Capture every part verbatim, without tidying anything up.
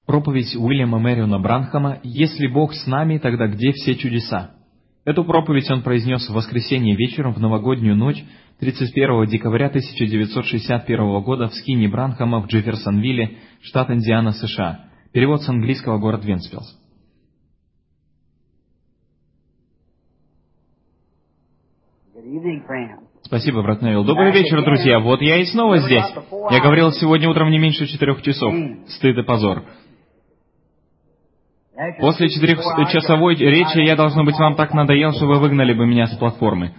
Проповедь Уильяма Мэриона Бранхама «Если Бог с нами, тогда где все чудеса?». Эту проповедь он произнес в воскресенье вечером в новогоднюю ночь тридцать первого декабря тысяча девятьсот шестьдесят первого года в скине Бранхама в Джефферсонвилле, штат Индиана, США. Перевод с английского, город Вентспилс. Спасибо, брат Невилл. Добрый вечер, друзья. Вот я и снова здесь. Я говорил сегодня утром не меньше четырех часов. Стыд и позор. После четырехчасовой речи я, должно быть, вам так надоел, что вы выгнали бы меня с платформы.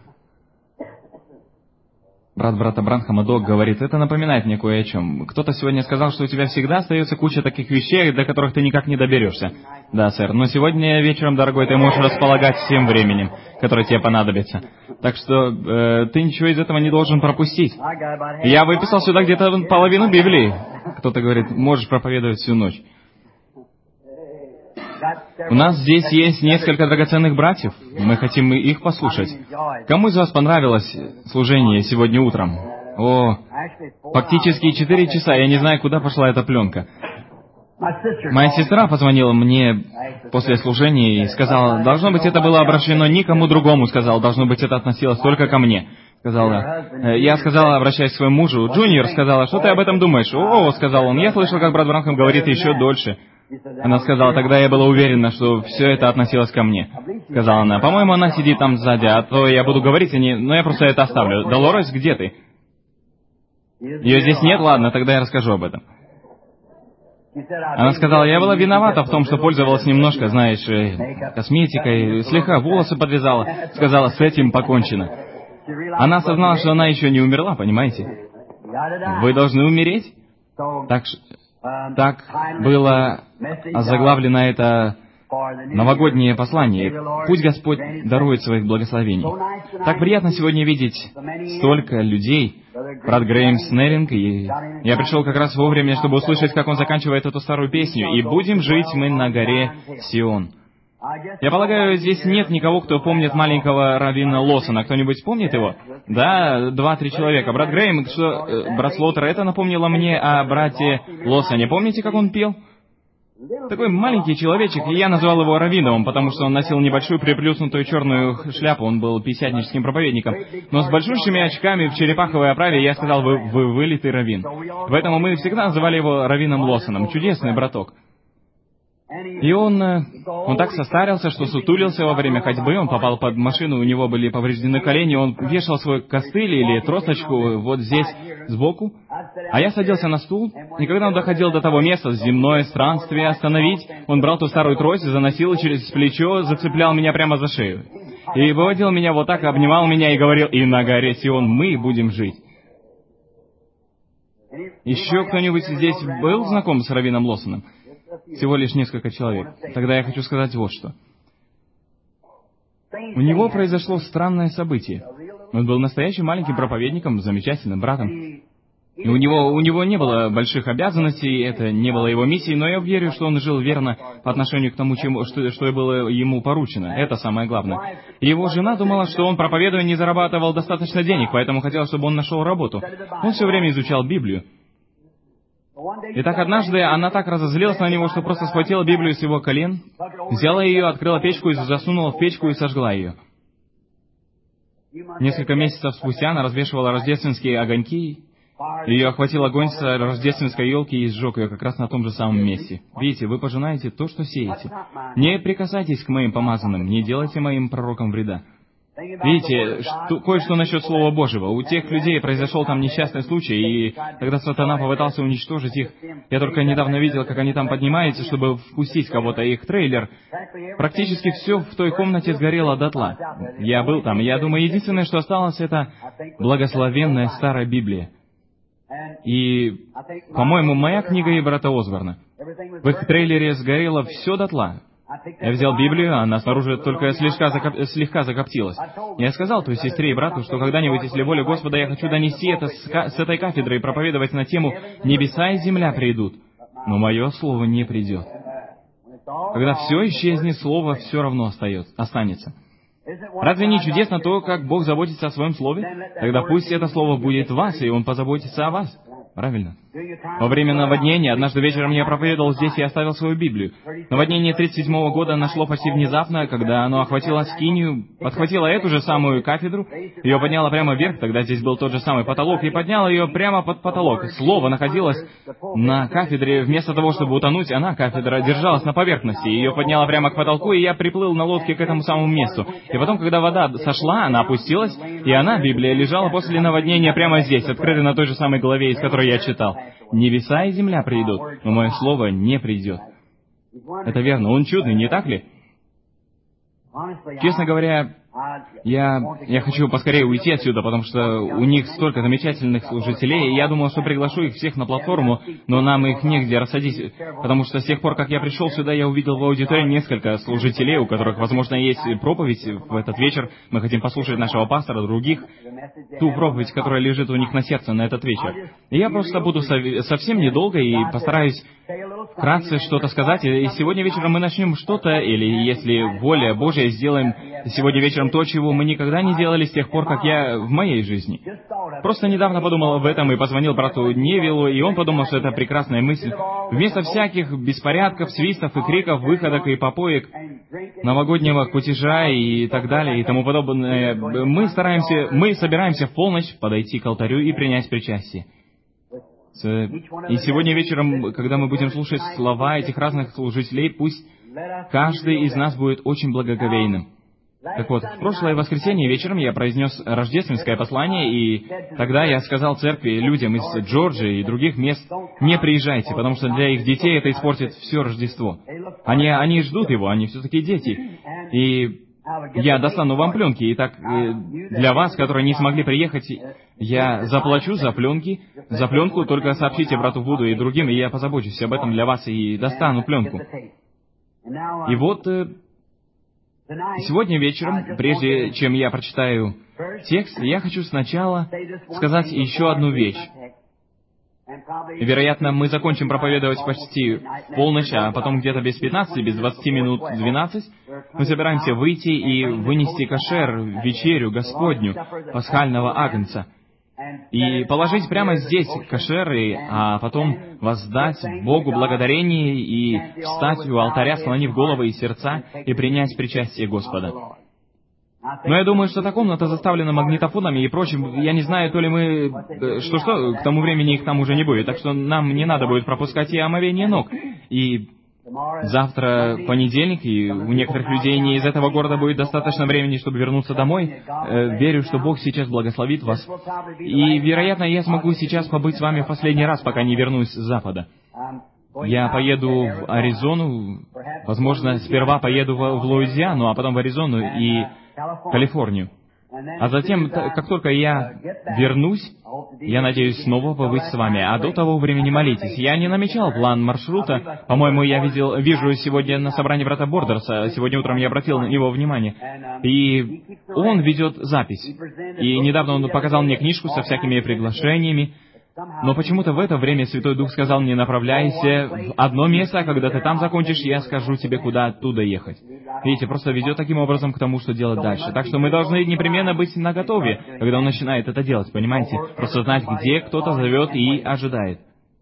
Брат брата Бранхама Дог говорит, это напоминает мне кое о чем. Кто-то сегодня сказал, что у тебя всегда остается куча таких вещей, до которых ты никак не доберешься. Да, сэр, но сегодня вечером, дорогой, ты можешь располагать всем временем, которое тебе понадобится. Так что э, ты ничего из этого не должен пропустить. Я выписал сюда где-то половину Библии. Кто-то говорит, можешь проповедовать всю ночь. У нас здесь есть несколько драгоценных братьев. Мы хотим их послушать. Кому из вас понравилось служение сегодня утром? О, фактически четыре часа. Я не знаю, куда пошла эта пленка. Моя сестра позвонила мне после служения и сказала, должно быть, это было обращено никому другому, сказала, должно быть, это относилось только ко мне. Сказала, я сказала, обращаясь к своему мужу, Джуниор сказала, что ты об этом думаешь? О, сказал он, я слышал, как брат Бранхам говорит еще дольше. Она сказала, тогда я была уверена, что все это относилось ко мне. Сказала она, по-моему, она сидит там сзади, а то я буду говорить о ней, но я просто это оставлю. Долорес, где ты? Ее здесь нет? Ладно, тогда я расскажу об этом. Она сказала, я была виновата в том, что пользовалась немножко, знаешь, косметикой, слегка волосы подвязала. Сказала, с этим покончено. Она осознала, что она еще не умерла, понимаете? Вы должны умереть? Так, так было озаглавлено это новогоднее послание. Пусть Господь дарует своих благословений. Так приятно сегодня видеть столько людей. Брат Грэйм Снеллинг, и я пришел как раз вовремя, чтобы услышать, как он заканчивает эту старую песню. «И будем жить мы на горе Сион». Я полагаю, здесь нет никого, кто помнит маленького раввина Лоссона. Кто-нибудь помнит его? Да, два-три человека. Брат Грэйм, что, э, брат Слоттер, это напомнило мне о брате Лоссоне. Помните, как он пел? Такой маленький человечек, и я назвал его раввином, потому что он носил небольшую приплюснутую черную шляпу, он был пятидесятническим проповедником. Но с большущими очками в черепаховой оправе я сказал, вы, вы вылитый раввин. Поэтому мы всегда называли его раввином Лоссоном. Чудесный браток. И он, он так состарился, что сутулился во время ходьбы, он попал под машину, у него были повреждены колени, он вешал свой костыль или тросточку вот здесь, сбоку, а я садился на стул, и когда он доходил до того места, земное странствие остановить, он брал ту старую трость, заносил через плечо, зацеплял меня прямо за шею. И выводил меня вот так, обнимал меня и говорил, и на горе Сион мы будем жить. Еще кто-нибудь здесь был знаком с раввином Лоссоном? Всего лишь несколько человек. Тогда я хочу сказать вот что. У него произошло странное событие. Он был настоящим маленьким проповедником, замечательным братом. И у него, у него не было больших обязанностей, это не было его миссией, но я верю, что он жил верно по отношению к тому, чему, что, что было ему поручено. Это самое главное. И его жена думала, что он, проповедуя, не зарабатывал достаточно денег, поэтому хотела, чтобы он нашел работу. Он все время изучал Библию. И так однажды она так разозлилась на него, что просто схватила Библию с его колен, взяла ее, открыла печку и засунула в печку и сожгла ее. Несколько месяцев спустя она развешивала рождественские огоньки, ее охватил огонь с рождественской елки и сжег ее как раз на том же самом месте. Видите, вы пожинаете то, что сеете. Не прикасайтесь к моим помазанным, не делайте моим пророкам вреда. Видите, что, кое-что насчет Слова Божьего. У тех людей произошел там несчастный случай, и когда сатана попытался уничтожить их, я только недавно видел, как они там поднимаются, чтобы впустить кого-то, их трейлер. Практически все в той комнате сгорело дотла. Я был там, и я думаю, единственное, что осталось, это благословенная старая Библия. И, по-моему, моя книга и брата Осборна. В их трейлере сгорело все дотла. Я взял Библию, она снаружи только слегка, закоп... слегка закоптилась. Я сказал той сестре и брату, что когда-нибудь, если воля Господа, я хочу донести это с, ка... с этой кафедры и проповедовать на тему «Небеса и земля придут, но мое слово не придет». Когда все исчезнет, слово все равно остается, останется. Разве не чудесно то, как Бог заботится о своем слове? Тогда пусть это слово будет в вас, и Он позаботится о вас. Правильно? Во время наводнения, однажды вечером я проповедовал здесь и оставил свою Библию. Наводнение тридцать седьмого года нашло почти внезапно, когда оно охватило скинию, подхватило эту же самую кафедру, ее подняло прямо вверх, тогда здесь был тот же самый потолок, и подняло ее прямо под потолок. Слово находилось на кафедре, вместо того, чтобы утонуть, она, кафедра, держалась на поверхности, ее подняло прямо к потолку, и я приплыл на лодке к этому самому месту. И потом, когда вода сошла, она опустилась, и она, Библия, лежала после наводнения прямо здесь, открытой на той же самой главе, из которой я читал. Небеса и земля придут, но мое слово не придет. Это верно. Он чудный, не так ли? Честно говоря, я, я хочу поскорее уйти отсюда, потому что у них столько замечательных служителей, и я думал, что приглашу их всех на платформу, но нам их негде рассадить, потому что с тех пор, как я пришел сюда, я увидел в аудитории несколько служителей, у которых, возможно, есть проповедь в этот вечер. Мы хотим послушать нашего пастора, других, ту проповедь, которая лежит у них на сердце на этот вечер. И я просто буду совсем недолго и постараюсь вкратце что-то сказать, и сегодня вечером мы начнем что-то, или, если воля Божья, сделаем сегодня вечером то, чего мы никогда не делали с тех пор, как я в моей жизни. Просто недавно подумал об этом и позвонил брату Невилу, и он подумал, что это прекрасная мысль. Вместо всяких беспорядков, свистов и криков, выходок и попоек, новогоднего кутежа и так далее, и тому подобное, мы стараемся, мы собираемся в полночь подойти к алтарю и принять причастие. И сегодня вечером, когда мы будем слушать слова этих разных служителей, пусть каждый из нас будет очень благоговейным. Так вот, в прошлое воскресенье вечером я произнес рождественское послание, и тогда я сказал церкви, людям из Джорджии и других мест, не приезжайте, потому что для их детей это испортит все Рождество. Они, они ждут его, они все-таки дети. И я достану вам пленки, и так для вас, которые не смогли приехать, я заплачу за пленки, за пленку, только сообщите брату Вуду и другим, и я позабочусь об этом для вас и достану пленку. И вот сегодня вечером, прежде чем я прочитаю текст, я хочу сначала сказать еще одну вещь. Вероятно, мы закончим проповедовать почти в полночь, а потом где-то без пятнадцати, без двадцати минут двенадцать, мы собираемся выйти и вынести кошер, вечерю Господню, пасхального агнца, и положить прямо здесь кошеры, а потом воздать Богу благодарение и встать у алтаря, склонив головы и сердца, и принять причастие Господа. Но я думаю, что эта комната заставлена магнитофонами и прочим. Я не знаю, то ли мы... Что-что, к тому времени их там уже не будет, так что нам не надо будет пропускать и омовение ног. И завтра понедельник, и у некоторых людей не из этого города будет достаточно времени, чтобы вернуться домой. Э, верю, что Бог сейчас благословит вас. И, вероятно, я смогу сейчас побыть с вами в последний раз, пока не вернусь с Запада. Я поеду в Аризону, возможно, сперва поеду в Луизиану, а потом в Аризону и Калифорнию. А затем, как только я вернусь, я надеюсь снова побыть с вами. А до того времени молитесь. Я не намечал план маршрута. По-моему, я видел, вижу сегодня на собрании брата Бордерса. Сегодня утром я обратил на него внимание. И он ведет запись. И недавно он показал мне книжку со всякими приглашениями. Но почему-то в это время Святой Дух сказал мне: направляйся в одно место, а когда ты там закончишь, я скажу тебе, куда оттуда ехать. Видите, просто ведет таким образом к тому, что делать дальше. Так что мы должны непременно быть наготове, когда он начинает это делать, понимаете? Просто знать, где кто-то зовет и ожидает.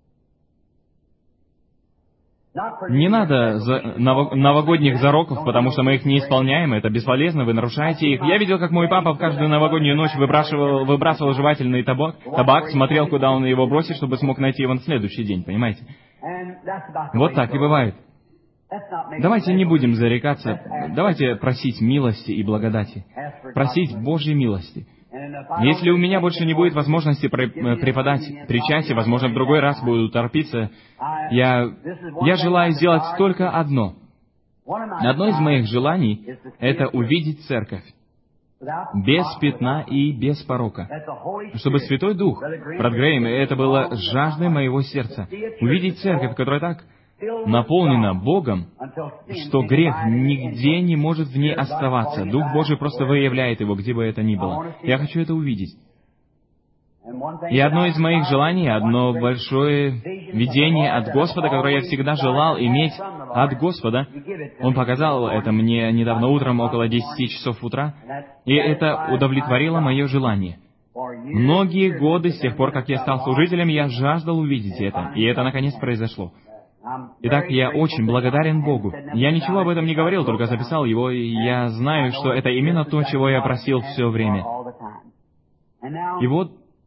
Не надо за новогодних зароков, потому что мы их не исполняем, это бесполезно, вы нарушаете их. Я видел, как мой папа в каждую новогоднюю ночь выбрасывал, выбрасывал жевательный табак, табак, смотрел, куда он его бросит, чтобы смог найти его на следующий день, понимаете? Вот так и бывает. Давайте не будем зарекаться, давайте просить милости и благодати, просить Божьей милости. Если у меня больше не будет возможности преподать причастие, возможно, в другой раз буду торопиться, я, я желаю сделать только одно. Одно из моих желаний — это увидеть церковь без пятна и без порока. Чтобы Святой Дух, брат Грэйм, это было жаждой моего сердца. Увидеть церковь, которая так наполнена Богом, что грех нигде не может в ней оставаться. Дух Божий просто выявляет его, где бы это ни было. Я хочу это увидеть. И одно из моих желаний, одно большое видение от Господа, которое я всегда желал иметь от Господа, Он показал это мне недавно утром, около десяти часов утра, и это удовлетворило мое желание. Многие годы с тех пор, как я стал служителем, я жаждал увидеть это, и это наконец произошло. Итак, я очень благодарен Богу. Я ничего об этом не говорил, только записал его, и я знаю, что это именно то, чего я просил все время. И вот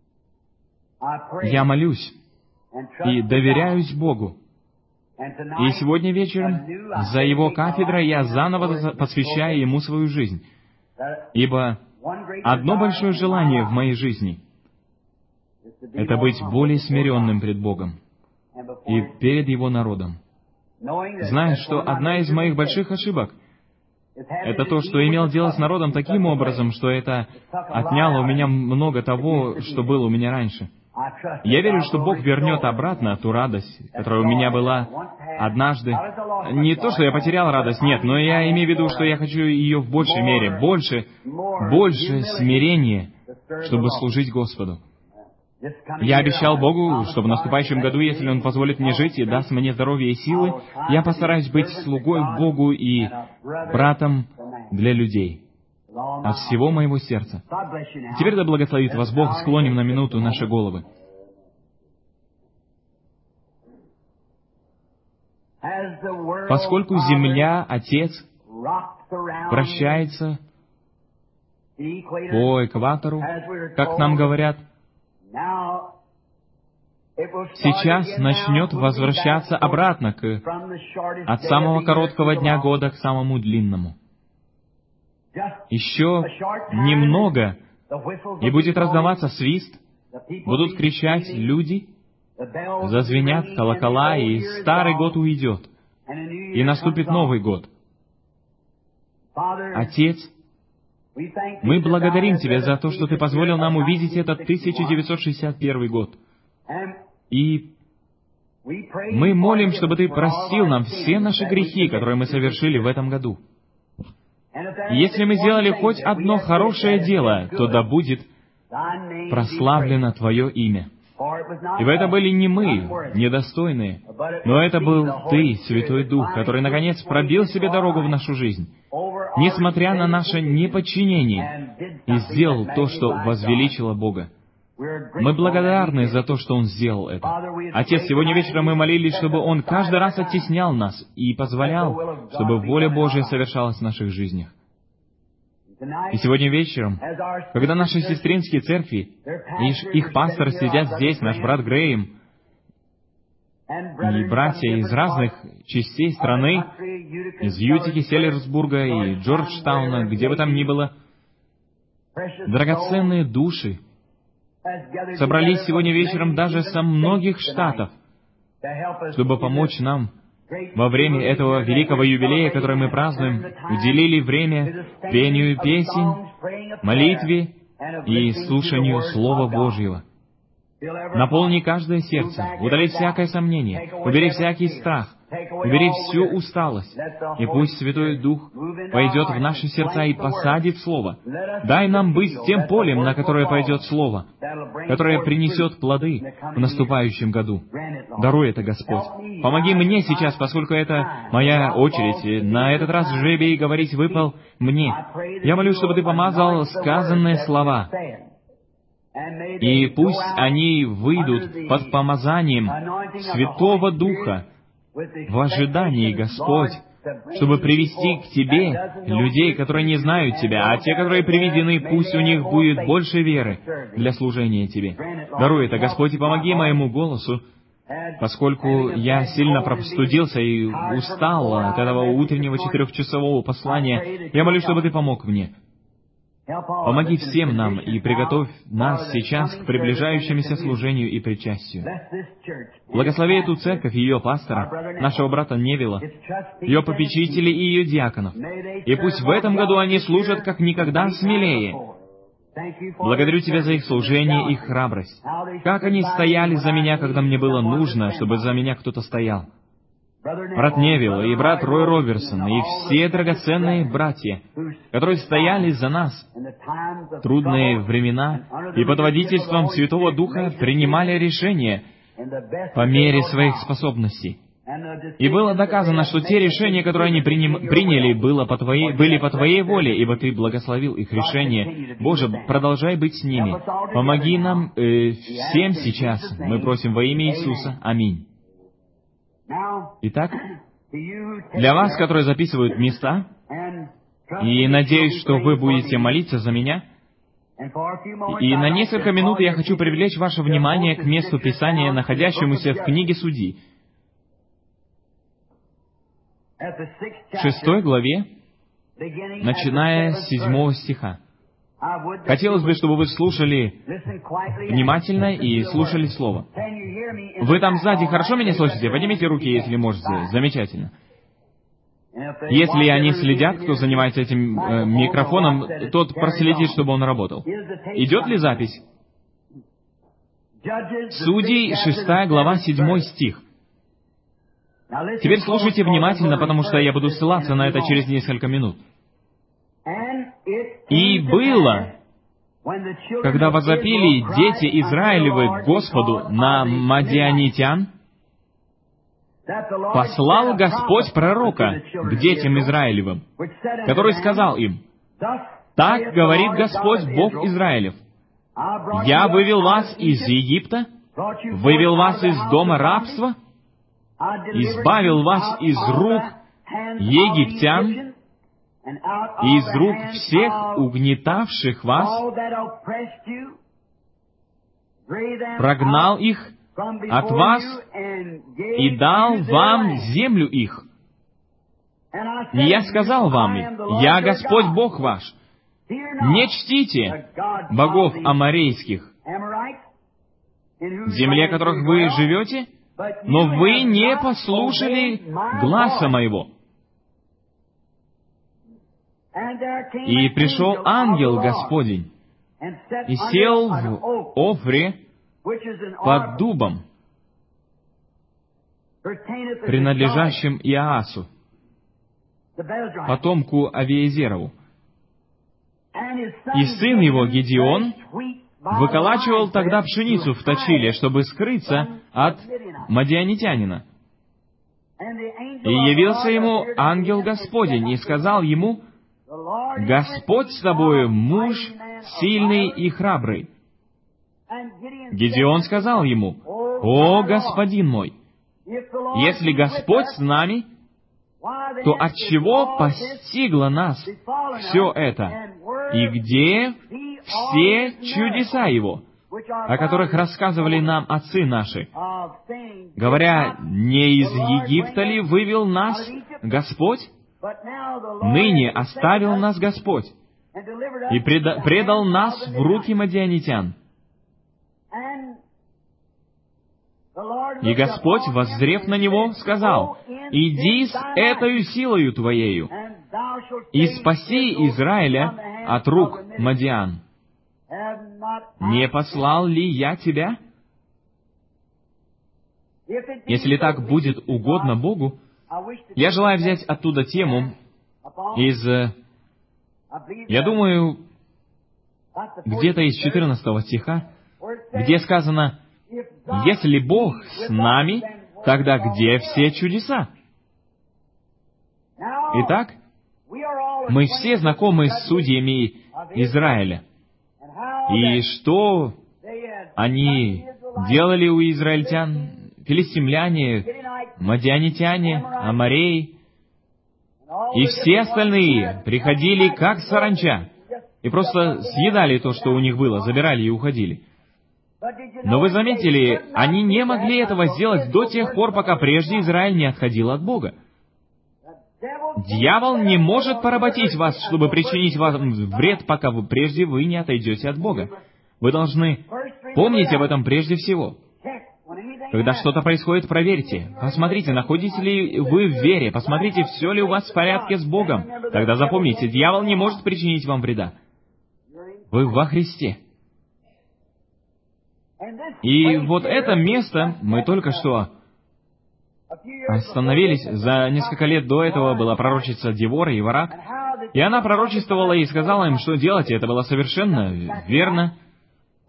я молюсь и доверяюсь Богу. И сегодня вечером за Его кафедрой я заново посвящаю Ему свою жизнь. Ибо одно большое желание в моей жизни — это быть более смиренным пред Богом и перед Его народом. Зная, что одна из моих больших ошибок — это то, что имел дело с народом таким образом, что это отняло у меня много того, что было у меня раньше. Я верю, что Бог вернет обратно ту радость, которая у меня была однажды. Не то, что я потерял радость, нет, но я имею в виду, что я хочу ее в большей мере, больше, больше смирения, чтобы служить Господу. Я обещал Богу, что в наступающем году, если Он позволит мне жить и даст мне здоровье и силы, я постараюсь быть слугой Богу и братом для людей от всего моего сердца. Теперь да благословит вас Бог, склоним на минуту наши головы. Поскольку земля, Отец, вращается по экватору, как нам говорят, сейчас начнет возвращаться обратно к, от самого короткого дня года к самому длинному. Еще немного, и будет раздаваться свист, будут кричать люди, зазвенят колокола, и старый год уйдет, и наступит Новый год. Отец, мы благодарим Тебя за то, что Ты позволил нам увидеть этот тысяча девятьсот шестьдесят первый год. И мы молим, чтобы Ты простил нам все наши грехи, которые мы совершили в этом году. И если мы сделали хоть одно хорошее дело, то да будет прославлено Твое имя. Ибо это были не мы, недостойные, но это был Ты, Святой Дух, который, наконец, пробил себе дорогу в нашу жизнь, несмотря на наше неподчинение, и сделал то, что возвеличило Бога. Мы благодарны за то, что Он сделал это. Отец, сегодня вечером мы молились, чтобы Он каждый раз оттеснял нас и позволял, чтобы воля Божья совершалась в наших жизнях. И сегодня вечером, когда наши сестринские церкви, их, их пасторы сидят здесь, наш брат Грейм, и братья из разных частей страны, из Ютики, Селлерсбурга и Джорджтауна, где бы там ни было, драгоценные души собрались сегодня вечером даже со многих штатов, чтобы помочь нам во время этого великого юбилея, который мы празднуем, уделили время пению песен, молитве и слушанию Слова Божьего. Наполни каждое сердце, удали всякое сомнение, убери всякий страх, убери всю усталость, и пусть Святой Дух пойдет в наши сердца и посадит Слово. Дай нам быть тем полем, на которое пойдет Слово, которое принесет плоды в наступающем году. Даруй это, Господь. Помоги мне сейчас, поскольку это моя очередь. На этот раз жребий говорить выпал мне. Я молюсь, чтобы Ты помазал сказанные слова. И пусть они выйдут под помазанием Святого Духа в ожидании, Господь, чтобы привести к Тебе людей, которые не знают Тебя, а те, которые приведены, пусть у них будет больше веры для служения Тебе. Даруй это, Господь, и помоги моему голосу, поскольку я сильно простудился и устал от этого утреннего четырехчасового послания. Я молюсь, чтобы Ты помог мне. Помоги всем нам и приготовь нас сейчас к приближающемуся служению и причастию. Благослови эту церковь и ее пастора, нашего брата Невилла, ее попечителей и ее диаконов. И пусть в этом году они служат как никогда смелее. Благодарю Тебя за их служение и храбрость. Как они стояли за меня, когда мне было нужно, чтобы за меня кто-то стоял. Брат Невилл и брат Рой Роберсон, и все драгоценные братья, которые стояли за нас в трудные времена и под водительством Святого Духа принимали решения по мере своих способностей. И было доказано, что те решения, которые они приним, приняли, было по твоей, были по Твоей воле, ибо Ты благословил их решения. Боже, продолжай быть с ними. Помоги нам э, всем сейчас. Мы просим во имя Иисуса. Аминь. Итак, для вас, которые записывают места, и надеюсь, что вы будете молиться за меня, и на несколько минут я хочу привлечь ваше внимание к месту Писания, находящемуся в книге Судей, в шестой главе, начиная с седьмого стиха. Хотелось бы, чтобы вы слушали внимательно и слушали Слово. Вы там сзади хорошо меня слышите? Поднимите руки, если можете. Замечательно. Если они следят, кто занимается этим э, микрофоном, тот проследит, чтобы он работал. Идет ли запись? Судей, шестая глава, седьмой стих. Теперь слушайте внимательно, потому что я буду ссылаться на это через несколько минут. «И было, когда возопили дети Израилевы к Господу на мадианитян, послал Господь пророка к детям Израилевым, который сказал им: «Так говорит Господь, Бог Израилев, я вывел вас из Египта, вывел вас из дома рабства, избавил вас из рук египтян, из рук всех угнетавших вас, прогнал их от вас и дал вам землю их. И я сказал вам: я Господь Бог ваш. Не чтите богов аморейских, в земле которых вы живете, но вы не послушали гласа моего. И пришел ангел Господень и сел в Офре под дубом, принадлежащим Иоасу, потомку Авиезерову. И сын его, Гедеон, выколачивал тогда пшеницу в точиле, чтобы скрыться от мадианитянина. И явился ему ангел Господень и сказал ему: «Господь с тобою, муж сильный и храбрый». Гедеон сказал ему: «О, господин мой, если Господь с нами, то отчего постигло нас все это? И где все чудеса Его, о которых рассказывали нам отцы наши, говоря, не из Египта ли вывел нас Господь? Ныне оставил нас Господь и преда- предал нас в руки мадианитян». И Господь, воззрев на него, сказал: «Иди с этой силою твоею и спаси Израиля от рук мадиан. Не послал ли я тебя?» Если так будет угодно Богу, я желаю взять оттуда тему из, я думаю, где-то из четырнадцатого стиха, где сказано: «Если Бог с нами, тогда где все чудеса?» Итак, мы все знакомы с судьями Израиля. И что они делали у израильтян? Филистимляне, мадианитяне, амореи и все остальные приходили как саранча и просто съедали то, что у них было, забирали и уходили. Но вы заметили, они не могли этого сделать до тех пор, пока прежде Израиль не отходил от Бога. Дьявол не может поработить вас, чтобы причинить вам вред, пока вы, прежде вы не отойдете от Бога. Вы должны помнить об этом прежде всего. Когда что-то происходит, проверьте. Посмотрите, находитесь ли вы в вере. Посмотрите, все ли у вас в порядке с Богом. Тогда запомните, дьявол не может причинить вам вреда. Вы во Христе. И вот это место мы только что остановились. За несколько лет до этого была пророчица Девора и Варак. И она пророчествовала и сказала им, что делать. И это было совершенно верно.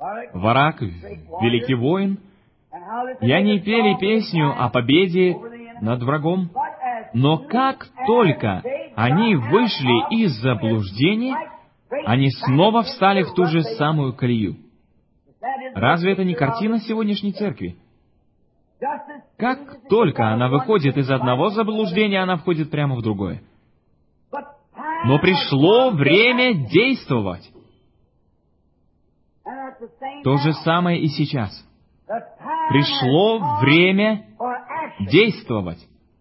Варак — великий воин. И они пели песню о победе над врагом. Но как только они вышли из заблуждения, они снова встали в ту же самую колею. Разве это не картина сегодняшней церкви? Как только она выходит из одного заблуждения, она входит прямо в другое. Но пришло время действовать. То же самое и сейчас. Пришло время действовать.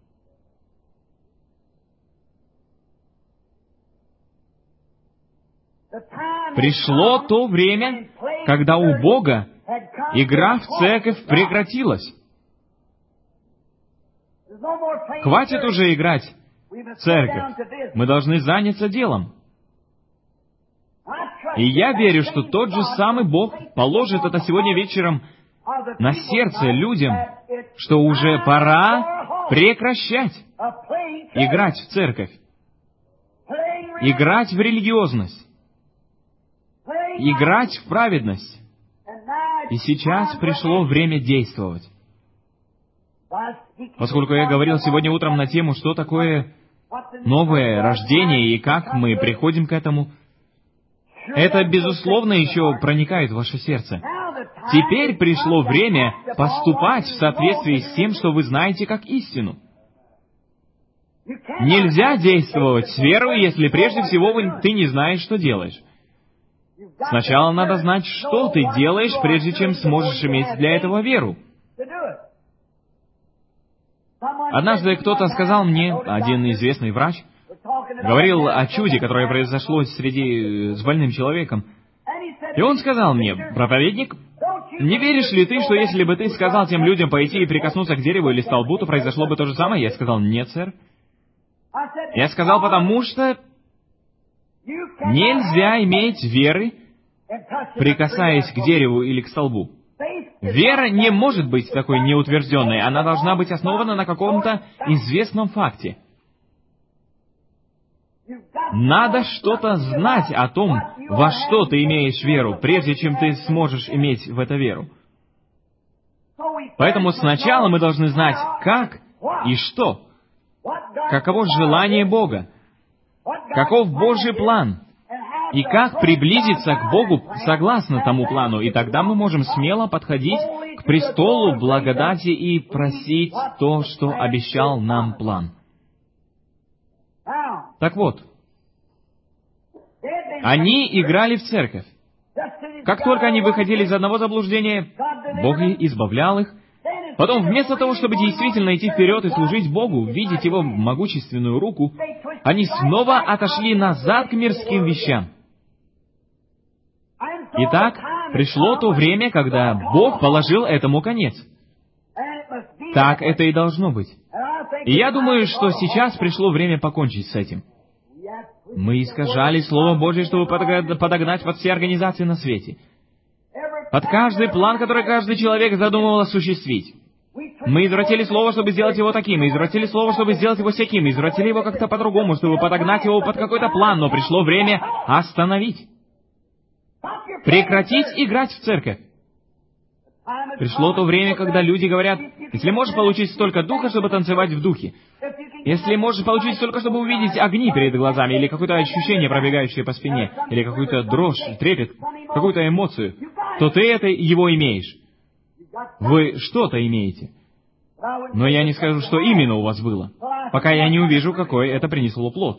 Пришло то время, когда у Бога игра в церковь прекратилась. Хватит уже играть в церковь. Мы должны заняться делом. И я верю, что тот же самый Бог положит это сегодня вечером на сердце людям, что уже пора прекращать играть в церковь, играть в религиозность, играть в праведность. И сейчас пришло время действовать. Поскольку я говорил сегодня утром на тему, что такое новое рождение и как мы приходим к этому, это, безусловно, еще проникает в ваше сердце. Теперь пришло время поступать в соответствии с тем, что вы знаете как истину. Нельзя действовать с верой, если прежде всего вы, ты не знаешь, что делаешь. Сначала надо знать, что ты делаешь, прежде чем сможешь иметь для этого веру. Однажды кто-то сказал мне, один известный врач, говорил о чуде, которое произошло среди с больным человеком. И он сказал мне: «Проповедник, не веришь ли ты, что если бы ты сказал тем людям пойти и прикоснуться к дереву или столбу, то произошло бы то же самое?» Я сказал: «Нет, сэр». Я сказал, потому что нельзя иметь веры, прикасаясь к дереву или к столбу. Вера не может быть такой неутвержденной, она должна быть основана на каком-то известном факте. Надо что-то знать о том, во что ты имеешь веру, прежде чем ты сможешь иметь в это веру. Поэтому сначала мы должны знать, как и что, каково желание Бога, каков Божий план, и как приблизиться к Богу согласно тому плану, и тогда мы можем смело подходить к престолу благодати и просить то, что обещал нам план. Так вот, они играли в церковь. Как только они выходили из одного заблуждения, Бог избавлял их. Потом, вместо того, чтобы действительно идти вперед и служить Богу, видеть Его могущественную руку, они снова отошли назад к мирским вещам. Итак, пришло то время, когда Бог положил этому конец. Так это и должно быть. И я думаю, что сейчас пришло время покончить с этим. Мы искажали Слово Божье, чтобы подогнать под все организации на свете. Под каждый план, который каждый человек задумывал осуществить. Мы извратили Слово, чтобы сделать его таким, мы извратили Слово, чтобы сделать его всяким, мы извратили его как-то по-другому, чтобы подогнать его под какой-то план, но пришло время остановить. Прекратить играть в церковь. Пришло то время, когда люди говорят: если можешь получить столько духа, чтобы танцевать в духе, если можешь получить столько, чтобы увидеть огни перед глазами, или какое-то ощущение, пробегающее по спине, или какую-то дрожь, трепет, какую-то эмоцию, то ты это его имеешь. Вы что-то имеете. Но я не скажу, что именно у вас было, пока я не увижу, какой это принесло плод.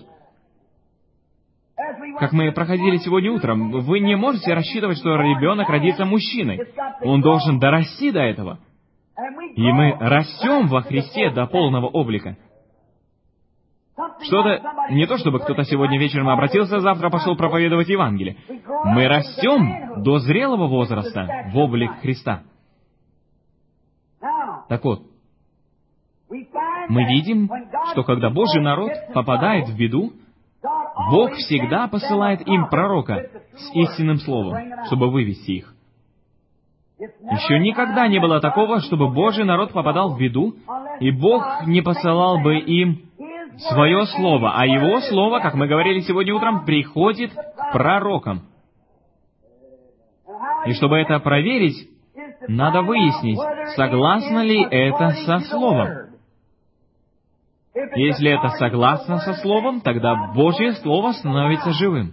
Как мы проходили сегодня утром, вы не можете рассчитывать, что ребенок родится мужчиной. Он должен дорасти до этого. И мы растем во Христе до полного облика. Что-то, не то чтобы кто-то сегодня вечером обратился, завтра пошел проповедовать Евангелие. Мы растем до зрелого возраста в облик Христа. Так вот, мы видим, что когда Божий народ попадает в беду, Бог всегда посылает им пророка с истинным словом, чтобы вывести их. Еще никогда не было такого, чтобы Божий народ попадал в беду, и Бог не посылал бы им свое слово, а Его слово, как мы говорили сегодня утром, приходит к пророкам. И чтобы это проверить, надо выяснить, согласно ли это со словом. Если это согласно со Словом, тогда Божье Слово становится живым.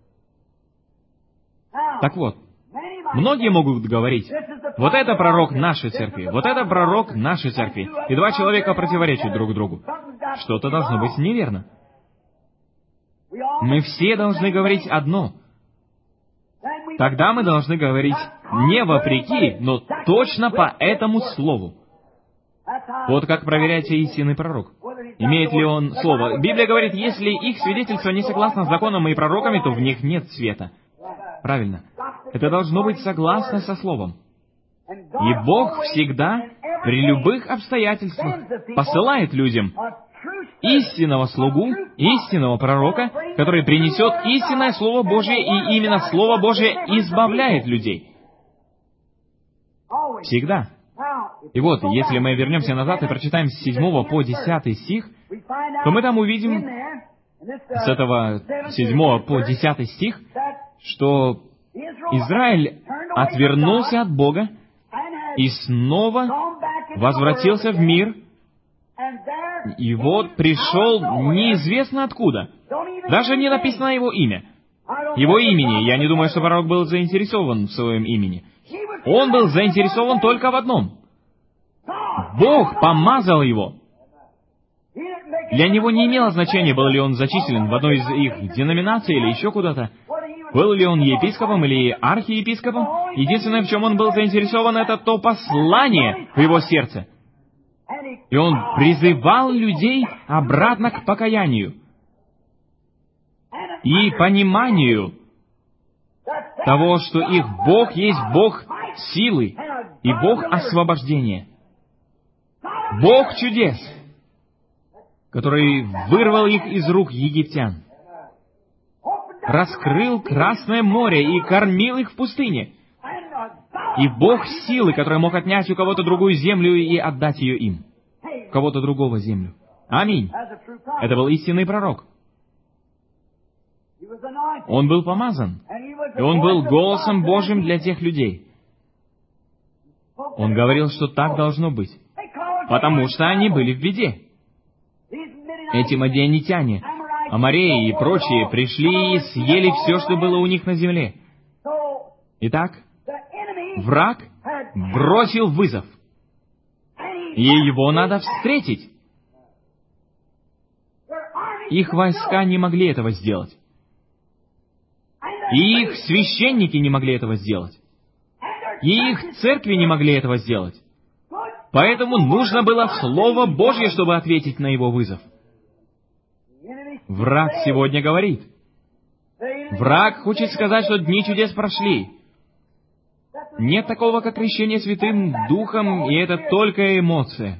Так вот, многие могут говорить, вот это пророк нашей церкви, вот это пророк нашей церкви, и два человека противоречат друг другу. Что-то должно быть неверно. Мы все должны говорить одно. Тогда мы должны говорить не вопреки, но точно по этому слову. Вот как проверяется истинный пророк. Имеет ли он слово? Библия говорит, если их свидетельство не согласно с законом и пророками, то в них нет света. Правильно. Это должно быть согласно со словом. И Бог всегда, при любых обстоятельствах, посылает людям истинного слугу, истинного пророка, который принесет истинное Слово Божие, и именно Слово Божие избавляет людей. Всегда. И вот, если мы вернемся назад и прочитаем с седьмого по десятый стих, то мы там увидим с этого седьмого по десятый стих, что Израиль отвернулся от Бога и снова возвратился в мир, и вот пришел неизвестно откуда. Даже не написано его имя. Его имени. Я не думаю, что пророк был заинтересован в своем имени. Он был заинтересован только в одном. Бог помазал его. Для него не имело значения, был ли он зачислен в одной из их деноминаций или еще куда-то. Был ли он епископом или архиепископом. Единственное, в чем он был заинтересован, это то послание в его сердце. И он призывал людей обратно к покаянию и пониманию того, что их Бог есть Бог силы и Бог освобождения. Бог чудес, который вырвал их из рук египтян, раскрыл Красное море и кормил их в пустыне. И Бог силы, который мог отнять у кого-то другую землю и отдать ее им. Кого-то другого землю. Аминь. Это был истинный пророк. Он был помазан. И он был голосом Божьим для тех людей. Он говорил, что так должно быть. Потому что они были в беде. Эти мадианитяне, амореи и прочие пришли и съели все, что было у них на земле. Итак, враг бросил вызов. И его надо встретить. Их войска не могли этого сделать. И их священники не могли этого сделать. И их церкви не могли этого сделать. Поэтому нужно было Слово Божье, чтобы ответить на его вызов. Враг сегодня говорит. Враг хочет сказать, что дни чудес прошли. Нет такого, как крещение Святым Духом, и это только эмоция.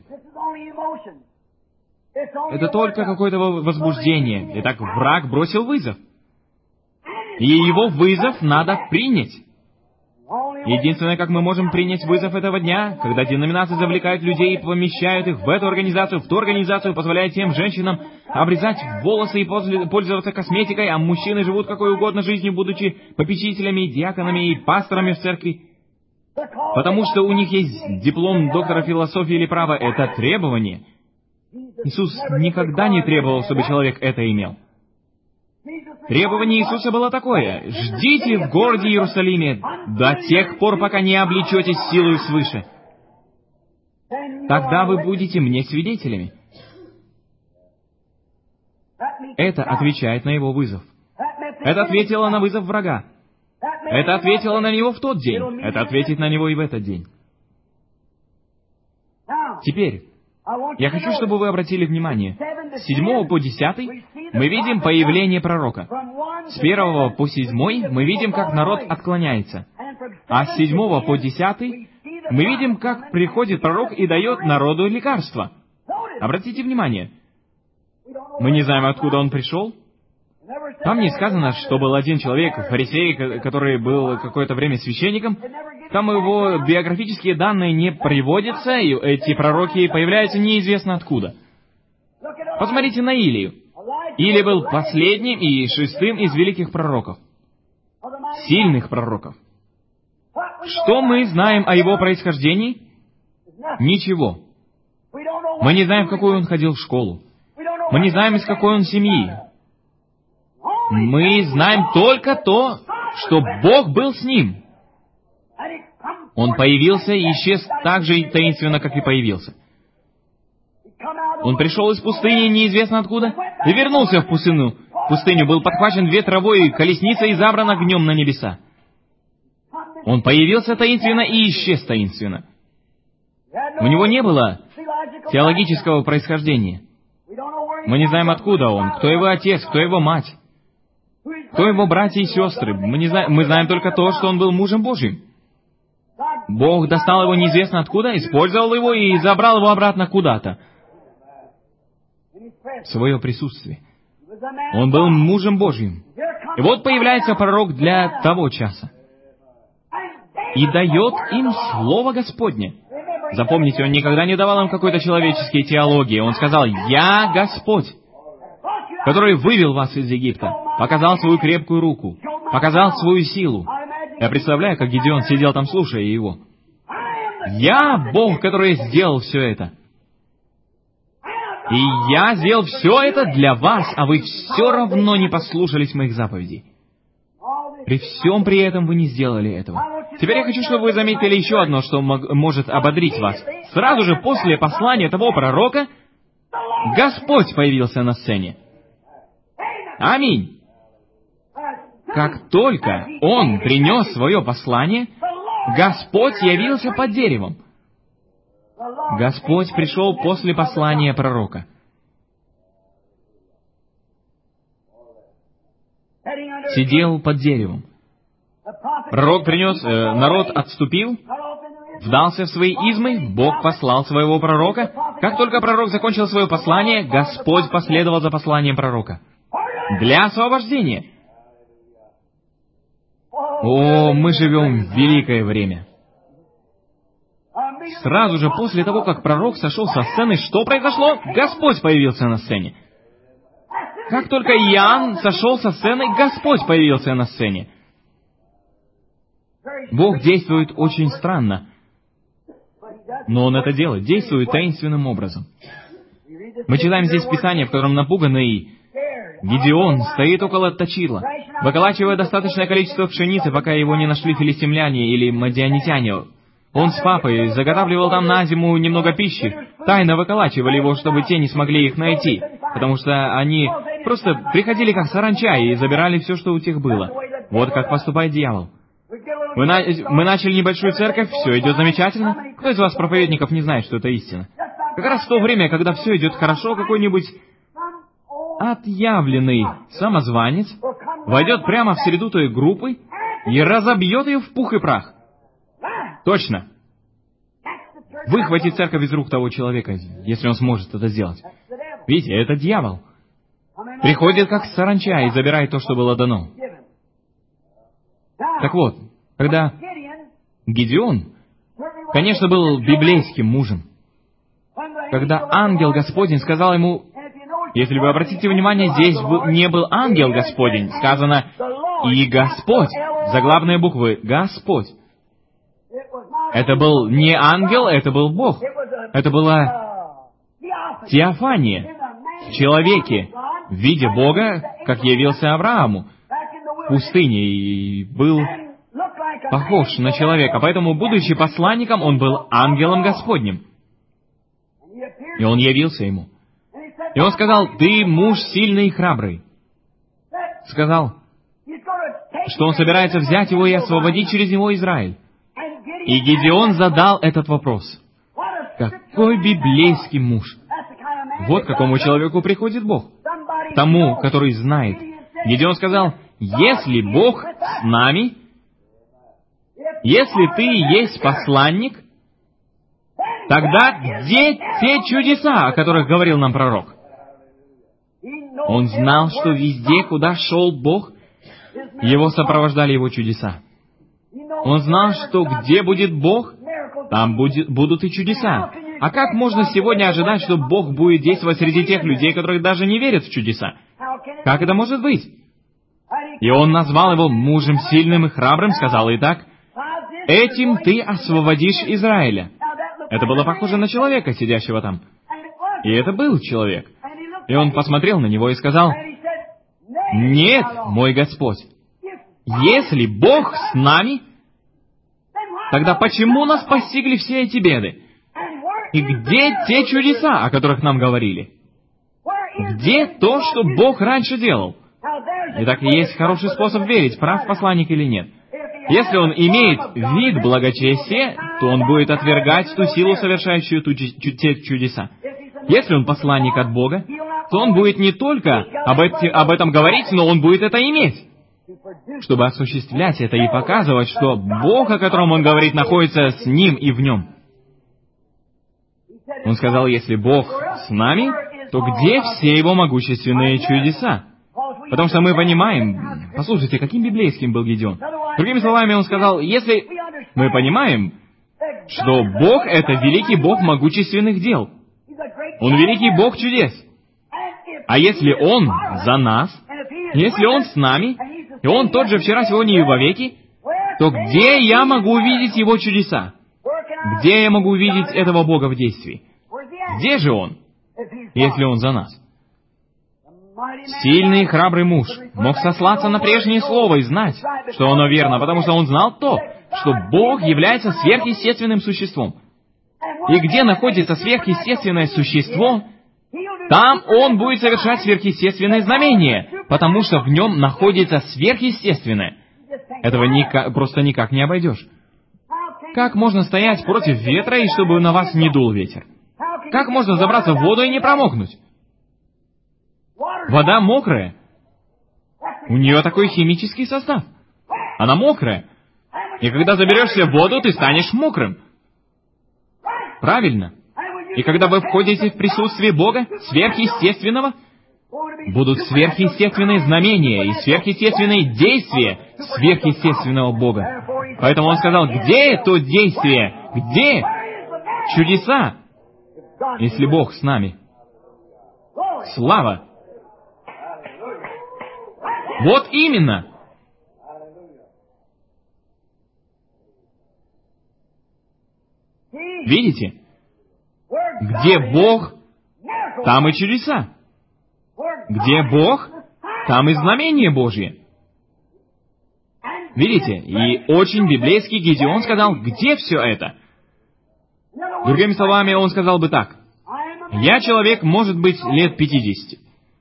Это только какое-то возбуждение. Итак, враг бросил вызов. И его вызов надо принять. Единственное, как мы можем принять вызов этого дня, когда деноминации завлекают людей и помещают их в эту организацию, в ту организацию, позволяя тем женщинам обрезать волосы и пользоваться косметикой, а мужчины живут какой угодно жизнью, будучи попечителями, диаконами и пасторами в церкви. Потому что у них есть диплом доктора философии или права. Это требование. Иисус никогда не требовал, чтобы человек это имел. Требование Иисуса было такое: «Ждите в городе Иерусалиме до тех пор, пока не облечетесь силой свыше. Тогда вы будете мне свидетелями». Это отвечает на его вызов. Это ответило на вызов врага. Это ответило на него в тот день. Это ответит на него и в этот день. Теперь, я хочу, чтобы вы обратили внимание. С седьмого по десятый мы видим появление пророка. С первого по седьмой мы видим, как народ отклоняется. А с седьмого по десятый мы видим, как приходит пророк и дает народу лекарство. Обратите внимание. Мы не знаем, откуда он пришел. Там не сказано, что был один человек, фарисей, который был какое-то время священником. Там его биографические данные не приводятся, и эти пророки появляются неизвестно откуда. Посмотрите на Илию. Илия был последним и шестым из великих пророков. Сильных пророков. Что мы знаем о его происхождении? Ничего. Мы не знаем, в какую он ходил в школу. Мы не знаем, из какой он семьи. Мы знаем только то, что Бог был с ним. Он появился и исчез так же таинственно, как и появился. Он пришел из пустыни неизвестно откуда и вернулся в пустыню. В пустыню был подхвачен ветровой колесницей и забран огнем на небеса. Он появился таинственно и исчез таинственно. У него не было теологического происхождения. Мы не знаем, откуда он, кто его отец, кто его мать, кто его братья и сестры. Мы, не знаем, мы знаем только то, что он был мужем Божьим. Бог достал его неизвестно откуда, использовал его и забрал его обратно куда-то. В свое присутствие. Он был мужем Божьим. И вот появляется пророк для того часа. И дает им Слово Господне. Запомните, он никогда не давал им какой-то человеческой теологии. Он сказал: «Я Господь, который вывел вас из Египта, показал свою крепкую руку, показал свою силу». Я представляю, как Гидеон сидел там, слушая его. «Я Бог, который сделал все это. И я сделал все это для вас, а вы все равно не послушались моих заповедей. При всем при этом вы не сделали этого». Теперь я хочу, чтобы вы заметили еще одно, что может ободрить вас. Сразу же после послания того пророка Господь появился на сцене. Аминь. Как только он принес свое послание, Господь явился под деревом. Господь пришел после послания пророка. Сидел под деревом. Пророк принес, э, народ отступил, вдался в свои измы, Бог послал своего пророка. Как только пророк закончил свое послание, Господь последовал за посланием пророка. Для освобождения. О, мы живем в великое время. Сразу же после того, как пророк сошел со сцены, что произошло? Господь появился на сцене. Как только Иоанн сошел со сцены, Господь появился на сцене. Бог действует очень странно, но Он это делает, действует таинственным образом. Мы читаем здесь Писание, в котором напуганный Гидеон стоит около точила, выколачивая достаточное количество пшеницы, пока его не нашли филистимляне или мадианитяне. Он с папой заготавливал там на зиму немного пищи, тайно выколачивали его, чтобы те не смогли их найти, потому что они просто приходили как саранча и забирали все, что у тех было. Вот как поступает дьявол. Мы, на... Мы начали небольшую церковь, все идет замечательно. Кто из вас, проповедников, не знает, что это истина? Как раз в то время, когда все идет хорошо, какой-нибудь отъявленный самозванец войдет прямо в среду той группы и разобьет ее в пух и прах. Точно. Выхватит церковь из рук того человека, если он сможет это сделать. Видите, это дьявол. Приходит как саранча и забирает то, что было дано. Так вот, когда Гидеон, конечно, был библейским мужем, когда ангел Господень сказал ему, если вы обратите внимание, здесь не был ангел Господень, сказано «и Господь», заглавные буквы «Господь». Это был не ангел, это был Бог. Это была теофания в человеке, в виде Бога, как явился Аврааму в пустыне, и был похож на человека. Поэтому, будучи посланником, он был ангелом Господним. И он явился ему. И он сказал: «Ты муж сильный и храбрый». Сказал, что он собирается взять его и освободить через него Израиль. И Гидеон задал этот вопрос. Какой библейский муж! Вот к какому человеку приходит Бог. Тому, который знает. Гидеон сказал: «Если Бог с нами, если ты есть посланник, тогда где те чудеса, о которых говорил нам пророк?» Он знал, что везде, куда шел Бог, его сопровождали его чудеса. Он знал, что где будет Бог, там будет, будут и чудеса. А как можно сегодня ожидать, что Бог будет действовать среди тех людей, которые даже не верят в чудеса? Как это может быть? И он назвал его мужем сильным и храбрым, сказал: «Итак, этим ты освободишь Израиля». Это было похоже на человека, сидящего там. И это был человек. И он посмотрел на него и сказал: «Нет, мой Господь, если Бог с нами, тогда почему нас постигли все эти беды? И где те чудеса, о которых нам говорили? Где то, что Бог раньше делал?» Итак, есть хороший способ верить, прав посланник или нет. Если он имеет вид благочестия, то он будет отвергать ту силу, совершающую ту чу- те чудеса. Если он посланник от Бога, то он будет не только об, эти, об этом говорить, но он будет это иметь, чтобы осуществлять это и показывать, что Бог, о котором он говорит, находится с ним и в нем. Он сказал: если Бог с нами, то где все его могущественные чудеса? Потому что мы понимаем, послушайте, каким библейским был Гедеон. Другими словами, он сказал: если мы понимаем, что Бог — это великий Бог могущественных дел, Он великий Бог чудес, а если Он за нас, если Он с нами, и Он тот же вчера, сегодня и вовеки, то где я могу увидеть Его чудеса? Где я могу увидеть этого Бога в действии? Где же Он, если Он за нас? Сильный и храбрый муж мог сослаться на прежнее слово и знать, что оно верно, потому что он знал то, что Бог является сверхъестественным существом. И где находится сверхъестественное существо, там он будет совершать сверхъестественные знамения, потому что в нем находится сверхъестественное. Этого никак, просто никак не обойдешь. Как можно стоять против ветра, и чтобы на вас не дул ветер? Как можно забраться в воду и не промокнуть? Вода мокрая. У нее такой химический состав. Она мокрая. И когда заберешься в воду, ты станешь мокрым. Правильно. И когда вы входите в присутствие Бога, сверхъестественного, будут сверхъестественные знамения и сверхъестественные действия сверхъестественного Бога. Поэтому он сказал: где то действие? Где чудеса, если Бог с нами? Слава! Вот именно! Видите? Где Бог, там и чудеса. Где Бог, там и знамение Божье. Видите? И очень библейский Гедеон сказал: где все это? Другими словами, он сказал бы так: я человек, может быть, лет пятидесяти.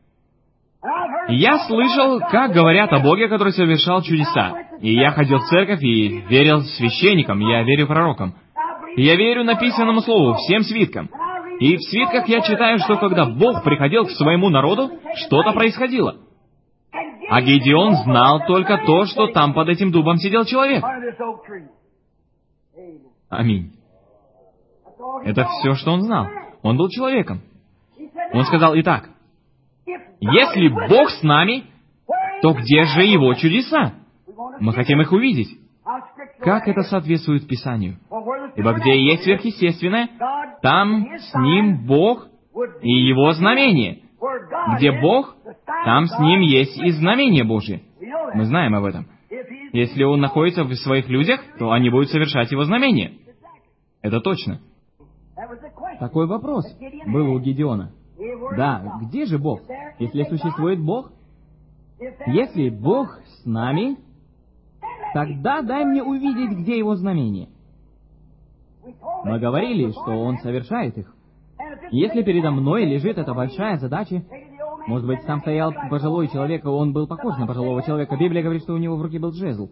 Я слышал, как говорят о Боге, который совершал чудеса. И я ходил в церковь и верил священникам, я верю пророкам. И я верю написанному слову, всем свиткам. И в свитках я читаю, что когда Бог приходил к своему народу, что-то происходило. А Гедеон знал только то, что там под этим дубом сидел человек. Аминь. Это все, что он знал. Он был человеком. Он сказал: итак, если Бог с нами, то где же Его чудеса? Мы хотим их увидеть. Как это соответствует Писанию? Ибо где есть сверхъестественное, там с Ним Бог и Его знамение. Где Бог, там с Ним есть и знамение Божье. Мы знаем об этом. Если Он находится в своих людях, то они будут совершать Его знамения. Это точно. Такой вопрос был у Гедеона. Да, где же Бог? Если существует Бог, если Бог с нами, тогда дай мне увидеть, где Его знамение. Мы говорили, что Он совершает их. Если передо мной лежит эта большая задача, может быть, там стоял пожилой человек, и он был похож на пожилого человека. Библия говорит, что у него в руке был жезл.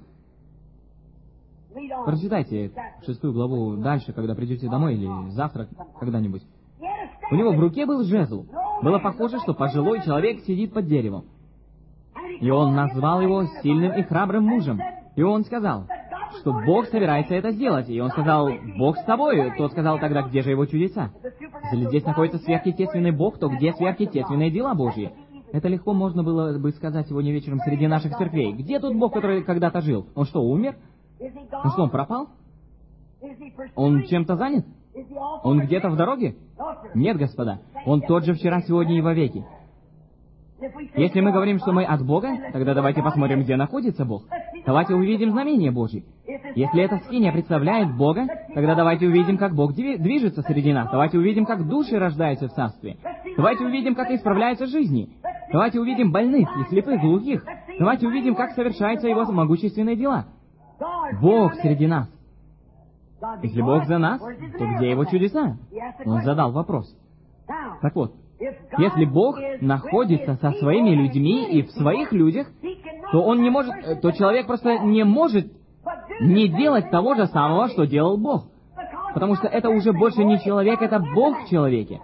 Прочитайте шестую главу дальше, когда придете домой, или завтра когда-нибудь. У него в руке был жезл. Было похоже, что пожилой человек сидит под деревом. И он назвал его сильным и храбрым мужем. И он сказал, что Бог собирается это сделать. И он сказал: Бог с тобой. Тот сказал: тогда где же Его чудеса? Если здесь находится сверхъестественный Бог, то где сверхъестественные дела Божьи? Это легко можно было бы сказать сегодня вечером среди наших церквей. Где тот Бог, который когда-то жил? Он что, умер? Он что, он пропал? Он чем-то занят? Он где-то в дороге? Нет, господа. Он тот же вчера, сегодня и вовеки. Если мы говорим, что мы от Бога, тогда давайте посмотрим, где находится Бог. Давайте увидим знамение Божье. Если эта скиния представляет Бога, тогда давайте увидим, как Бог движется среди нас. Давайте увидим, как души рождаются в царстве. Давайте увидим, как исправляются жизни. Давайте увидим больных и слепых, глухих. Давайте увидим, как совершаются Его могущественные дела. Бог среди нас. Если Бог за нас, то где Его чудеса? Он задал вопрос. Так вот, если Бог находится со своими людьми и в своих людях, то он не может, то человек просто не может не делать того же самого, что делал Бог. Потому что это уже больше не человек, это Бог в человеке.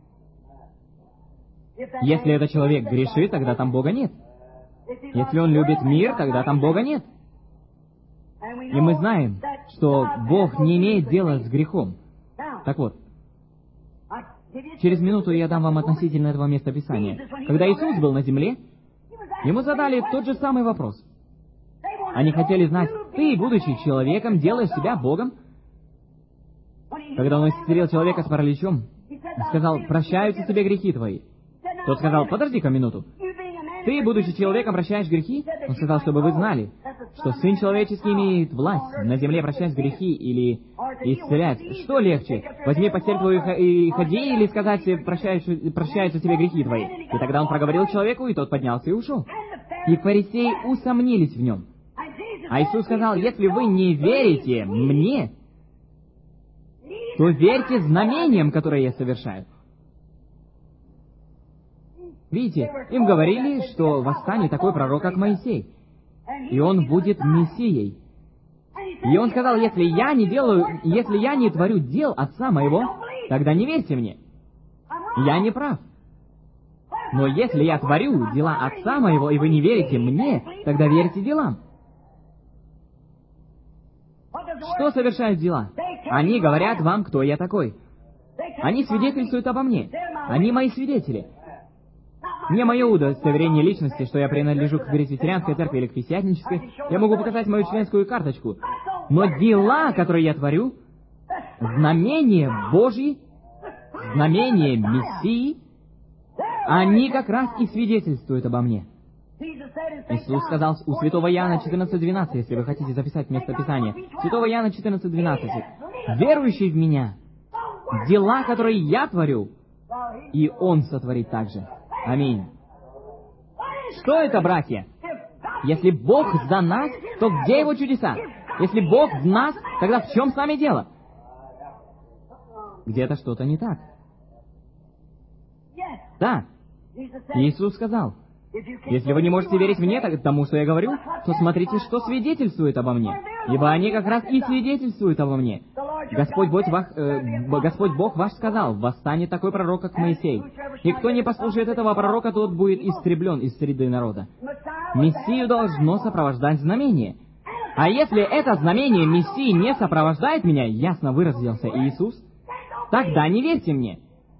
Если этот человек грешит, тогда там Бога нет. Если он любит мир, тогда там Бога нет. И мы знаем, что Бог не имеет дела с грехом. Так вот, через минуту я дам вам относительно этого места Писания. Когда Иисус был на земле, Ему задали тот же самый вопрос. Они хотели знать, ты, будучи человеком, делаешь себя Богом? Когда Он исцелил человека с параличом, сказал, прощаются тебе грехи твои. Тот сказал, подожди-ка минуту. Ты, будучи человеком, прощаешь грехи? Он сказал, чтобы вы знали, что Сын Человеческий имеет власть на земле прощать грехи или исцелять. Что легче? Возьми постель твою и ходи, или сказать, прощаются, прощаются тебе грехи твои? И тогда он проговорил человеку, и тот поднялся и ушел. И фарисеи усомнились в нем. А Иисус сказал, если вы не верите мне, то верьте знамениям, которые я совершаю. Видите, им говорили, что восстанет такой пророк, как Моисей, и он будет Мессией. И он сказал, если я не делаю, если я не творю дел Отца Моего, тогда не верьте мне. Я не прав. Но если я творю дела Отца Моего, и вы не верите мне, тогда верьте делам. Что совершают дела? Они говорят вам, кто я такой. Они свидетельствуют обо мне. Они мои свидетели. Не мое удостоверение личности, что я принадлежу к пресвитерианской церкви или к пятидесятнической. Я могу показать мою членскую карточку. Но дела, которые я творю, знамения Божьи, знамения Мессии, они как раз и свидетельствуют обо мне. Иисус сказал у святого Иоанна четырнадцать двенадцать, если вы хотите записать место Писания. Святого Иоанна четырнадцать двенадцать. «Верующий в Меня, дела, которые я творю, и Он сотворит также». Аминь. Что это, братья? Если Бог за нас, то где Его чудеса? Если Бог в нас, тогда в чем с нами дело? Где-то что-то не так. Да. Иисус сказал, если вы не можете верить мне, так, тому, что я говорю, то смотрите, что свидетельствует обо мне. Ибо они как раз и свидетельствуют обо мне. Господь Бог, ваш, э, Господь Бог ваш сказал, восстанет такой пророк, как Моисей. И кто не послушает этого пророка, тот будет истреблен из среды народа. Мессию должно сопровождать знамение. А если это знамение Мессии не сопровождает меня, ясно выразился Иисус, тогда не верьте мне.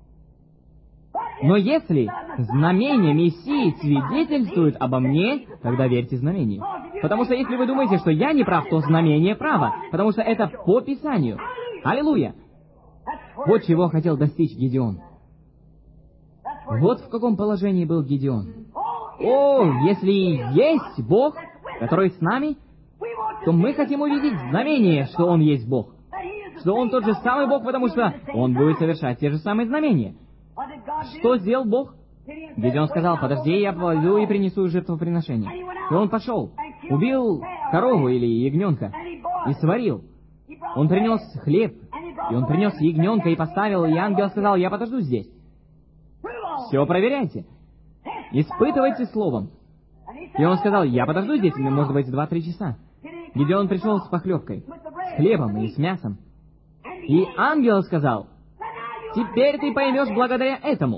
Но если знамение Мессии свидетельствует обо мне, тогда верьте знамению. Потому что если вы думаете, что я не прав, то знамение право, потому что это по Писанию. Аллилуйя! Вот чего хотел достичь Гедеон. Вот в каком положении был Гедеон. О, если есть Бог, который с нами, то мы хотим увидеть знамение, что Он есть Бог. Что Он тот же самый Бог, потому что Он будет совершать те же самые знамения. Что сделал Бог? Гедеон сказал, подожди, я пойду и принесу жертвоприношение. И он пошел, убил корову или ягненка и сварил. Он принес хлеб, и он принес ягненка и поставил, и ангел сказал, я подожду здесь. Все проверяйте. Испытывайте словом. И он сказал, я подожду здесь, может быть, два-три часа. Гедеон пришел с похлебкой, с хлебом и с мясом. И ангел сказал, теперь ты поймешь благодаря этому.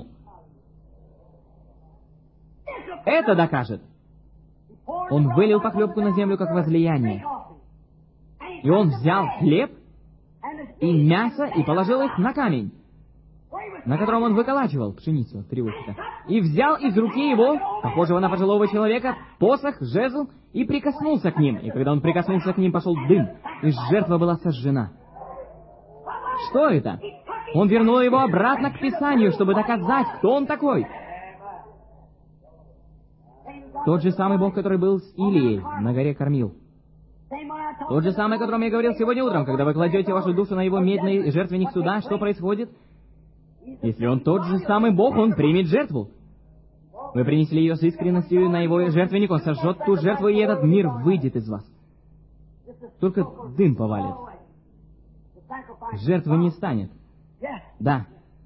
Это докажет. Он вылил похлебку на землю, как возлияние. И он взял хлеб и мясо и положил их на камень, на котором он выколачивал пшеницу, три выхода. И взял из руки его, похожего на пожилого человека, посох, жезл, и прикоснулся к ним. И когда он прикоснулся к ним, пошел дым, и жертва была сожжена. Что это? Он вернул его обратно к Писанию, чтобы доказать, кто он такой. Тот же самый Бог, который был с Илией на горе Кормил. Тот же самый, о котором я говорил сегодня утром, когда вы кладете вашу душу на его медный жертвенник суда, что происходит? Если Он тот же самый Бог, Он примет жертву. Вы принесли ее с искренностью на Его жертвенник, Он сожжет ту жертву, и этот мир выйдет из вас. Только дым повалит. Жертвы не станет. Да.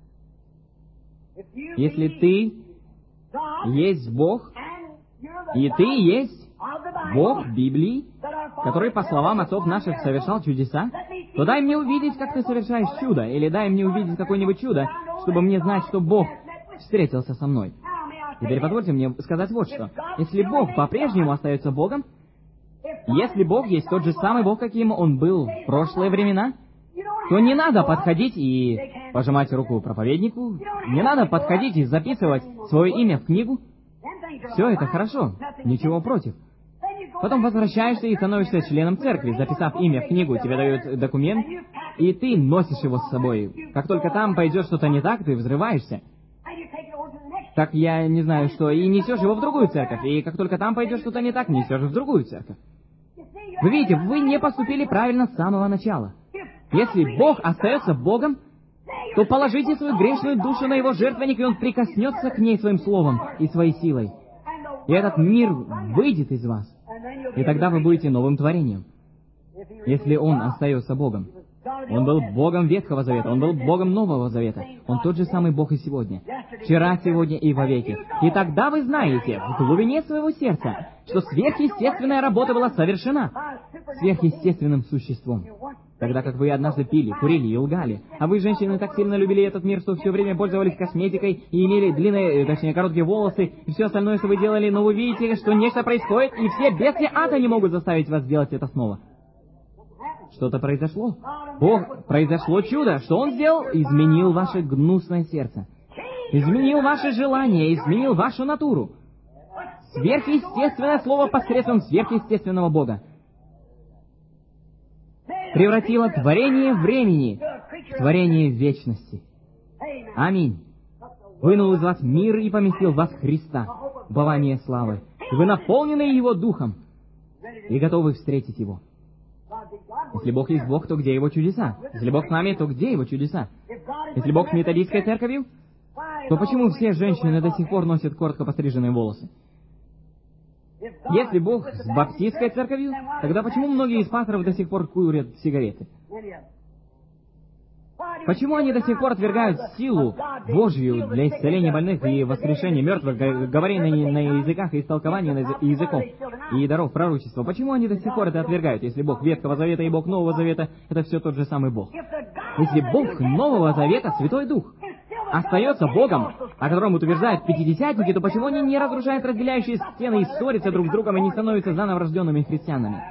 Если ты есть Бог, и ты есть Бог Библии, который, по словам отцов наших, совершал чудеса, то дай мне увидеть, как ты совершаешь чудо, или дай мне увидеть какое-нибудь чудо, чтобы мне знать, что Бог встретился со мной. Теперь позвольте мне сказать вот что. Если Бог по-прежнему остается Богом, если Бог есть тот же самый Бог, каким Он был в прошлые времена, то не надо подходить и пожимать руку проповеднику, не надо подходить и записывать свое имя в книгу. Все это хорошо, ничего против. Потом возвращаешься и становишься членом церкви, записав имя в книгу, тебе дают документ, и ты носишь его с собой. Как только там пойдет что-то не так, ты взрываешься. Так я не знаю что, и несешь его в другую церковь, и как только там пойдет что-то не так, несешь в другую церковь. Вы видите, вы не поступили правильно с самого начала. Если Бог остается Богом, то положите свою грешную душу на Его жертвенник, и Он прикоснется к ней своим словом и своей силой. И этот мир выйдет из вас. И тогда вы будете новым творением. Если Он остается Богом. Он был Богом Ветхого Завета, Он был Богом Нового Завета. Он тот же самый Бог и сегодня. Вчера, сегодня и вовеки. И тогда вы знаете, в глубине своего сердца, что сверхъестественная работа была совершена сверхъестественным существом. Тогда как вы однажды пили, курили и лгали, а вы, женщины, так сильно любили этот мир, что все время пользовались косметикой и имели длинные, точнее, короткие волосы, и все остальное, что вы делали, но вы видите, что нечто происходит, и все бесы ада не могут заставить вас сделать это снова. Что-то произошло. Бог, произошло чудо. Что Он сделал? Изменил ваше гнусное сердце. Изменил ваши желания, изменил вашу натуру. Сверхъестественное слово посредством сверхъестественного Бога превратило творение времени в творение вечности. Аминь. Вынул из вас мир и поместил в вас Христа, упование славы. И вы наполнены Его Духом и готовы встретить Его. Если Бог есть Бог, то где Его чудеса? Если Бог с нами, то где Его чудеса? Если Бог с методистской церковью, то почему все женщины до сих пор носят коротко постриженные волосы? Если Бог с баптистской церковью, тогда почему многие из пасторов до сих пор курят сигареты? Почему они до сих пор отвергают силу Божью для исцеления больных и воскрешения мертвых, говорения на языках и истолкования языков и даров пророчества? Почему они до сих пор это отвергают, если Бог Ветхого Завета и Бог Нового Завета — это все тот же самый Бог? Если Бог Нового Завета, Святой Дух, остается Богом, о котором утверждают пятидесятники, то почему они не разрушают разделяющие стены и ссорятся друг с другом и не становятся заново рожденными христианами?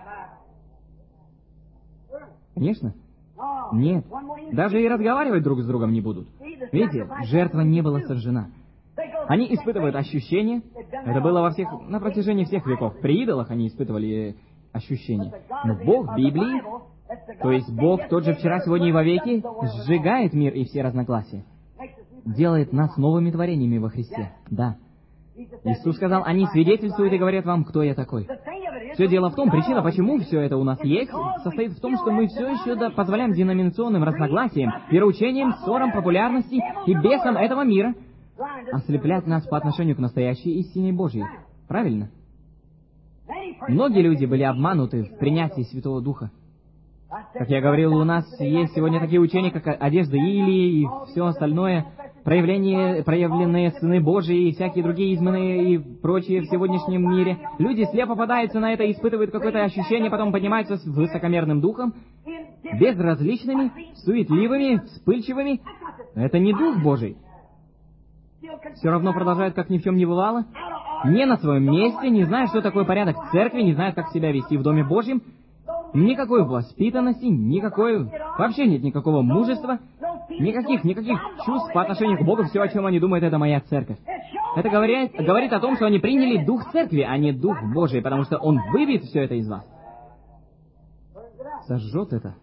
Конечно. Нет. Даже и разговаривать друг с другом не будут. Видите, жертва не была сожжена. Они испытывают ощущения. Это было во всех, на протяжении всех веков. При идолах они испытывали ощущения. Но Бог Библии, то есть Бог тот же вчера, сегодня и вовеки, сжигает мир и все разногласия. Делает нас новыми творениями во Христе. Да. Иисус сказал, они свидетельствуют и говорят вам, кто я такой. Все дело в том, причина, почему все это у нас есть, состоит в том, что мы все еще да, позволяем деноминационным разногласиям, вероучениям, ссорам, популярности и бесам этого мира ослеплять нас по отношению к настоящей истине Божьей. Правильно? Многие люди были обмануты в принятии Святого Духа. Как я говорил, у нас есть сегодня такие учения, как одежда Илии и все остальное, проявление, проявленные сыны Божии и всякие другие измены и прочие в сегодняшнем мире. Люди слепо попадаются на это, испытывают какое-то ощущение, потом поднимаются с высокомерным духом, безразличными, суетливыми, вспыльчивыми. Это не Дух Божий. Все равно продолжают, как ни в чем не бывало, не на своем месте, не зная, что такое порядок в церкви, не знают, как себя вести в Доме Божьем. Никакой воспитанности, никакой... Вообще нет никакого мужества, никаких, никаких чувств по отношению к Богу. Все, о чем они думают, это моя церковь. Это говорит, говорит о том, что они приняли Дух Церкви, а не Дух Божий, потому что Он выбьет все это из вас. Сожжет это.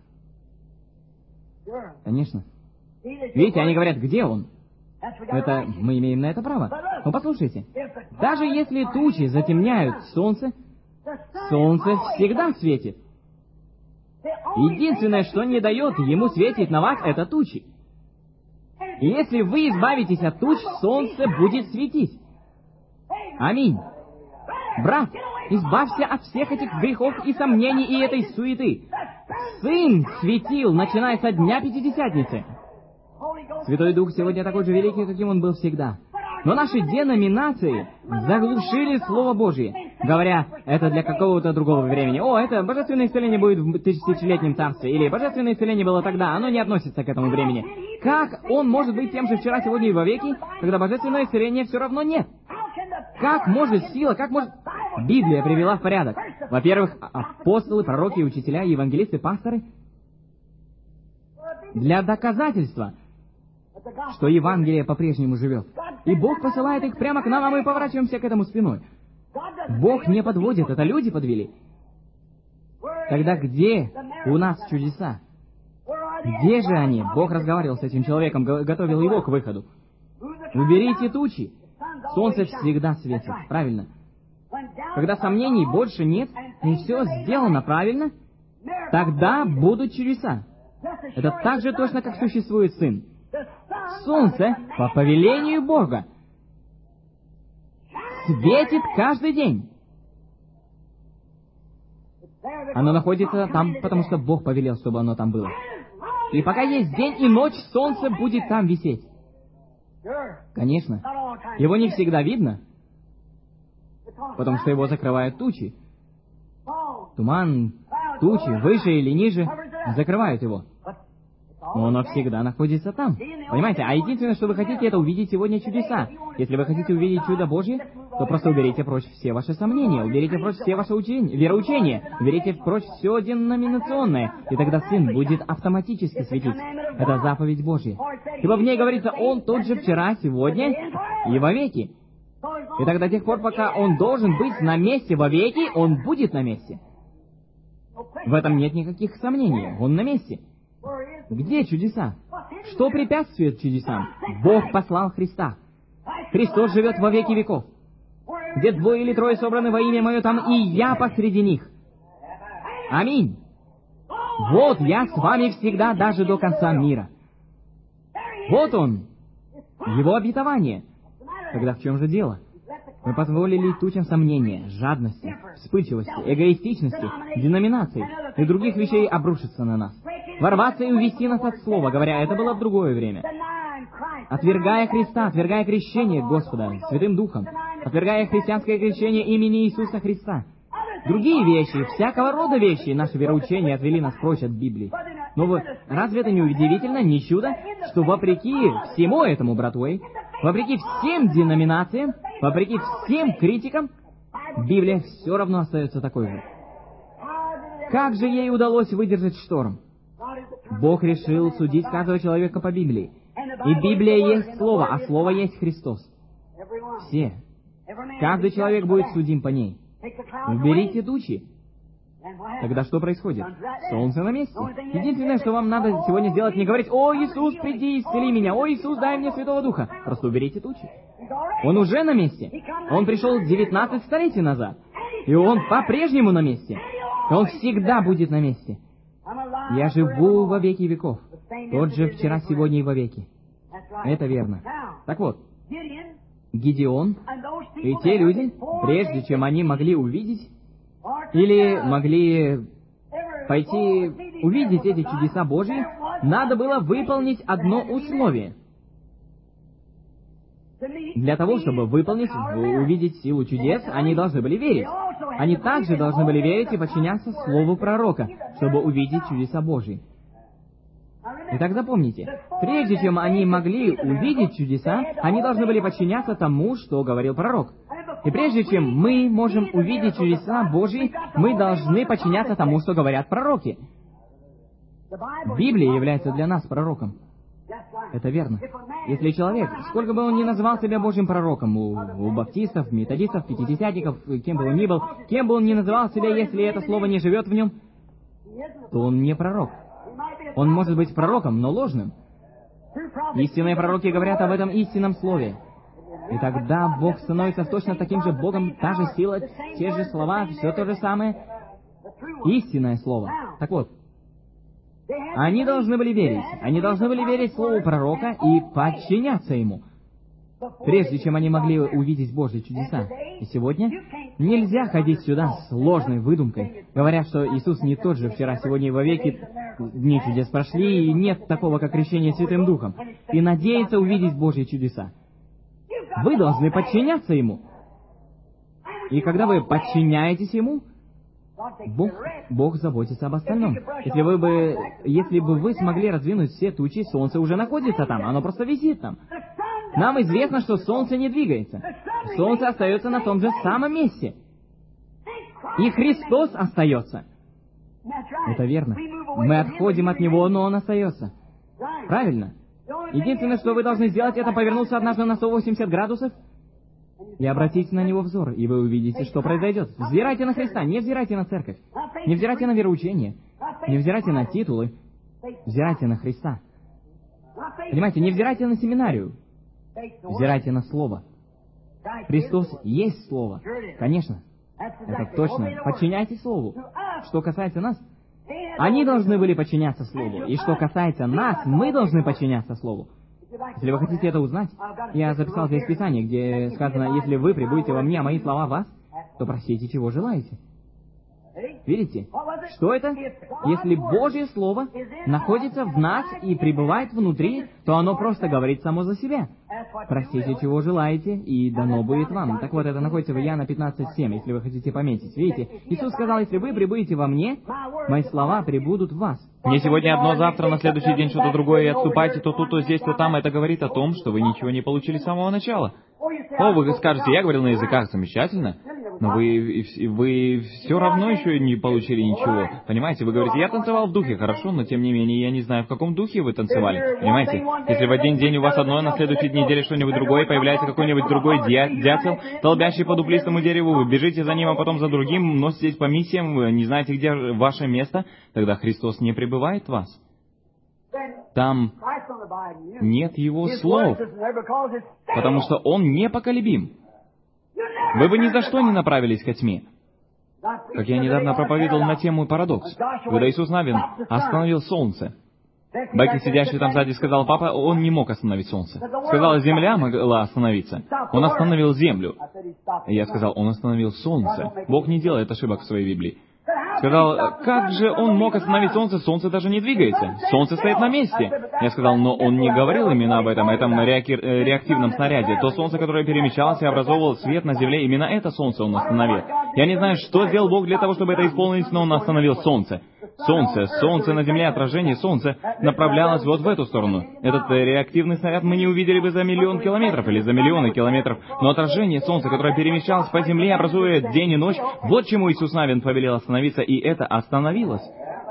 Конечно. Видите, они говорят, где Он? Это мы имеем на это право. Но послушайте, даже если тучи затемняют солнце, солнце всегда светит. Единственное, что не дает ему светить на вас, это тучи. И если вы избавитесь от туч, солнце будет светить. Аминь. Брат, избавься от всех этих грехов и сомнений и этой суеты. Сын светил, начиная со дня Пятидесятницы. Святой Дух сегодня такой же великий, каким Он был всегда. Но наши деноминации заглушили Слово Божье, говоря, это для какого-то другого времени. О, это божественное исцеление будет в тысячелетнем царстве. Или божественное исцеление было тогда, оно не относится к этому времени. Как он может быть тем же вчера, сегодня и вовеки, когда божественное исцеление все равно нет? Как может сила, как может... Библия привела в порядок. Во-первых, апостолы, пророки, учителя, евангелисты, пасторы. Для доказательства, что Евангелие по-прежнему живет. И Бог посылает их прямо к нам, а мы поворачиваемся к этому спиной. Бог не подводит, это люди подвели. Тогда где у нас чудеса? Где же они? Бог разговаривал с этим человеком, готовил его к выходу. Уберите тучи. Солнце всегда светит, правильно? Когда сомнений больше нет, и все сделано правильно, тогда будут чудеса. Это так же точно, как существует Сын. Солнце, по повелению Бога, светит каждый день. Оно находится там, потому что Бог повелел, чтобы оно там было. И пока есть день и ночь, солнце будет там висеть. Конечно. Его не всегда видно, потому что его закрывают тучи. Туман, тучи, выше или ниже, закрывают его. Но оно всегда находится там. Понимаете? А единственное, что вы хотите, это увидеть сегодня чудеса. Если вы хотите увидеть чудо Божье, то просто уберите прочь все ваши сомнения, уберите прочь все ваши учения, вероучения, уберите прочь все деноминационное, и тогда Сын будет автоматически светить. Это заповедь Божья. Ибо в ней говорится, Он тот же вчера, сегодня и вовеки. И тогда до тех пор, пока Он должен быть на месте вовеки, Он будет на месте. В этом нет никаких сомнений. Он на месте. Где чудеса? Что препятствует чудесам? Бог послал Христа. Христос живет во веки веков. Где двое или трое собраны во имя Мое, там и Я посреди них. Аминь. Вот я с вами всегда, даже до конца мира. Вот Он, Его обетование. Тогда в чем же дело? Мы позволили тучам сомнения, жадности, вспыльчивости, эгоистичности, деноминаций и других вещей обрушиться на нас. Ворваться и увести нас от слова, говоря, это было в другое время. Отвергая Христа, отвергая крещение Господа Святым Духом, отвергая христианское крещение имени Иисуса Христа. Другие вещи, всякого рода вещи, наши вероучения отвели нас прочь от Библии. Но вот разве это не удивительно, не чудо, что вопреки всему этому, братвой, вопреки всем деноминациям, вопреки всем критикам, Библия все равно остается такой же. Как же ей удалось выдержать шторм? Бог решил судить каждого человека по Библии. И Библия есть Слово, а Слово есть Христос. Все. Каждый человек будет судим по ней. Уберите тучи. Тогда что происходит? Солнце на месте. Единственное, что вам надо сегодня сделать, не говорить: «О, Иисус, приди, исцели меня! О, Иисус, дай мне Святого Духа!» Просто уберите тучи. Он уже на месте. Он пришел девятнадцать столетий назад. И Он по-прежнему на месте. И Он всегда будет на месте. Я живу во веки веков. Тот же вчера, сегодня и вовеки. Это верно. Так вот, Гидеон и те люди, прежде чем они могли увидеть, или могли пойти увидеть эти чудеса Божьи, надо было выполнить одно условие. Для того, чтобы выполнить, увидеть силу чудес, они должны были верить. Они также должны были верить и подчиняться слову пророка, чтобы увидеть чудеса Божьи. Итак, запомните, прежде чем они могли увидеть чудеса, они должны были подчиняться тому, что говорил пророк. И прежде чем мы можем увидеть чудеса Божьи, мы должны подчиняться тому, что говорят пророки. Библия является для нас пророком. Это верно. Если человек, сколько бы он ни назвал себя Божьим пророком, у, у баптистов, методистов, пятидесятников, кем бы он ни был, кем бы он ни называл себя, если это слово не живет в нем, то он не пророк. Он может быть пророком, но ложным. Истинные пророки говорят об этом истинном слове. И тогда Бог становится точно таким же Богом, та же сила, те же слова, все то же самое. Истинное слово. Так вот, Они должны были верить. Они должны были верить слову пророка и подчиняться ему, прежде чем они могли увидеть Божьи чудеса. И сегодня нельзя ходить сюда с ложной выдумкой, говоря, что Иисус не тот же вчера, сегодня и вовеки, дни чудес прошли, и нет такого, как крещение Святым Духом, и надеяться увидеть Божьи чудеса. Вы должны подчиняться Ему. И когда вы подчиняетесь Ему, Бог, Бог заботится об остальном. Если вы бы, если бы вы смогли раздвинуть все тучи, солнце уже находится там, оно просто висит там. Нам известно, что солнце не двигается. Солнце остается на том же самом месте. И Христос остается. Это верно. Мы отходим от Него, но Он остается. Правильно. Единственное, что вы должны сделать, это повернуться однажды на сто восемьдесят градусов и обратите на Него взор, и вы увидите, что произойдет. Взирайте на Христа, не взирайте на церковь, не взирайте на вероучение, не взирайте на титулы, взирайте на Христа. Понимаете, не взирайте на семинарию, взирайте на Слово. Христос есть Слово. Конечно, это точно. Подчиняйтесь Слову. Что касается нас, они должны были подчиняться Слову. И что касается нас, мы должны подчиняться Слову. Если вы хотите это узнать, я записал здесь Писание, где сказано: «Если вы пребудете во мне, а мои слова в вас, то просите, чего желаете». Видите? Что это? Если Божье Слово находится в нас и пребывает внутри, то оно просто говорит само за себя. Просите, чего желаете, и дано будет вам. Так вот, это находится в Иоанна пятнадцать семь, если вы хотите пометить. Видите? Иисус сказал: «Если вы пребудете во мне, мои слова пребудут в вас». Мне сегодня одно, завтра, на следующий день что-то другое, и отступайте то тут, то здесь, то там. Это говорит о том, что вы ничего не получили с самого начала. О, вы скажете: я говорил на языках, замечательно. Но вы, вы все равно еще не получили ничего. Понимаете, вы говорите: я танцевал в духе, хорошо, но тем не менее я не знаю, в каком духе вы танцевали. Понимаете, если в один день у вас одно, на следующей неделе что-нибудь другое, появляется какой-нибудь другой дя дятел, долбящий по дуплистому дереву, вы бежите за ним, а потом за другим, носитесь по миссиям, вы не знаете, где ваше место, тогда Христос не пребывает в вас. Там нет Его слов, потому что Он непоколебим. Вы бы ни за что не направились ко тьме. Как я недавно проповедовал на тему парадокс, когда Иисус Навин остановил солнце. Бекки, сидящий там сзади, сказал: папа, он не мог остановить солнце. Сказала, земля могла остановиться. Он остановил землю. И я сказал: он остановил солнце. Бог не делает ошибок в своей Библии. Сказал: как же он мог остановить солнце? Солнце даже не двигается. Солнце стоит на месте. Я сказал: но он не говорил именно об этом, этом реаки- реактивном снаряде. То солнце, которое перемещалось и образовывало свет на земле, именно это солнце он остановил. Я не знаю, что сделал Бог для того, чтобы это исполнить, но он остановил солнце. Солнце, солнце на земле, отражение солнца направлялось вот в эту сторону. Этот реактивный снаряд мы не увидели бы за миллион километров или за миллионы километров, но отражение солнца, которое перемещалось по земле, образуя день и ночь, вот чему Иисус Навин повелел остановиться, и это остановилось.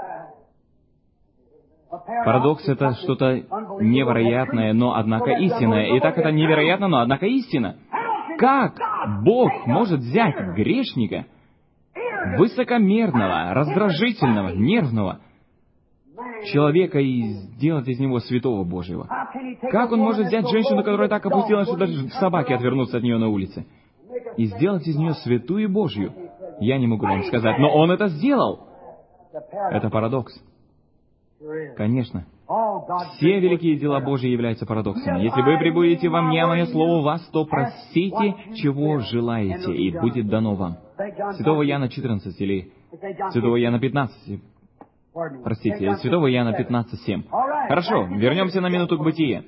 Парадокс — это что-то невероятное, но однако истинное. И так это невероятно, но однако истина. Как Бог может взять грешника, высокомерного, раздражительного, нервного человека и сделать из него святого Божьего? Как Он может взять женщину, которая так опустилась, что даже собаки отвернутся от нее на улице, и сделать из нее святую Божью? Я не могу вам сказать, но Он это сделал. Это парадокс. Конечно. Все великие дела Божьи являются парадоксами. Если вы пребудете во мне, а мое слово в вас, то просите, чего желаете, и будет дано вам. Святого Иоанна четырнадцать или Святого Иоанна пятнадцать. Простите, Святого Иоанна пятнадцать семь. Хорошо, вернемся на минуту к бытие.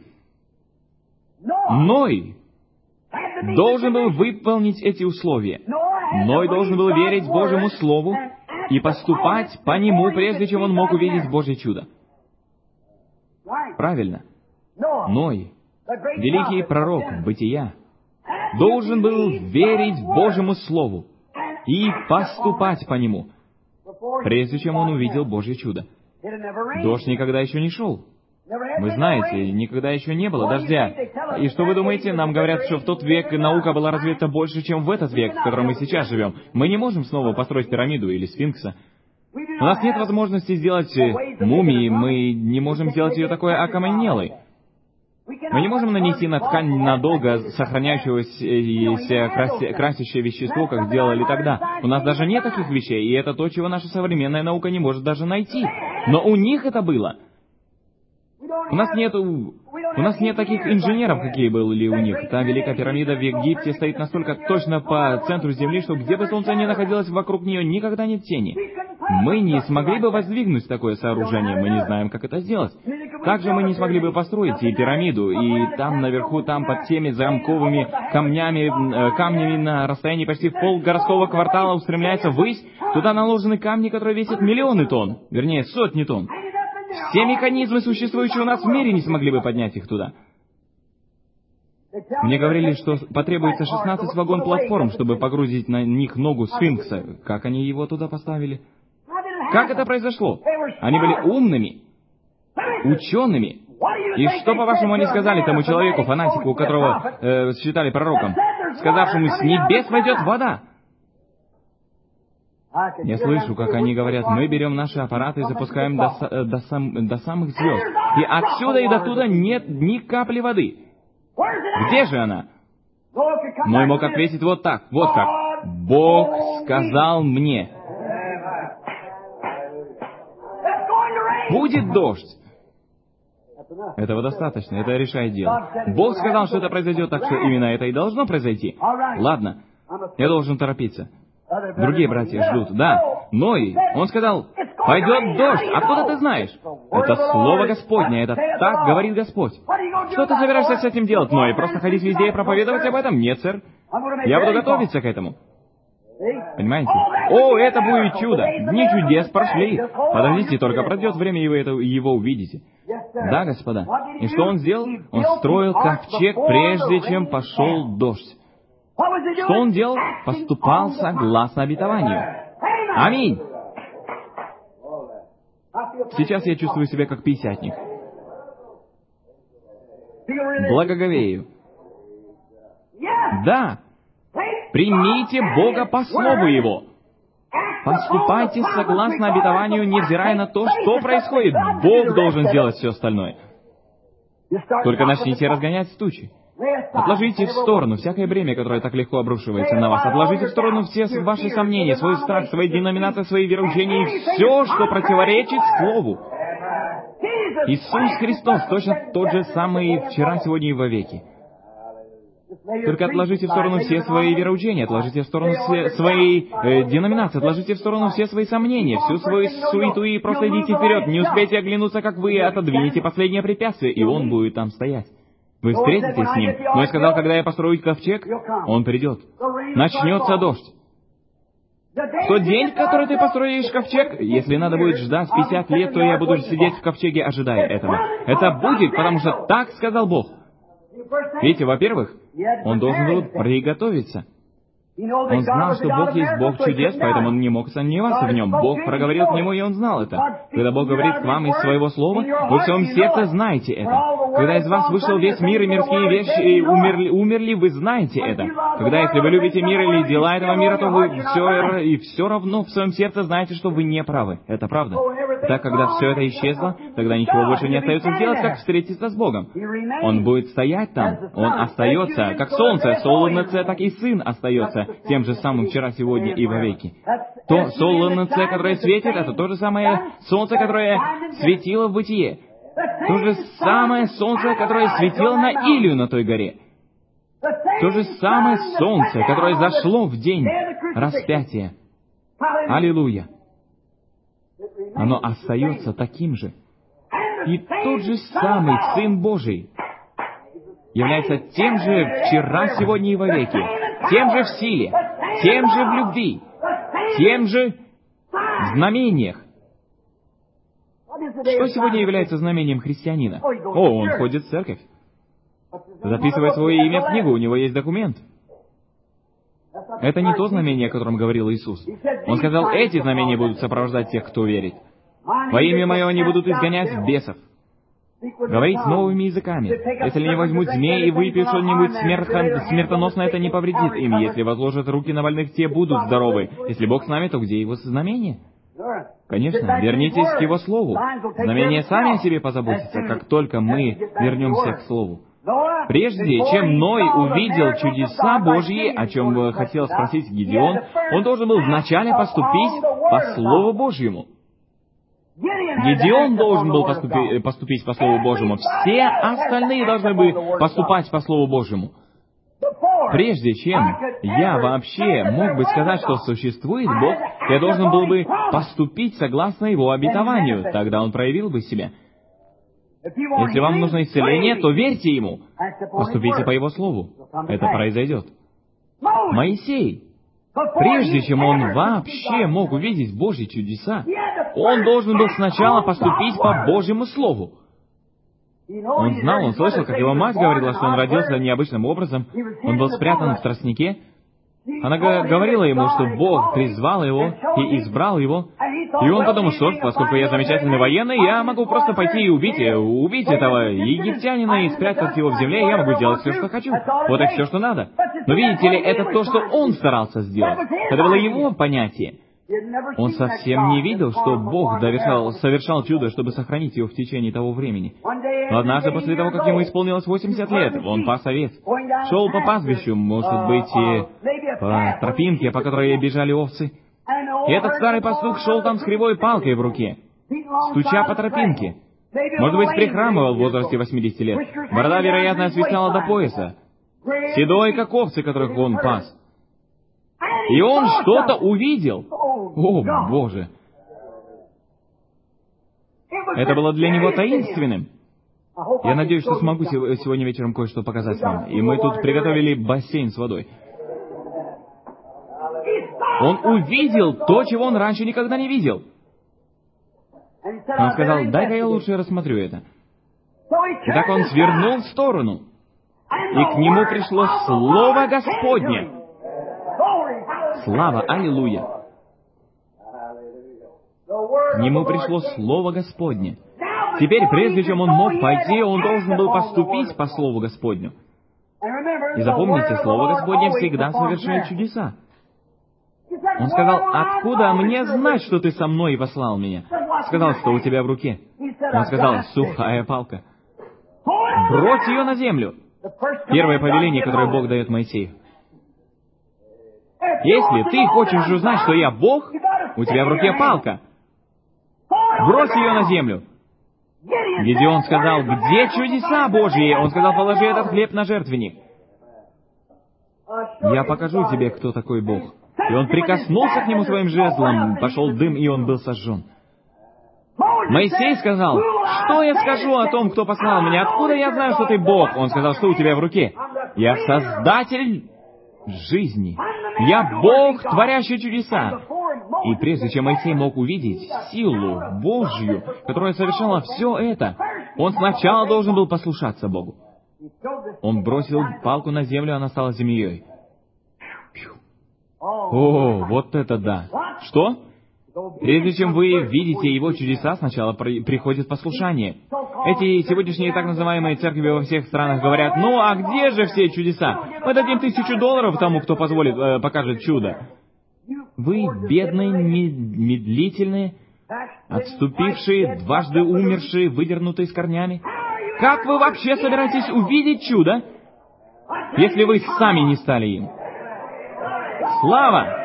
Ной должен был выполнить эти условия. Ной должен был верить Божьему Слову и поступать по нему, прежде чем он мог увидеть Божье чудо. Правильно. Ной, великий пророк Бытия, должен был верить Божьему Слову и поступать по нему, прежде чем он увидел Божье чудо. Дождь никогда еще не шел. Вы знаете, никогда еще не было дождя. И что вы думаете? Нам говорят, что в тот век наука была развита больше, чем в этот век, в котором мы сейчас живем. Мы не можем снова построить пирамиду или сфинкса. У нас нет возможности сделать мумии, мы не можем сделать ее такой окаменелой. Мы не можем нанести на ткань надолго сохраняющееся краси- красящее вещество, как сделали тогда. У нас даже нет таких вещей, и это то, чего наша современная наука не может даже найти. Но у них это было. У нас нет, у нас нет таких инженеров, какие были у них. Та Великая пирамида в Египте стоит настолько точно по центру Земли, что где бы солнце ни находилось вокруг нее, никогда нет тени. Мы не смогли бы воздвигнуть такое сооружение, мы не знаем, как это сделать. Также мы не смогли бы построить и пирамиду, и там наверху, там под теми замковыми камнями, э, камнями на расстоянии почти в пол городского квартала устремляется ввысь, туда наложены камни, которые весят миллионы тонн, вернее, сотни тонн. Все механизмы, существующие у нас в мире, не смогли бы поднять их туда. Мне говорили, что потребуется шестнадцать вагон-платформ, чтобы погрузить на них ногу сфинкса. Как они его туда поставили? Как это произошло? Они были умными, учеными. И что, по-вашему, они сказали тому человеку, фанатику, которого э, считали пророком, сказавшему, с небес войдет вода? Я слышу, как они говорят, мы берем наши аппараты и запускаем до, э, до, сам, до самых звезд. И отсюда и до туда нет ни капли воды. Где же она? Ной мог ответить вот так, вот как. Бог сказал мне. Будет дождь. Этого достаточно, это решает дело. Бог сказал, что это произойдет, так что именно это и должно произойти. Ладно, я должен торопиться. Другие братья ждут. Да, Ной, он сказал, пойдет дождь. Откуда ты знаешь? Это слово Господне, это так говорит Господь. Что ты собираешься с этим делать, Ной? Просто ходить везде и проповедовать об этом? Нет, сэр. Я буду готовиться к этому. Понимаете? О, это будет чудо! Дни чудес прошли. Подождите, только пройдет время, и вы это, его увидите. Да, господа. И что он сделал? Он строил ковчег, прежде чем пошел дождь. Что он делал? Поступал согласно обетованию. Аминь! Сейчас я чувствую себя как пятидесятник. Благоговею. Да! Примите Бога по слову Его. Поступайте согласно обетованию, невзирая на то, что происходит. Бог должен сделать все остальное. Только начните разгонять тучи. Отложите в сторону всякое бремя, которое так легко обрушивается на вас. Отложите в сторону все ваши сомнения, свой страх, свои деноминации, свои вероучения и все, что противоречит Слову. Иисус Христос точно тот же самый вчера, сегодня и вовеки. Только отложите в сторону все свои вероучения, отложите в сторону все свои э, деноминации, отложите в сторону все свои сомнения, всю свою суету и просто идите вперед. Не успейте оглянуться, как вы отодвинете последнее препятствие, и Он будет там стоять. Вы встретитесь с Ним. Но я сказал, когда я построю ковчег, Он придет. Начнется дождь. В тот день, в который ты построишь ковчег, если надо будет ждать пятьдесят лет, то я буду сидеть в ковчеге, ожидая этого. Это будет, потому что так сказал Бог. Видите, во-первых, он должен был приготовиться. Он знал, что Бог есть Бог чудес, поэтому он не мог сомневаться в нем. Бог проговорил к нему, и он знал это. Когда Бог говорит к вам из своего слова, вы в своем сердце знаете это. Когда из вас вышел весь мир и мирские вещи и умерли, умерли, вы знаете это. Когда, если вы любите мир или дела этого мира, то вы все и все равно в своем сердце знаете, что вы не правы. Это правда. Так, когда все это исчезло, тогда ничего больше не остается сделать, как встретиться с Богом. Он будет стоять там. Он остается, как солнце, солнце, так и сын остается тем же самым вчера, сегодня и вовеки. То солнце, которое светит, это то же самое солнце, которое светило в бытие. То же самое солнце, которое светило на Илью на той горе. То же самое солнце, которое зашло в день распятия. Аллилуйя! Оно остается таким же. И тот же самый Сын Божий является тем же вчера, сегодня и вовеки, тем же в силе, тем же в любви, тем же в знамениях. Что сегодня является знамением христианина? О, он ходит в церковь. Записывает свое имя в книгу, у него есть документ. Это не то знамение, о котором говорил Иисус. Он сказал, эти знамения будут сопровождать тех, кто верит. Во имя Мое они будут изгонять бесов, говорить новыми языками. Если не возьмут змей и выпьют что-нибудь смертоносное, это не повредит им. Если возложат руки на больных, те будут здоровы. Если Бог с нами, то где Его знамение? Конечно, вернитесь к Его Слову. Знамения сами о себе позаботятся, как только мы вернемся к Слову. Прежде чем Ной увидел чудеса Божьи, о чем хотел спросить Гедеон, он должен был вначале поступить по Слову Божьему. Гедеон должен был поступи, поступить по Слову Божьему. Все остальные должны были поступать по Слову Божьему. Прежде чем я вообще мог бы сказать, что существует Бог, я должен был бы поступить согласно Его обетованию. Тогда Он проявил бы себя. Если вам нужно исцеление, то верьте Ему. Поступите по Его Слову. Это произойдет. Моисей, прежде чем он вообще мог увидеть Божьи чудеса, он должен был сначала поступить по Божьему Слову. Он знал, он слышал, как его мать говорила, что он родился необычным образом. Он был спрятан в тростнике. Она говорила ему, что Бог призвал его и избрал его. И он подумал, что ж, поскольку я замечательный военный, я могу просто пойти и убить, убить этого египтянина и спрятать его в земле, и я могу делать все, что хочу. Вот и все, что надо. Но видите ли, это то, что он старался сделать. Это было его понятие. Он совсем не видел, что Бог довершал, совершал чудо, чтобы сохранить его в течение того времени. Но однажды, после того, как ему исполнилось восемьдесят лет, он пас овец, шел по пастбищу, может быть, и по тропинке, по которой бежали овцы. И этот старый пастух шел там с кривой палкой в руке, стуча по тропинке. Может быть, прихрамывал в возрасте восьмидесяти лет. Борода, вероятно, свисала до пояса. Седой, как овцы, которых он пас. И он что-то увидел. О, Боже! Это было для него таинственным. Я надеюсь, что смогу сегодня вечером кое-что показать вам. И мы тут приготовили бассейн с водой. Он увидел то, чего он раньше никогда не видел. Он сказал, дай-ка я лучше рассмотрю это. И так он свернул в сторону. И к нему пришло Слово Господне. Слава, аллилуйя! К нему пришло Слово Господне. Теперь, прежде чем он мог пойти, он должен был поступить по Слову Господню. И запомните, Слово Господне всегда совершает чудеса. Он сказал, откуда мне знать, что ты со мной и послал меня? Сказал, что у тебя в руке. Он сказал, сухая палка. Брось ее на землю. Первое повеление, которое Бог дает Моисею. Если ты хочешь узнать, что я Бог, у тебя в руке палка. Брось ее на землю. Гедеон сказал, где чудеса Божьи? Он сказал, положи этот хлеб на жертвенник. Я покажу тебе, кто такой Бог. И он прикоснулся к нему своим жезлом, пошел дым, и он был сожжен. Моисей сказал, что я скажу о том, кто послал меня? Откуда я знаю, что ты Бог? Он сказал, что у тебя в руке? Я Создатель жизни. Я Бог, творящий чудеса. И прежде чем Моисей мог увидеть силу Божью, которая совершала все это, он сначала должен был послушаться Богу. Он бросил палку на землю, она стала змеей. О, вот это да! Что? Прежде чем вы видите Его чудеса, сначала при- приходит послушание. Эти сегодняшние так называемые церкви во всех странах говорят, ну а где же все чудеса? Мы дадим тысячу долларов тому, кто позволит, э, покажет чудо. Вы, бедные, медлительные, отступившие, дважды умершие, выдернутые с корнями. Как вы вообще собираетесь увидеть чудо, если вы сами не стали им? Слава!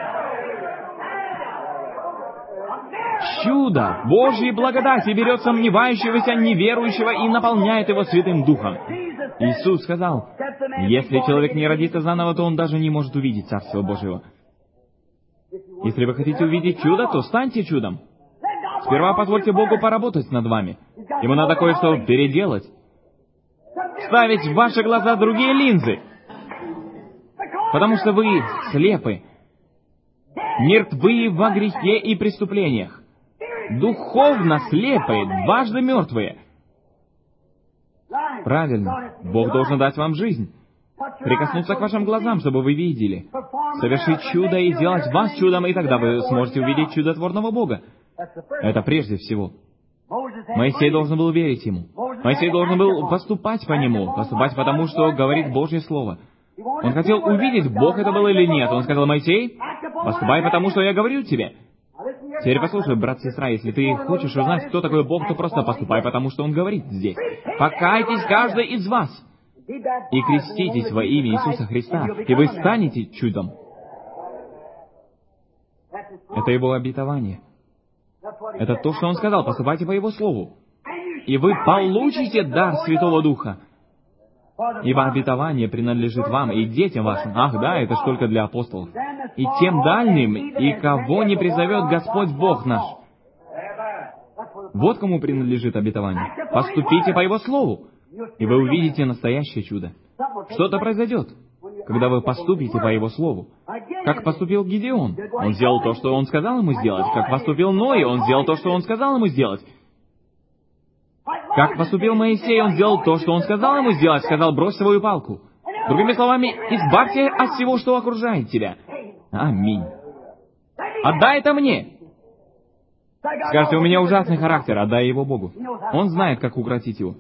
Чудо Божьей благодати берет сомневающегося, неверующего и наполняет его Святым Духом. Иисус сказал, если человек не родится заново, то он даже не может увидеть Царство Божьего. Если вы хотите увидеть чудо, то станьте чудом. Сперва позвольте Богу поработать над вами. Ему надо кое-что переделать. Вставить в ваши глаза другие линзы. Потому что вы слепы. Мертвы во грехе и преступлениях. Духовно слепые, дважды мертвые. Правильно. Бог должен дать вам жизнь. Прикоснуться к вашим глазам, чтобы вы видели. Совершить чудо и сделать вас чудом, и тогда вы сможете увидеть чудотворного Бога. Это прежде всего. Моисей должен был верить Ему. Моисей должен был поступать по Нему, поступать потому, что говорит Божье Слово. Он хотел увидеть, Бог это был или нет. Он сказал, Моисей, поступай потому, что я говорю тебе. Теперь послушай, брат, сестра, если ты хочешь узнать, кто такой Бог, то просто поступай, потому что Он говорит здесь. «Покайтесь, каждый из вас, и креститесь во имя Иисуса Христа, и вы станете чудом». Это Его обетование. Это то, что Он сказал, поступайте по Его Слову. И вы получите дар Святого Духа. Ибо обетование принадлежит вам и детям вашим. Ах да, это ж только для апостолов. И тем дальним, и кого не призовет Господь Бог наш. Вот кому принадлежит обетование. Поступите по Его Слову, и вы увидите настоящее чудо. Что-то произойдет, когда вы поступите по Его Слову. Как поступил Гидеон. Он сделал то, что Он сказал ему сделать. Как поступил Ной, он сделал то, что Он сказал ему сделать. Как поступил Моисей, он сделал то, что он сказал ему сделать, сказал: брось свою палку. Другими словами, избавься от всего, что окружает тебя. Аминь. Отдай это мне. Скажете: у меня ужасный характер, отдай его Богу. Он знает, как укротить его.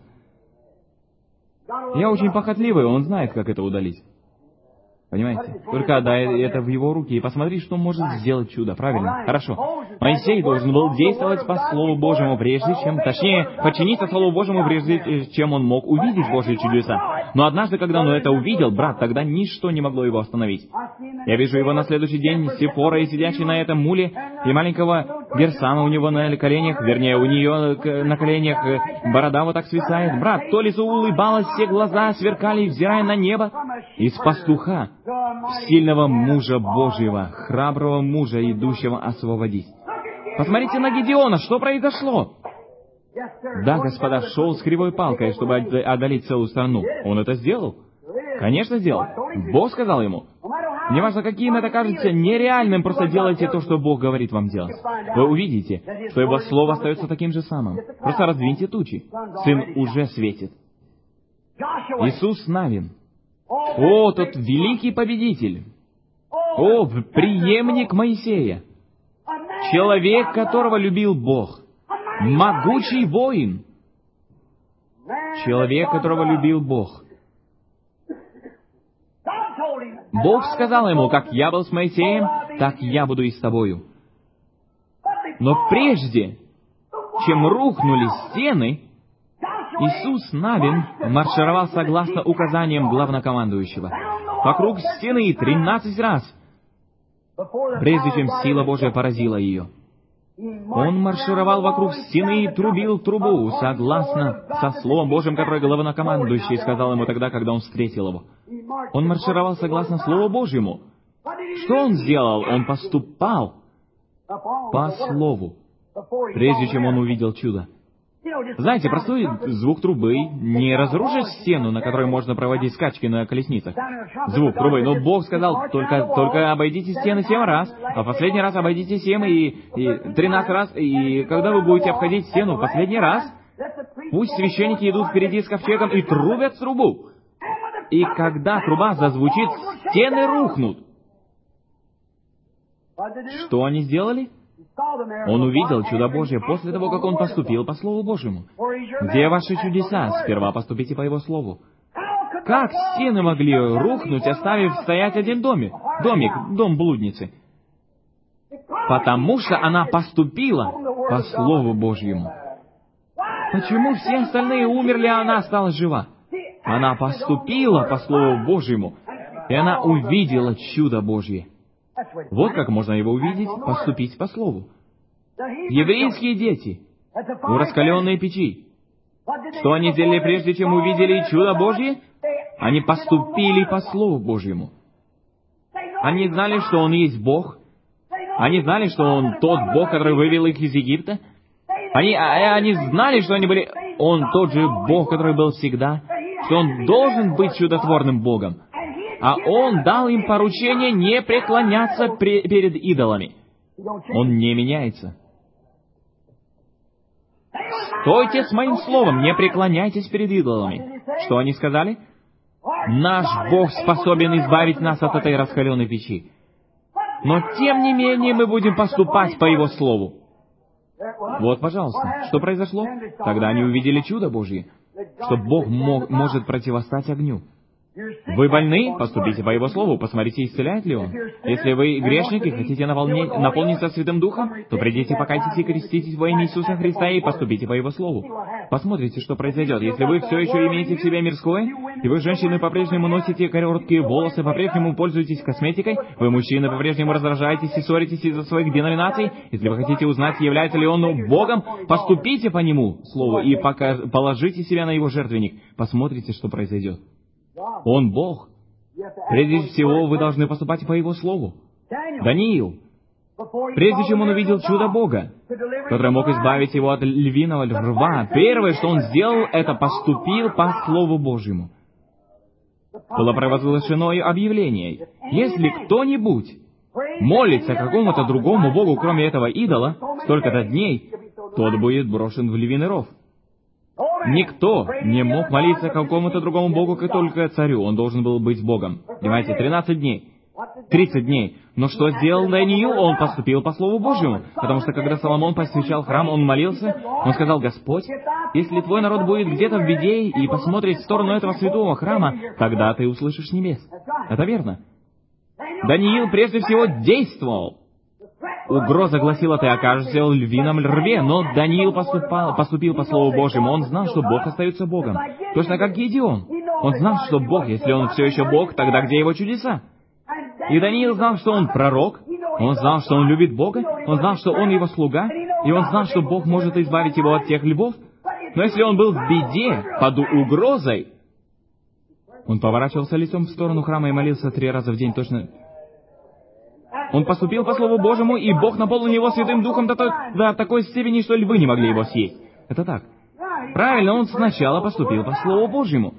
Я очень похотливый, он знает, как это удалить. Понимаете? Только отдай это в его руки и посмотри, что может сделать чудо. Правильно? Хорошо. Моисей должен был действовать по Слову Божьему прежде, чем... Точнее, подчиниться Слову Божьему прежде, чем он мог увидеть Божьи чудеса. Но однажды, когда он это увидел, брат, тогда ничто не могло его остановить. Я вижу его на следующий день, Сефора, и сидящий на этом муле, и маленького Герсама у него на коленях, вернее, у нее на коленях борода вот так свисает. Брат, то ли улыбалась, все глаза сверкали, взирая на небо. Из пастуха, сильного мужа Божьего, храброго мужа, идущего освободить. Посмотрите на Гидеона, что произошло? Да, господа, шел с кривой палкой, чтобы одолеть целую страну. Он это сделал? Конечно, сделал. Бог сказал ему: неважно, каким это кажется нереальным, просто делайте то, что Бог говорит вам делать. Вы увидите, что Его Слово остается таким же самым. Просто раздвиньте тучи. Сын уже светит. Иисус Навин. О, тот великий победитель! О, преемник Моисея! Человек, которого любил Бог! Могучий воин! Человек, которого любил Бог! Бог сказал ему: как я был с Моисеем, так я буду и с тобою. Но прежде, чем рухнули стены, Иисус Навин маршировал согласно указаниям главнокомандующего вокруг стены тринадцать раз, прежде чем сила Божия поразила ее. Он маршировал вокруг стены и трубил трубу, согласно со Словом Божьим, которое главнокомандующий сказал ему тогда, когда он встретил его. Он маршировал согласно Слову Божьему. Что он сделал? Он поступал по Слову, прежде чем он увидел чудо. Знаете, простой звук трубы не разрушит стену, на которой можно проводить скачки на колесницах. Звук трубы. Но Бог сказал: только, только обойдите стены семь раз, а в последний раз обойдите семь и, и тринадцать раз, и когда вы будете обходить стену в последний раз, пусть священники идут впереди с ковчегом и трубят в трубу. И когда труба зазвучит, стены рухнут. Что они сделали? Он увидел чудо Божье после того, как он поступил по Слову Божьему. Где ваши чудеса? Сперва поступите по Его Слову. Как стены могли рухнуть, оставив стоять один домик? Домик, дом блудницы. Потому что она поступила по Слову Божьему. Почему все остальные умерли, а она осталась жива? Она поступила по Слову Божьему, и она увидела чудо Божье. Вот как можно его увидеть, поступить по Слову. Еврейские дети у раскаленной печи. Что они сделали, прежде чем увидели чудо Божье? Они поступили по Слову Божьему. Они знали, что Он есть Бог. Они знали, что Он тот Бог, который вывел их из Египта. Они, они знали, что они были... Он тот же Бог, который был всегда. Что Он должен быть чудотворным Богом. А Он дал им поручение не преклоняться пре- перед идолами. Он не меняется. Стойте с моим словом, не преклоняйтесь перед идолами. Что они сказали? Наш Бог способен избавить нас от этой раскаленной печи. Но тем не менее мы будем поступать по Его слову. Вот, пожалуйста, что произошло? Тогда они увидели чудо Божье, что Бог мог, может противостать огню. Вы больны? Поступите по Его Слову, посмотрите, исцеляет ли Он. Если вы грешники, хотите наполнить, наполниться Святым Духом, то придите, покайтесь и креститесь во имя Иисуса Христа и поступите по Его Слову. Посмотрите, что произойдет. Если вы все еще имеете в себе мирское, и вы, женщины, по-прежнему носите короткие волосы, по-прежнему пользуетесь косметикой, вы, мужчины, по-прежнему раздражаетесь и ссоритесь из-за своих деноминаций, если вы хотите узнать, является ли Он Богом, поступите по Нему Слову и пока... положите себя на Его жертвенник. Посмотрите, что произойдет. Он Бог. Прежде всего, вы должны поступать по Его Слову. Даниил, прежде чем он увидел чудо Бога, который мог избавить его от львиного рва, первое, что он сделал, это поступил по Слову Божьему. Было провозглашено объявление: если кто-нибудь молится какому-то другому Богу, кроме этого идола, столько-то дней, тот будет брошен в львиный ров. Никто не мог молиться какому-то другому Богу, как только царю. Он должен был быть Богом. Понимаете, тринадцать дней. тридцать дней. Но что сделал Даниил? Он поступил по Слову Божьему. Потому что, когда Соломон посвящал храм, он молился, он сказал: Господь, если Твой народ будет где-то в беде и посмотрит в сторону этого святого храма, тогда Ты услышишь с небес. Это верно. Даниил прежде всего действовал. Угроза гласила: ты окажешься в львином рве, но Даниил поступал, поступил по Слову Божьему. Он знал, что Бог остается Богом. Точно как Гедеон. Он знал, что Бог, если Он все еще Бог, тогда где Его чудеса? И Даниил знал, что он пророк. Он знал, что он любит Бога. Он знал, что он Его слуга. И он знал, что Бог может избавить его от тех львов. Но если он был в беде, под угрозой, он поворачивался лицом в сторону храма и молился три раза в день точно. Он поступил по Слову Божьему, и Бог наполнил его Святым Духом до, той, до такой степени, что львы не могли его съесть. Это так. Правильно, он сначала поступил по Слову Божьему.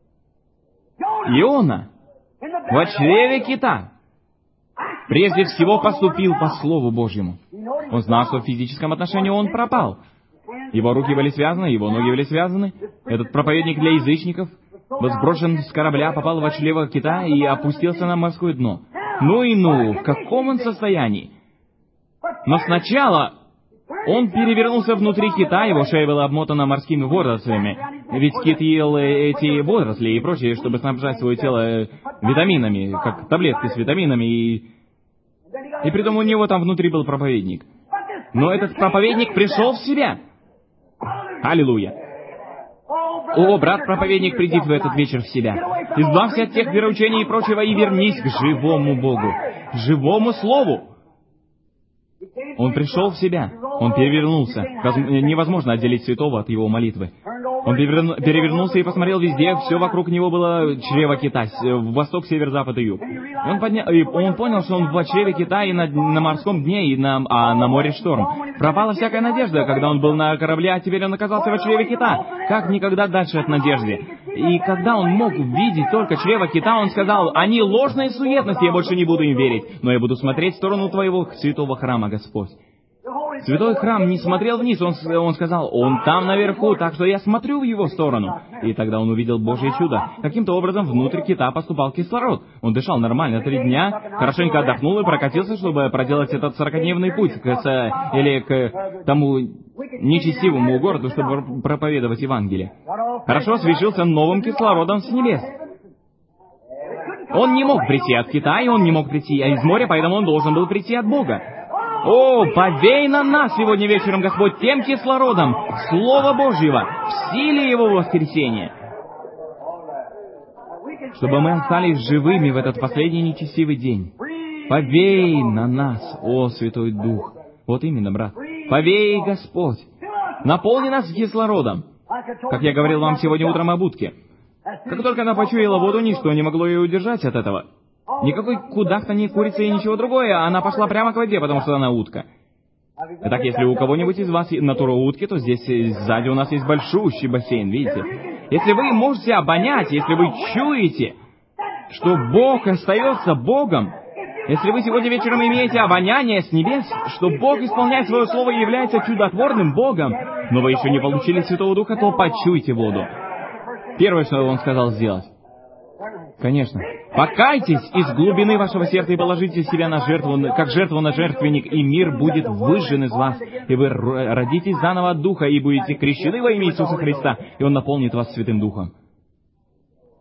Иона в чреве кита прежде всего поступил по Слову Божьему. Он знал, что в физическом отношении он пропал. Его руки были связаны, его ноги были связаны. Этот проповедник для язычников был сброшен с корабля, попал в чрево кита и опустился на морское дно. Ну и ну, в каком он состоянии? Но сначала он перевернулся внутри кита, его шея была обмотана морскими водорослями. Ведь кит ел эти водоросли и прочее, чтобы снабжать свое тело витаминами, как таблетки с витаминами. И, и притом у него там внутри был проповедник. Но этот проповедник пришел в себя. Аллилуйя! О, брат-проповедник, приди в этот вечер в себя. Избавься от тех вероучений и прочего и вернись к живому Богу, живому Слову. Он пришел в себя. Он перевернулся. Невозможно отделить святого от его молитвы. Он перевернулся и посмотрел везде. Все вокруг него было чрево кита. Восток, север, запад и юг. И он, подня... и он понял, что он в чреве кита и на, на морском дне, и на... а на море шторм. Пропала всякая надежда, когда он был на корабле, а теперь он оказался в чреве кита. Как никогда дальше от надежды. И когда он мог видеть только чрево кита, он сказал: они ложные суетности, я больше не буду им верить, но я буду смотреть в сторону Твоего святого храма, Господь. Святой храм не смотрел вниз, он, он сказал: он там наверху, так что я смотрю в его сторону. И тогда он увидел Божье чудо. Каким-то образом внутрь кита поступал кислород. Он дышал нормально три дня, хорошенько отдохнул и прокатился, чтобы проделать этот сорокадневный путь к, или к тому нечестивому городу, чтобы проповедовать Евангелие. Хорошо освежился новым кислородом с небес. Он не мог прийти от кита, и он не мог прийти из моря, поэтому он должен был прийти от Бога. О, повей на нас сегодня вечером, Господь, тем кислородом Слова Божьего в силе Его воскресения, чтобы мы остались живыми в этот последний нечестивый день. Повей на нас, о, Святой Дух. Вот именно, брат. Повей, Господь. Наполни нас кислородом. Как я говорил вам сегодня утром об утке. Как только она почуяла воду, ничто не могло ее удержать от этого. Никакой кудахтанье, курицы и ничего другое. Она пошла прямо к воде, потому что она утка. Итак, если у кого-нибудь из вас натура утки, то здесь сзади у нас есть большущий бассейн, видите? Если вы можете обонять, если вы чуете, что Бог остается Богом, если вы сегодня вечером имеете обоняние с небес, что Бог исполняет свое слово и является чудотворным Богом, но вы еще не получили Святого Духа, то почуйте воду. Первое, что Он сказал сделать. Конечно. Покайтесь из глубины вашего сердца и положите себя на жертву, как жертву на жертвенник, и мир будет выжжен из вас, и вы родитесь заново от Духа, и будете крещены во имя Иисуса Христа, и Он наполнит вас Святым Духом.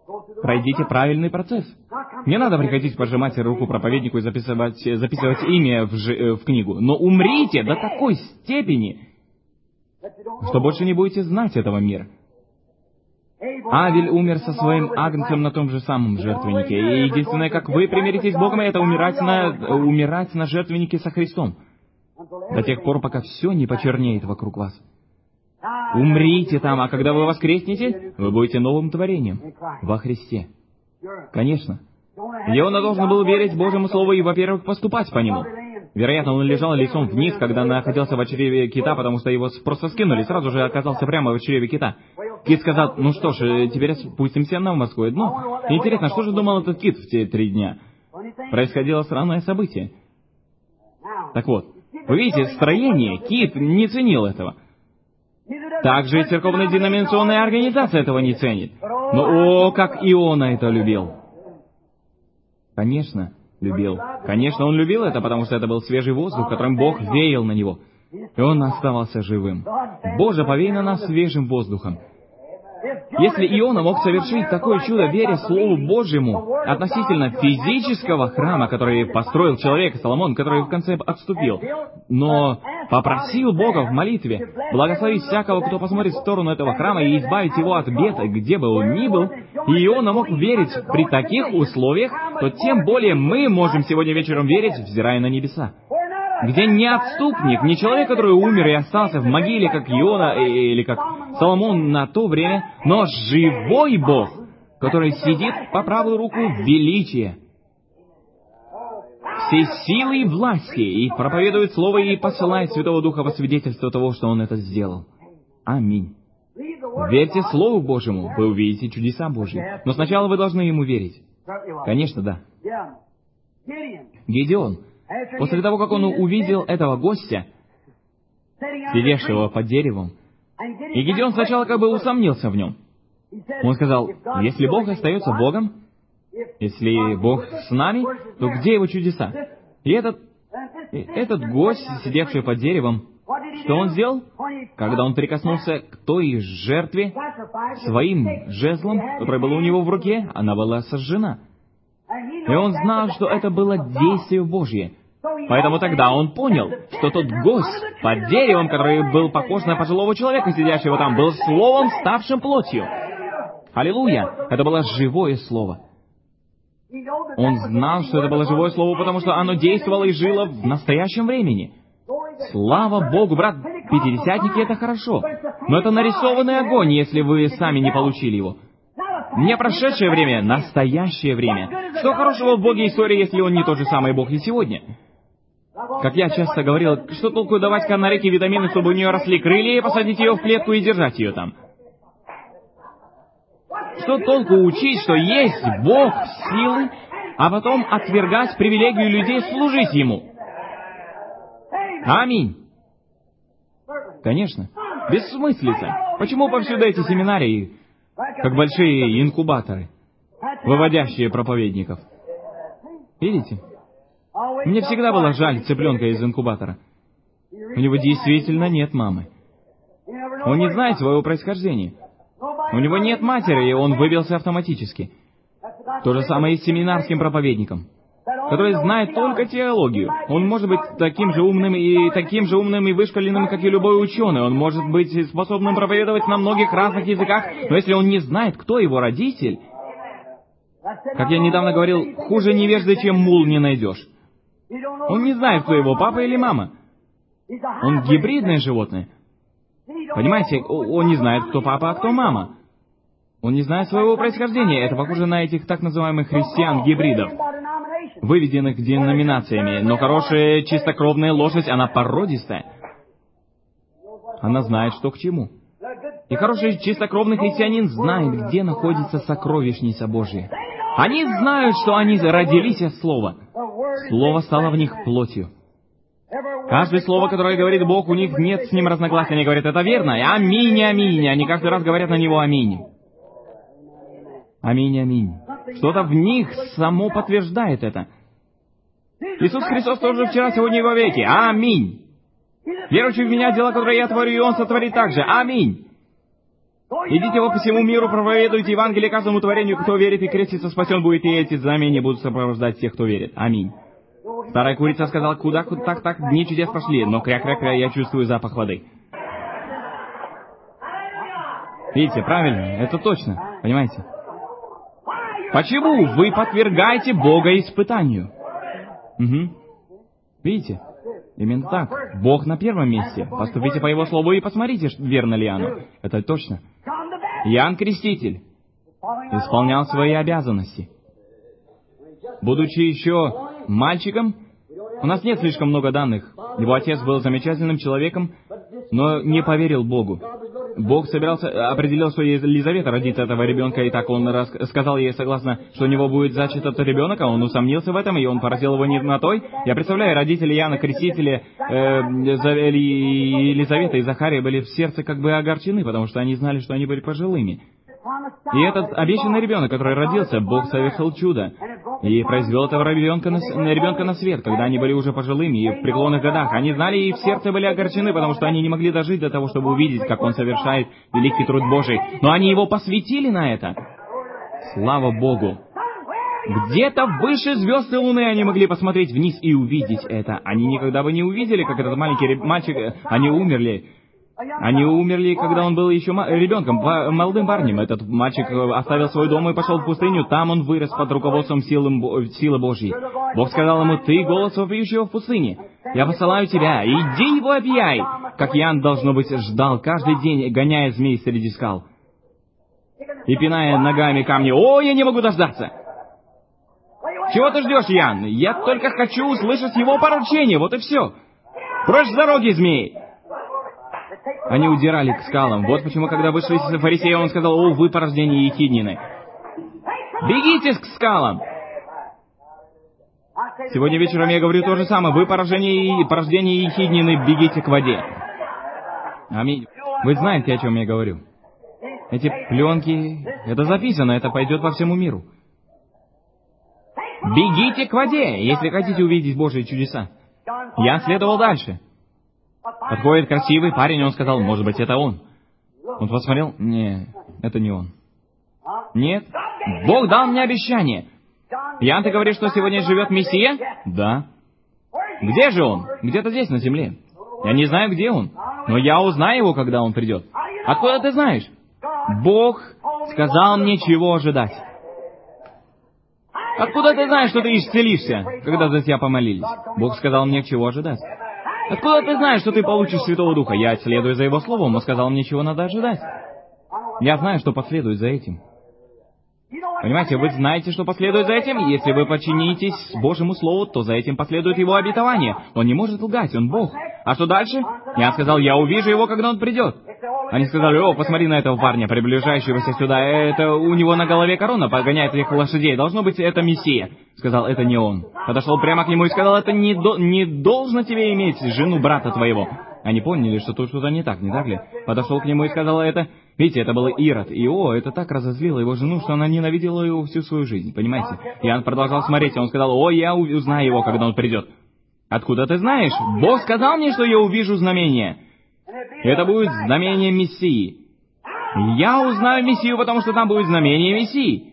пройдите правильный процесс. Не надо приходить пожимать руку проповеднику и записывать, записывать имя в, жи, в книгу. Но умрите до такой степени, что больше не будете знать этого мира. Авель умер со своим агнцем на том же самом жертвеннике. И единственное, как вы примиритесь с Богом, это умирать на, умирать на жертвеннике со Христом. До тех пор, пока все не почернеет вокруг вас. Умрите там, а когда вы воскреснете, вы будете новым творением во Христе. Конечно. Иона должен был верить Божьему Слову и, во-первых, поступать по нему. Вероятно, он лежал лицом вниз, когда находился в чреве кита, потому что его просто скинули, сразу же оказался прямо в чреве кита. Кит сказал: ну что ж, теперь спустимся на морское дно. Интересно, что же думал этот кит в те три дня? Происходило странное событие. Так вот, вы видите, строение, кит не ценил этого. Также и церковная деноминационная организация этого не ценит. Но о, как Иона это любил. Конечно, любил. Конечно, он любил это, потому что это был свежий воздух, которым Бог веял на него. И он оставался живым. Боже, повей на нас свежим воздухом. Если Иона мог совершить такое чудо, веря Слову Божьему, относительно физического храма, который построил человек, Соломон, который в конце отступил, но попросил Бога в молитве благословить всякого, кто посмотрит в сторону этого храма и избавить его от бед, где бы он ни был, и Иона мог верить при таких условиях, то тем более мы можем сегодня вечером верить, взирая на небеса. Где не отступник, не человек, который умер и остался в могиле, как Иона или как Соломон на то время, но живой Бог, который сидит по правую руку величия, всей силы и власти, и проповедует Слово, и посылает Святого Духа во свидетельство того, что Он это сделал. Аминь. Верьте Слову Божьему, вы увидите чудеса Божьи. Но сначала вы должны Ему верить. Конечно, да. Гедеон, после того, как он увидел этого гостя, сидевшего под деревом, и Гедеон сначала как бы усомнился в нем. Он сказал: если Бог остается Богом, если Бог с нами, то где Его чудеса? И этот, этот гость, сидевший под деревом, что он сделал? Когда он прикоснулся к той жертве своим жезлом, которое было у него в руке, она была сожжена. И он знал, что это было действие Божье. Поэтому тогда он понял, что тот гость под деревом, который был похож на пожилого человека, сидящего там, был словом, ставшим плотью. Аллилуйя! Это было живое слово. Он знал, что это было живое слово, потому что оно действовало и жило в настоящем времени. Слава Богу, брат, пятидесятники — это хорошо. Но это нарисованный огонь, если вы сами не получили его. Не прошедшее время, настоящее время. Что хорошего в Боге истории, если Он не тот же самый Бог и сегодня? Как я часто говорил, что толку давать канареке витамины, чтобы у нее росли крылья, и посадить ее в клетку и держать ее там? Что толку учить, что есть Бог силы, а потом отвергать привилегию людей служить Ему? Аминь. Конечно. Бессмыслица. Почему повсюду эти семинарии, как большие инкубаторы, выводящие проповедников? Видите? Мне всегда было жаль цыпленка из инкубатора. У него действительно нет мамы. Он не знает своего происхождения. У него нет матери, и он выбился автоматически. То же самое и с семинарским проповедником, который знает только теологию. Он может быть таким же умным и таким же умным и вышкаленным, как и любой ученый. Он может быть способным проповедовать на многих разных языках, но если он не знает, кто его родитель, как я недавно говорил, хуже невежды, чем мул, не найдешь. Он не знает, кто его папа или мама. Он гибридное животное. Понимаете, он не знает, кто папа, а кто мама. Он не знает своего происхождения. Это похоже на этих так называемых христиан-гибридов, выведенных деноминациями. Но хорошая чистокровная лошадь, она породистая. Она знает, что к чему. И хороший чистокровный христианин знает, где находится сокровищница Божья. Они знают, что они родились от Слова. Слово стало в них плотью. Каждое слово, которое говорит Бог, у них нет с ним разногласий. Они говорят: это верно. Аминь, аминь. Они каждый раз говорят на него аминь. Аминь, аминь. Что-то в них само подтверждает это. Иисус Христос тоже вчера, сегодня и во веки. Аминь. Верующий в Меня, дела, которые я творю, и Он сотворит так же. Аминь. Идите по всему миру, проповедуйте Евангелие каждому творению, кто верит и крестится, спасен будет, и эти знамения будут сопровождать тех, кто верит. Аминь. Старая курица сказала, куда, куда, так, так, дни чудес пошли, но кря-кря-кря, я чувствую запах воды. Видите, правильно, это точно, понимаете? Почему вы подвергаете Бога испытанию? Угу. Видите? Именно так. Бог на первом месте. Поступите по Его слову и посмотрите, верно ли оно. Это точно. Иоанн Креститель исполнял свои обязанности. Будучи еще мальчиком, у нас нет слишком много данных. Его отец был замечательным человеком, но не поверил Богу. Бог собирался, определил, что Елизавета родит этого ребенка, и так он рас, сказал ей согласно, что у него будет зачат этот ребенок, а он усомнился в этом, и он поразил его не на той. Я представляю, родители Иоанна Крестителя, э, Елизавета и Захария были в сердце как бы огорчены, потому что они знали, что они были пожилыми. И этот обещанный ребенок, который родился, Бог совершил чудо и произвел этого ребенка на, ребенка на свет, когда они были уже пожилыми и в преклонных годах. Они знали и в сердце были огорчены, потому что они не могли дожить до того, чтобы увидеть, как Он совершает великий труд Божий. Но они Его посвятили на это. Слава Богу! Где-то выше звезд и луны они могли посмотреть вниз и увидеть это. Они никогда бы не увидели, как этот маленький мальчик, они умерли. Они умерли, когда он был еще ребенком, молодым парнем. Этот мальчик оставил свой дом и пошел в пустыню. Там он вырос под руководством силы, силы Божьей. Бог сказал ему, ты голос вопиющего в пустыне. Я посылаю тебя, иди его объяй. Как Иоанн, должно быть, ждал каждый день, гоняя змей среди скал. И пиная ногами камни, о, я не могу дождаться. Чего ты ждешь, Иоанн? Я только хочу услышать его поручение, вот и все. Прочь с дороги, змей! Они удирали к скалам. Вот почему, когда вышли из фарисея, он сказал, о, вы порождение ехиднины. Бегите к скалам! Сегодня вечером я говорю то же самое. Вы порождение, порождение ехиднины, бегите к воде. Аминь. Вы знаете, о чем я говорю. Эти пленки, это записано, это пойдет по всему миру. Бегите к воде, если хотите увидеть Божьи чудеса. Я следовал дальше. Подходит красивый парень, и он сказал, может быть, это он. Он посмотрел, не, это не он. Нет, Бог дал мне обещание. Иоанн, ты говоришь, что сегодня живет Мессия? Да. Где же он? Где-то здесь, на земле. Я не знаю, где он, но я узнаю его, когда он придет. Откуда ты знаешь? Бог сказал мне, чего ожидать. Откуда ты знаешь, что ты исцелишься, когда за тебя помолились? Бог сказал мне, чего ожидать. Откуда ты знаешь, что ты получишь Святого Духа? Я следую за Его Словом, Он сказал мне, чего надо ожидать. Я знаю, что последует за этим. Понимаете, вы знаете, что последует за этим? Если вы подчинитесь Божьему Слову, то за этим последует Его обетование. Он не может лгать, Он Бог. А что дальше? Я сказал, я увижу Его, когда Он придет. Они сказали, о, посмотри на этого парня, приближающегося сюда. Это у него на голове корона, погоняет этих лошадей. Должно быть, это Мессия. Сказал, это не он. Подошел прямо к нему и сказал, это не, до, не должно тебе иметь жену брата твоего. Они поняли, что тут что-то не так, не так ли? Подошел к нему и сказал это. Видите, это был Ирод. И о, это так разозлило его жену, что она ненавидела его всю свою жизнь. Понимаете? И он продолжал смотреть, и он сказал, о, я узнаю его, когда он придет. Откуда ты знаешь? Бог сказал мне, что я увижу знамение. Это будет знамение Мессии. Я узнаю Мессию, потому что там будет знамение Мессии.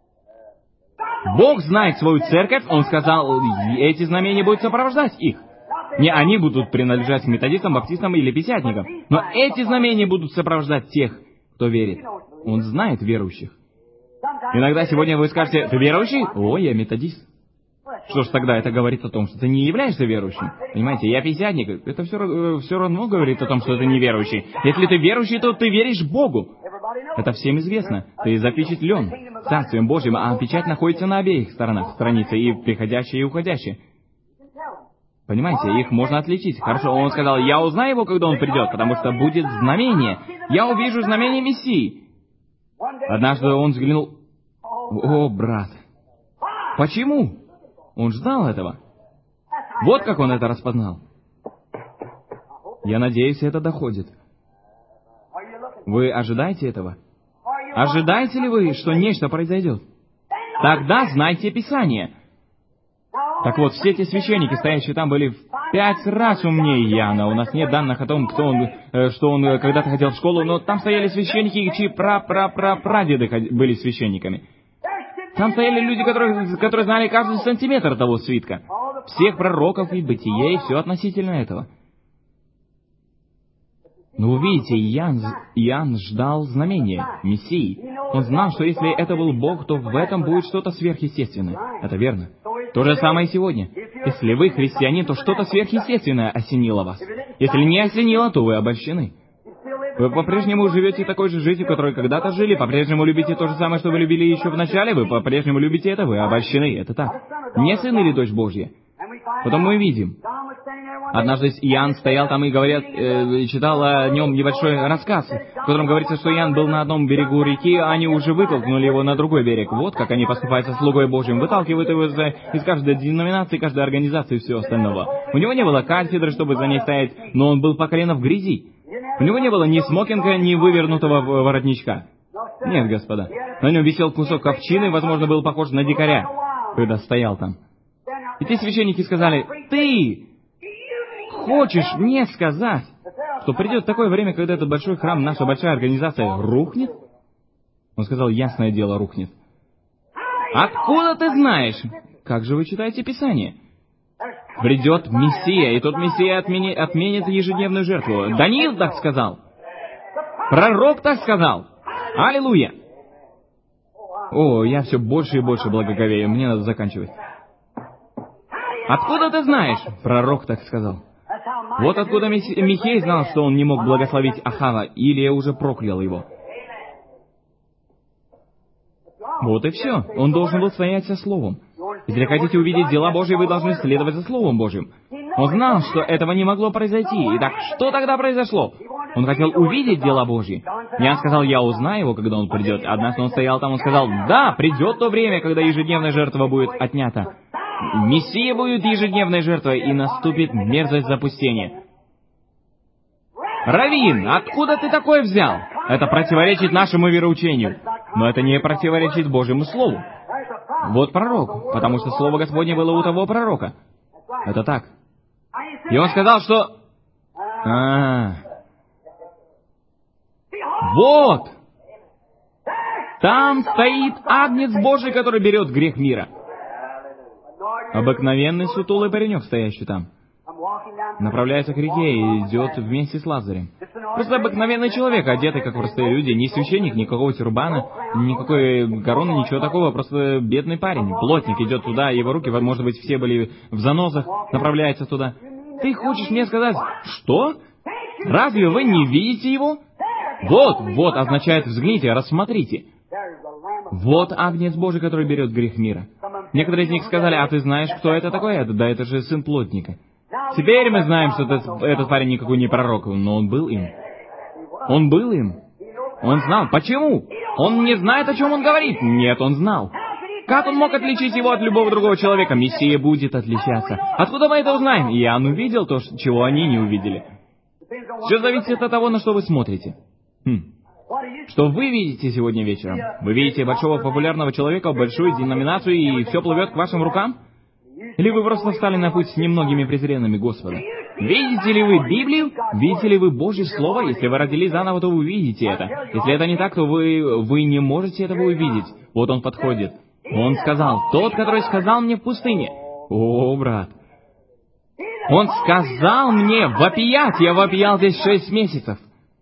Бог знает свою церковь, Он сказал, эти знамения будут сопровождать их. Не они будут принадлежать к методистам, баптистам или пятидесятникам, но эти знамения будут сопровождать тех, кто верит. Он знает верующих. Иногда сегодня вы скажете, ты верующий? О, я методист. Что ж тогда это говорит о том, что ты не являешься верующим? Понимаете, я пятидесятник. Это все, все равно говорит о том, что ты не верующий. Если ты верующий, то ты веришь Богу. Это всем известно. Ты запечатлен Царствием Божьим, а печать находится на обеих сторонах страницы, и приходящая, и уходящая. Понимаете, их можно отличить. Хорошо, он сказал, я узнаю его, когда он придет, потому что будет знамение. Я увижу знамение Мессии. Однажды он взглянул, о, брат, почему? Он ждал этого. Вот как он это распознал. Я надеюсь, это доходит. Вы ожидаете этого? Ожидаете ли вы, что нечто произойдет? Тогда знайте Писание. Так вот, все эти священники, стоящие там, были в пять раз умнее Иоанна. У нас нет данных о том, кто он, э, что он э, когда-то ходил в школу, но там стояли священники, чьи пра-пра-пра-прадеды ходи- были священниками. Там стояли люди, которые, которые знали каждый сантиметр того свитка. Всех пророков и бытие, и все относительно этого. Но вы видите, Иоанн, Иоанн ждал знамения, Мессии. Он знал, что если это был Бог, то в этом будет что-то сверхъестественное. Это верно. То же самое и сегодня. Если вы христианин, то что-то сверхъестественное осенило вас. Если не осенило, то вы обольщены. Вы по-прежнему живете такой же жизнью, которой когда-то жили, по-прежнему любите то же самое, что вы любили еще в начале, вы по-прежнему любите это, вы обольщены. Это так. Не сын или дочь Божья. Потом мы видим. Однажды Иоанн стоял там и говорят, э, читал о нем небольшой рассказ, в котором говорится, что Иоанн был на одном берегу реки, а они уже вытолкнули его на другой берег. Вот как они поступают со слугой Божьим. Выталкивают его из, из каждой деноминации, каждой организации и всего остального. У него не было кафедры, чтобы за ней стоять, но он был по колено в грязи. У него не было ни смокинга, ни вывернутого воротничка. Нет, господа. На нем висел кусок овчины, возможно, был похож на дикаря, когда стоял там. И те священники сказали: «Ты хочешь мне сказать, что придет такое время, когда этот большой храм, наша большая организация, рухнет?» Он сказал: «Ясное дело, рухнет». «Откуда ты знаешь?» «Как же вы читаете Писание?» «Придет Мессия, и тот Мессия отмени, отменит ежедневную жертву». Даниил так сказал. Пророк так сказал. Аллилуйя! О, я все больше и больше благоговею, мне надо заканчивать. «Откуда ты знаешь?» Пророк так сказал. Вот откуда Михей знал, что он не мог благословить Ахава, Илия уже проклял его. Вот и все. Он должен был стоять со Словом. Если хотите увидеть дела Божьи, вы должны следовать за Словом Божьим. Он знал, что этого не могло произойти. Итак, что тогда произошло? Он хотел увидеть дела Божьи. Иоанн сказал: «Я узнаю его, когда он придет». Однажды он стоял там, он сказал: «Да, придет то время, когда ежедневная жертва будет отнята. Мессия будет ежедневной жертвой, и наступит мерзость запустения». «Раввин, откуда ты такое взял?» Это противоречит нашему вероучению. Но это не противоречит Божьему Слову. Вот пророк, потому что Слово Господне было у того пророка. Это так. И он сказал, что... А, вот! Там стоит Агнец Божий, который берет грех мира. Обыкновенный сутулый паренек, стоящий там. Направляется к реке и идет вместе с Лазарем. Просто обыкновенный человек, одетый как простые люди, не священник, никакого тюрбана, никакой короны, ничего такого, просто бедный парень. Плотник идет туда, его руки, может быть, все были в занозах, направляется туда. Ты хочешь мне сказать, что? Разве вы не видите его? Вот, вот означает взгляните, рассмотрите. Вот Агнец Божий, который берет грех мира. Некоторые из них сказали: «А ты знаешь, кто это такой?» Это, да, это же сын плотника. Теперь мы знаем, что этот, этот парень никакой не пророк, но он был им. Он был им. Он знал. Почему? Он не знает, о чем он говорит. Нет, он знал. Как он мог отличить его от любого другого человека? Мессия будет отличаться. Откуда мы это узнаем? Иоанн увидел то, чего они не увидели. Все зависит от того, на что вы смотрите. Хм. Что вы видите сегодня вечером? Вы видите большого популярного человека, большую деноминацию, и все плывет к вашим рукам? Или вы просто встали на путь с немногими презренными Господа? Видите ли вы Библию? Видите ли вы Божье Слово? Если вы родились заново, то вы увидите это. Если это не так, то вы, вы не можете этого увидеть. Вот он подходит. Он сказал: «Тот, который сказал мне в пустыне». О, брат. Он сказал мне вопиять. Я вопиял здесь шесть месяцев.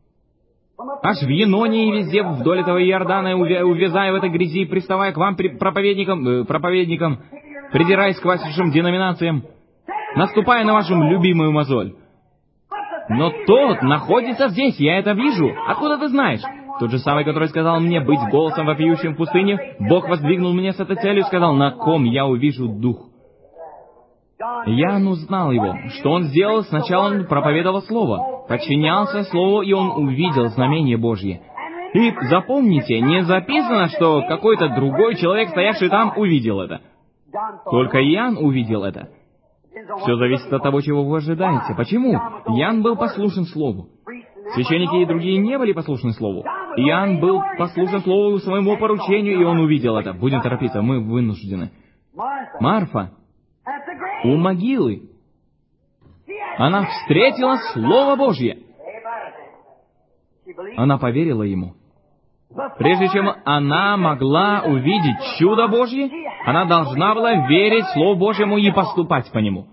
Аж в Еноне и везде вдоль этого Иордана, увязая в этой грязи, приставая к вам проповедникам, э, проповедникам, придираясь к вашим деноминациям, наступая на вашу любимую мозоль. Но тот находится здесь, я это вижу. Откуда ты знаешь? Тот же самый, который сказал мне быть голосом вопиющим в пустыне, Бог воздвигнул мне с этой целью и сказал: «На ком я увижу Дух». Иоанн узнал его. Что он сделал? Сначала он проповедовал Слово, подчинялся Слову, и он увидел знамение Божье. И запомните, не записано, что какой-то другой человек, стоявший там, увидел это. Только Иоанн увидел это. Все зависит от того, чего вы ожидаете. Почему? Иоанн был послушен Слову. Священники и другие не были послушны Слову. Иоанн был послушен Слову, своему поручению, и он увидел это. Будем торопиться, мы вынуждены. Марфа. у могилы. Она встретила Слово Божье. Она поверила Ему. Прежде чем она могла увидеть чудо Божье, она должна была верить Слову Божьему и поступать по нему.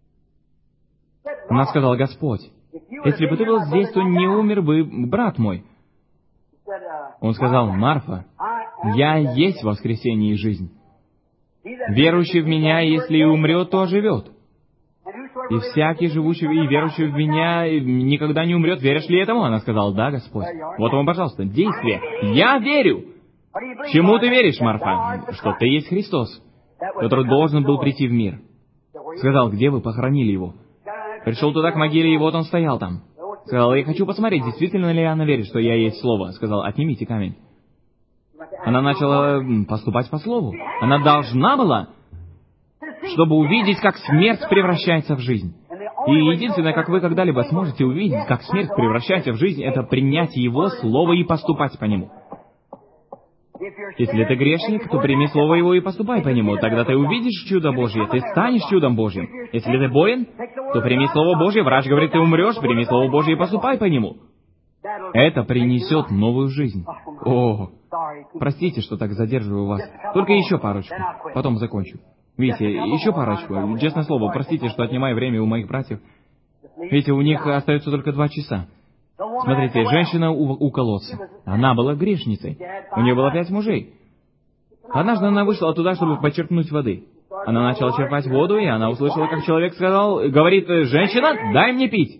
Она сказала: Господь, если бы Ты был здесь, то не умер бы брат мой. Он сказал: Марфа, я есть воскресение и жизнь. Верующий в Меня, если и умрет, то оживет. И всякий, живущий и верующий в Меня, никогда не умрет. Веришь ли этому? Она сказала: да, Господь. Вот вам, пожалуйста, действие. Я верю. Чему ты веришь, Марфа? Что ты есть Христос, который должен был прийти в мир. Сказал: где вы похоронили Его? Пришел туда к могиле, и вот Он стоял там. Сказал: я хочу посмотреть, действительно ли она верит, что я есть Слово. Сказал: отнимите камень. Она начала поступать по Слову. Она должна была, чтобы увидеть, как смерть превращается в жизнь. И единственное, как вы когда-либо сможете увидеть, как смерть превращается в жизнь, это принять Его Слово и поступать по нему. Если ты грешник, то прими Слово Его и поступай по нему. Тогда ты увидишь чудо Божье, ты станешь чудом Божьим. Если ты болен, то прими Слово Божье. Врач говорит, ты умрешь, прими Слово Божье и поступай по нему. Это принесет новую жизнь. О, простите, что так задерживаю вас. Только еще парочку, потом закончу. Видите, еще парочку. Честное слово, простите, что отнимаю время у моих братьев. Видите, у них остается только два часа. Смотрите, женщина у, у колодца. Она была грешницей. У нее было пять мужей. Однажды она вышла туда, чтобы почерпнуть воды. Она начала черпать воду, и она услышала, как человек сказал, говорит: «Женщина, дай мне пить».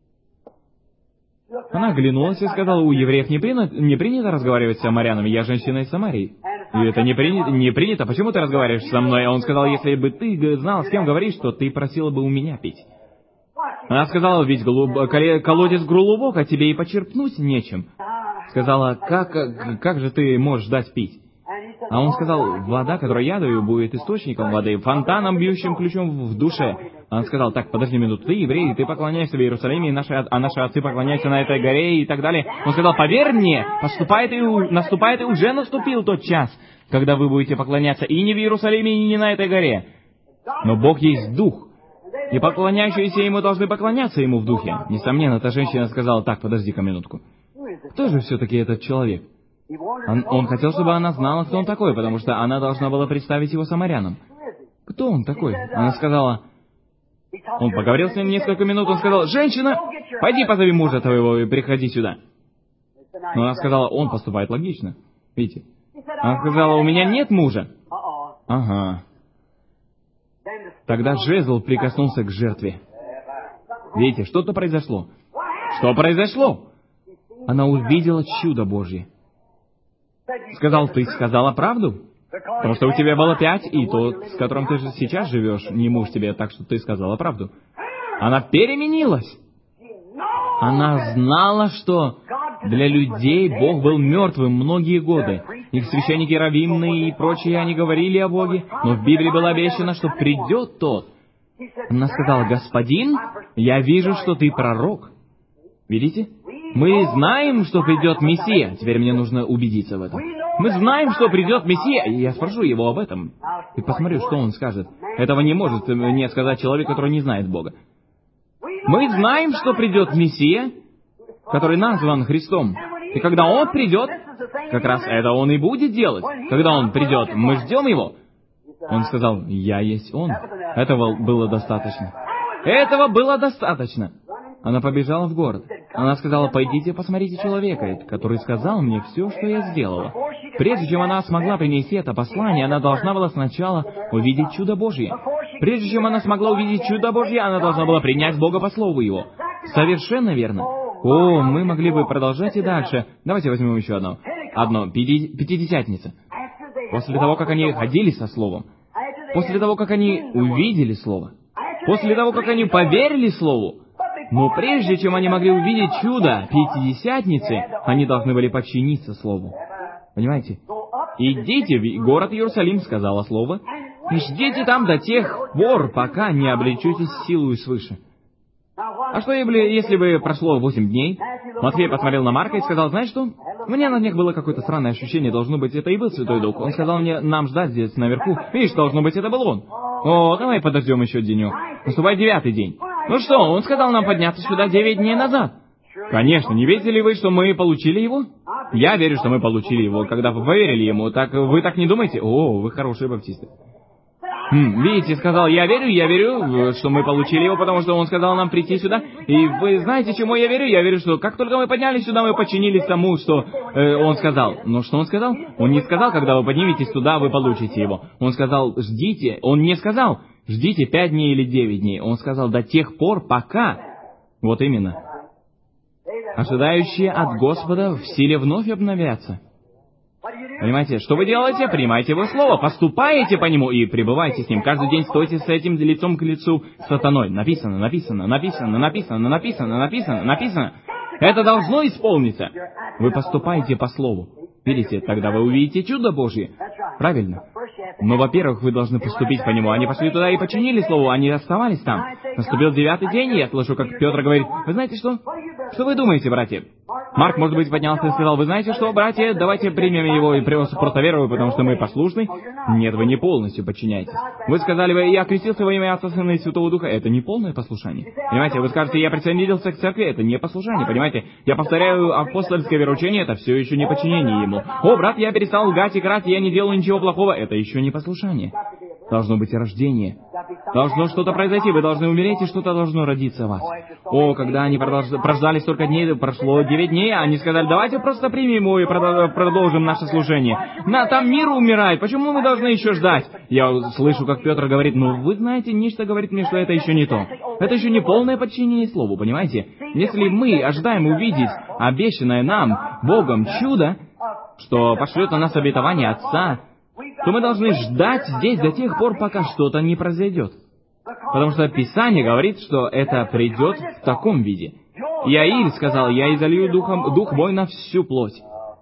Она оглянулась и сказала: у евреев не принято, не принято разговаривать с самарянами, я женщина из Самарии. И это не принято, не принято, почему ты разговариваешь со мной? А он сказал: если бы ты знал, с кем говоришь, то ты просила бы у меня пить. Она сказала: ведь голуб... колодец глубок, а тебе и почерпнуть нечем. Сказала: как, как же ты можешь дать пить? А он сказал: вода, которую я даю, будет источником воды, фонтаном, бьющим ключом в душе. Он сказал: так, подожди минуту, ты еврей, ты поклоняешься в Иерусалиме, и наши, а наши отцы поклоняются на этой горе и так далее. Он сказал: поверь мне, поступает и, наступает и уже наступил тот час, когда вы будете поклоняться и не в Иерусалиме, и не на этой горе. Но Бог есть Дух, и поклоняющиеся Ему должны поклоняться Ему в Духе. Несомненно, эта женщина сказала: так, подожди-ка минутку. Кто же все-таки этот человек? Он, он хотел, чтобы она знала, кто он такой, потому что она должна была представить его самарянам. Кто он такой? Она сказала... Он поговорил с ним несколько минут, он сказал: «Женщина, пойди позови мужа твоего и приходи сюда». Но она сказала: он поступает логично. Видите? Она сказала: у меня нет мужа. Ага. Тогда жезл прикоснулся к жертве. Видите, что-то произошло. Что произошло? Она увидела чудо Божье. Сказал: ты сказала правду? Потому что у тебя было пять, и тот, с которым ты же сейчас живешь, не муж тебе, так что ты сказала правду. Она переменилась. Она знала, что для людей Бог был мертвым многие годы. Их священники раввины и прочие, они говорили о Боге, но в Библии было обещано, что придет тот. Она сказала: господин, я вижу, что ты пророк. Видите? Мы знаем, что придет Мессия. Теперь мне нужно убедиться в этом. Мы знаем, что придет Мессия. И я спрошу его об этом. И посмотрю, что он скажет. Этого не может мне сказать человек, который не знает Бога. Мы знаем, что придет Мессия, который назван Христом. И когда Он придет, как раз это Он и будет делать. Когда Он придет, мы ждем Его. Он сказал: я есть Он. Этого было достаточно. Этого было достаточно. Она побежала в город. Она сказала: пойдите посмотрите человека, который сказал мне все, что я сделала. Прежде чем она смогла принести это послание, она должна была сначала увидеть чудо Божье. Прежде чем она смогла увидеть чудо Божье, она должна была принять Бога по слову Его. Совершенно верно. О, мы могли бы продолжать и дальше. Давайте возьмем еще одно. Одно. Пяти... Пятидесятница. После того, как они ходили со Словом, после того, как они увидели Слово, после того, как они поверили Слову, но прежде чем они могли увидеть чудо Пятидесятницы, они должны были подчиниться Слову. Понимаете? «Идите в город Иерусалим», — сказала Слово, «и ждите там до тех пор, пока не облечетесь силою свыше». А что, если бы прошло восемь дней? Матфей посмотрел на Марка и сказал: знаешь что? У меня на днях было какое-то странное ощущение, должно быть, это и был Святой Дух. Он сказал мне, нам ждать здесь наверху. Видишь, должно быть, это был он. О, давай подождем еще денек. Наступает девятый день. Ну что, он сказал нам подняться сюда девять дней назад. Конечно, не верите ли вы, что мы получили его? Я верю, что мы получили его, когда вы поверили ему. Так вы так не думаете? О, вы хорошие баптисты. Хм, видите, сказал, я верю, я верю, что мы получили его, потому что он сказал нам прийти сюда. И вы знаете, чему я верю? Я верю, что как только мы поднялись сюда, мы подчинились тому, что э, он сказал. Но что он сказал? Он не сказал, когда вы подниметесь туда, вы получите его. Он сказал, ждите. Он не сказал, ждите пять дней или девять дней. Он сказал, до тех пор, пока. Вот именно. Ожидающие от Господа в силе вновь обновятся. Понимаете, что вы делаете? Принимайте его слово, поступаете по нему и пребывайте с ним. Каждый день стойте с этим лицом к лицу с сатаной. Написано, написано, написано, написано, написано, написано, написано. Это должно исполниться. Вы поступаете по слову. Видите, тогда вы увидите чудо Божье. Правильно. Но, во-первых, вы должны поступить по нему. Они пошли туда и починили слово, они оставались там. Наступил девятый день, и я слышу, как Петр говорит, вы знаете что? Что вы думаете, братья? Марк, может быть, поднялся и сказал, вы знаете что, братья, давайте примем его и просто верую, потому что мы послушны. Нет, вы не полностью подчиняетесь. Вы сказали, вы, я крестился во имя Отца, Сына и Святого Духа. Это не полное послушание. Понимаете, вы скажете, я присоединился к церкви. Это не послушание, понимаете? Я повторяю апостольское вероучение, это все еще не подчинение ему. О, брат, я перестал лгать и крать, я не делаю ничего плохого. Это еще не послушание. Должно быть рождение. Должно что-то произойти, вы должны умереть, и что-то должно родиться в вас. О, когда они продолж... прождали столько дней, прошло девять дней, они сказали, давайте просто примем его и продолжим наше служение. На, там мир умирает, почему мы должны еще ждать? Я слышу, как Петр говорит, ну, вы знаете, нечто говорит мне, что это еще не то. Это еще не полное подчинение Слову, понимаете? Если мы ожидаем увидеть обещанное нам Богом чудо, что пошлет на нас обетование Отца, то мы должны ждать здесь до тех пор, пока что-то не произойдет. Потому что Писание говорит, что это придет в таком виде. Иаиль сказал, я изолью духом, дух мой на всю плоть.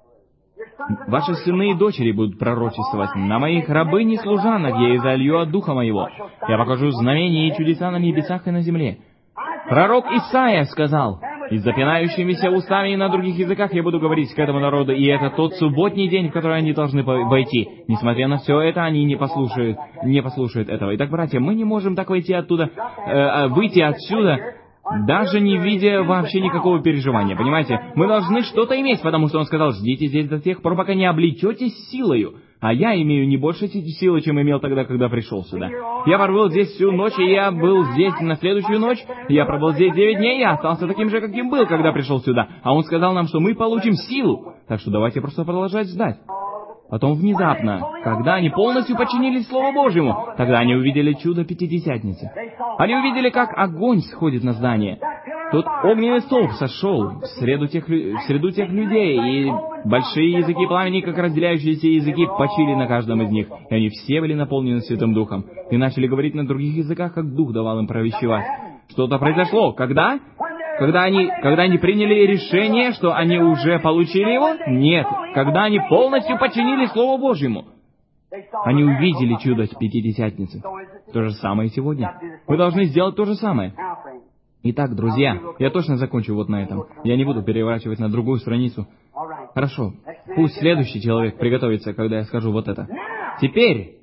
Ваши сыны и дочери будут пророчествовать. На моих рабынь и служанок я изолью от духа моего. Я покажу знамения и чудеса на небесах и на земле. Пророк Исаия сказал, и с запинающимися устами и на других языках я буду говорить к этому народу, и это тот субботний день, в который они должны войти. Несмотря на все это, они не послушают, не послушают этого. Итак, братья, мы не можем так войти оттуда, э, выйти отсюда, даже не видя вообще никакого переживания, понимаете? Мы должны что-то иметь, потому что он сказал, ждите здесь до тех пор, пока не облечетесь силою. А я имею не больше силы, чем имел тогда, когда пришел сюда. Я пробыл здесь всю ночь, и я был здесь на следующую ночь. Я пробыл здесь девять дней, и я остался таким же, каким был, когда пришел сюда. А он сказал нам, что мы получим силу. Так что давайте просто продолжать ждать. Потом внезапно, когда они полностью подчинились Слову Божьему, тогда они увидели чудо Пятидесятницы. Они увидели, как огонь сходит на здание. Тут огненный столб сошел в среду тех, в среду тех людей, и большие языки пламени, как разделяющиеся языки, почили на каждом из них, и они все были наполнены Святым Духом, и начали говорить на других языках, как Дух давал им провещевать. Что-то произошло. Когда? Когда они, когда они приняли решение, что они уже получили его? Нет. Когда они полностью подчинились Слову Божьему. Они увидели чудо Пятидесятницы. То же самое сегодня. Вы должны сделать то же самое. Итак, друзья, я точно закончу вот на этом. Я не буду переворачивать на другую страницу. Хорошо. Пусть следующий человек приготовится, когда я скажу вот это. Теперь,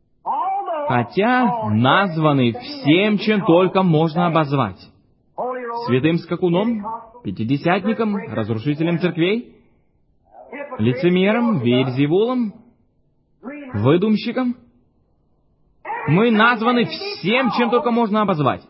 хотя названы всем, чем только можно обозвать. Святым скакуном, пятидесятником, разрушителем церквей, лицемером, Веельзевулом, выдумщиком. Мы названы всем, чем только можно обозвать.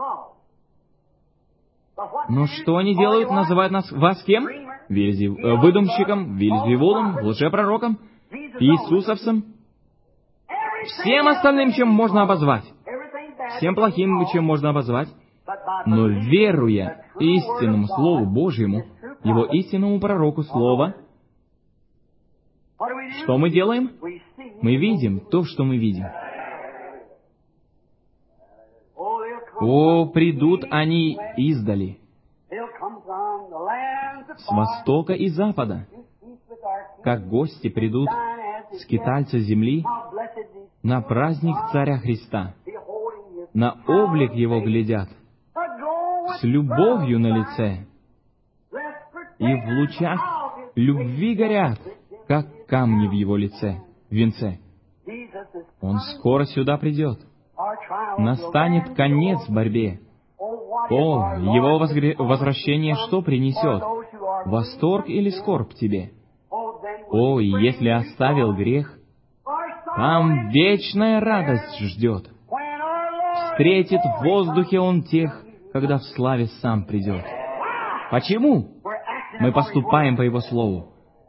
Но что они делают? Называют нас вас кем? Вельзев... э, выдумщиком, Веельзевулом, лжепророком, Иисусовцем. Всем остальным, чем можно обозвать. Всем плохим, чем можно обозвать. Но веруя истинному Слову Божьему, Его истинному пророку Слова, что мы делаем? Мы видим то, что мы видим. О, придут они издали, с востока и запада, как гости придут скитальцы земли на праздник Царя Христа. На облик Его глядят, с любовью на лице, и в лучах любви горят, как камни в Его лице, в венце. Он скоро сюда придет. Настанет конец борьбе. О, Его возгре... возвращение что принесет? Восторг или скорбь тебе? О, и если оставил грех, там вечная радость ждет. Встретит в воздухе Он тех, когда в славе Сам придет. Почему? Мы поступаем по Его Слову.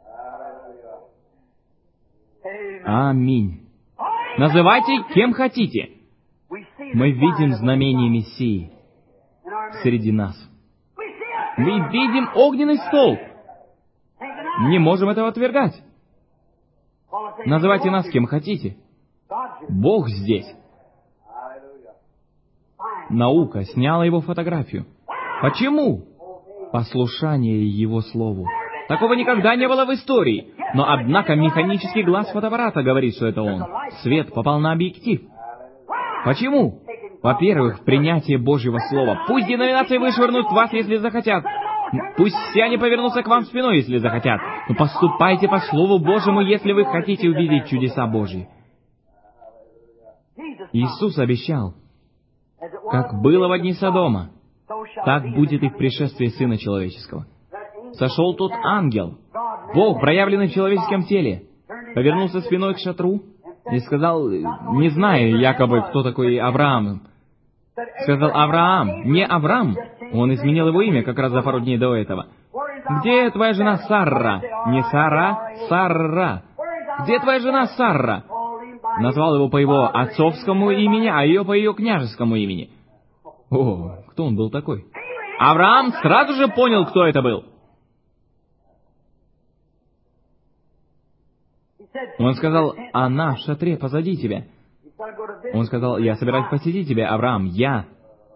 Аминь. Называйте кем хотите. Мы видим знамение Мессии среди нас. Мы видим огненный столб. Не можем этого отвергать. Называйте нас кем хотите. Бог здесь. Наука сняла Его фотографию. Почему? Послушание Его Слову. Такого никогда не было в истории. Но, однако, механический глаз фотоаппарата говорит, что это он. Свет попал на объектив. Почему? Во-первых, принятие Божьего Слова. Пусть деноминации вышвырнут вас, если захотят. Пусть все они повернутся к вам спиной, если захотят. Но поступайте по Слову Божьему, если вы хотите увидеть чудеса Божьи. Иисус обещал, как было в дни Содома, так будет и в пришествии Сына Человеческого. Сошел тот ангел, Бог, проявленный в человеческом теле, повернулся спиной к шатру и сказал, не зная якобы, кто такой Авраам, сказал, Авраам, не Авраам, он изменил его имя как раз за пару дней до этого. Где твоя жена Сарра? Не Сара, Сарра. Где твоя жена Сарра? Назвал его по его отцовскому имени, а ее по ее княжескому имени. О, кто он был такой? Авраам сразу же понял, кто это был. Он сказал, она в шатре позади тебя. Он сказал, я собираюсь посетить тебя, Авраам, я.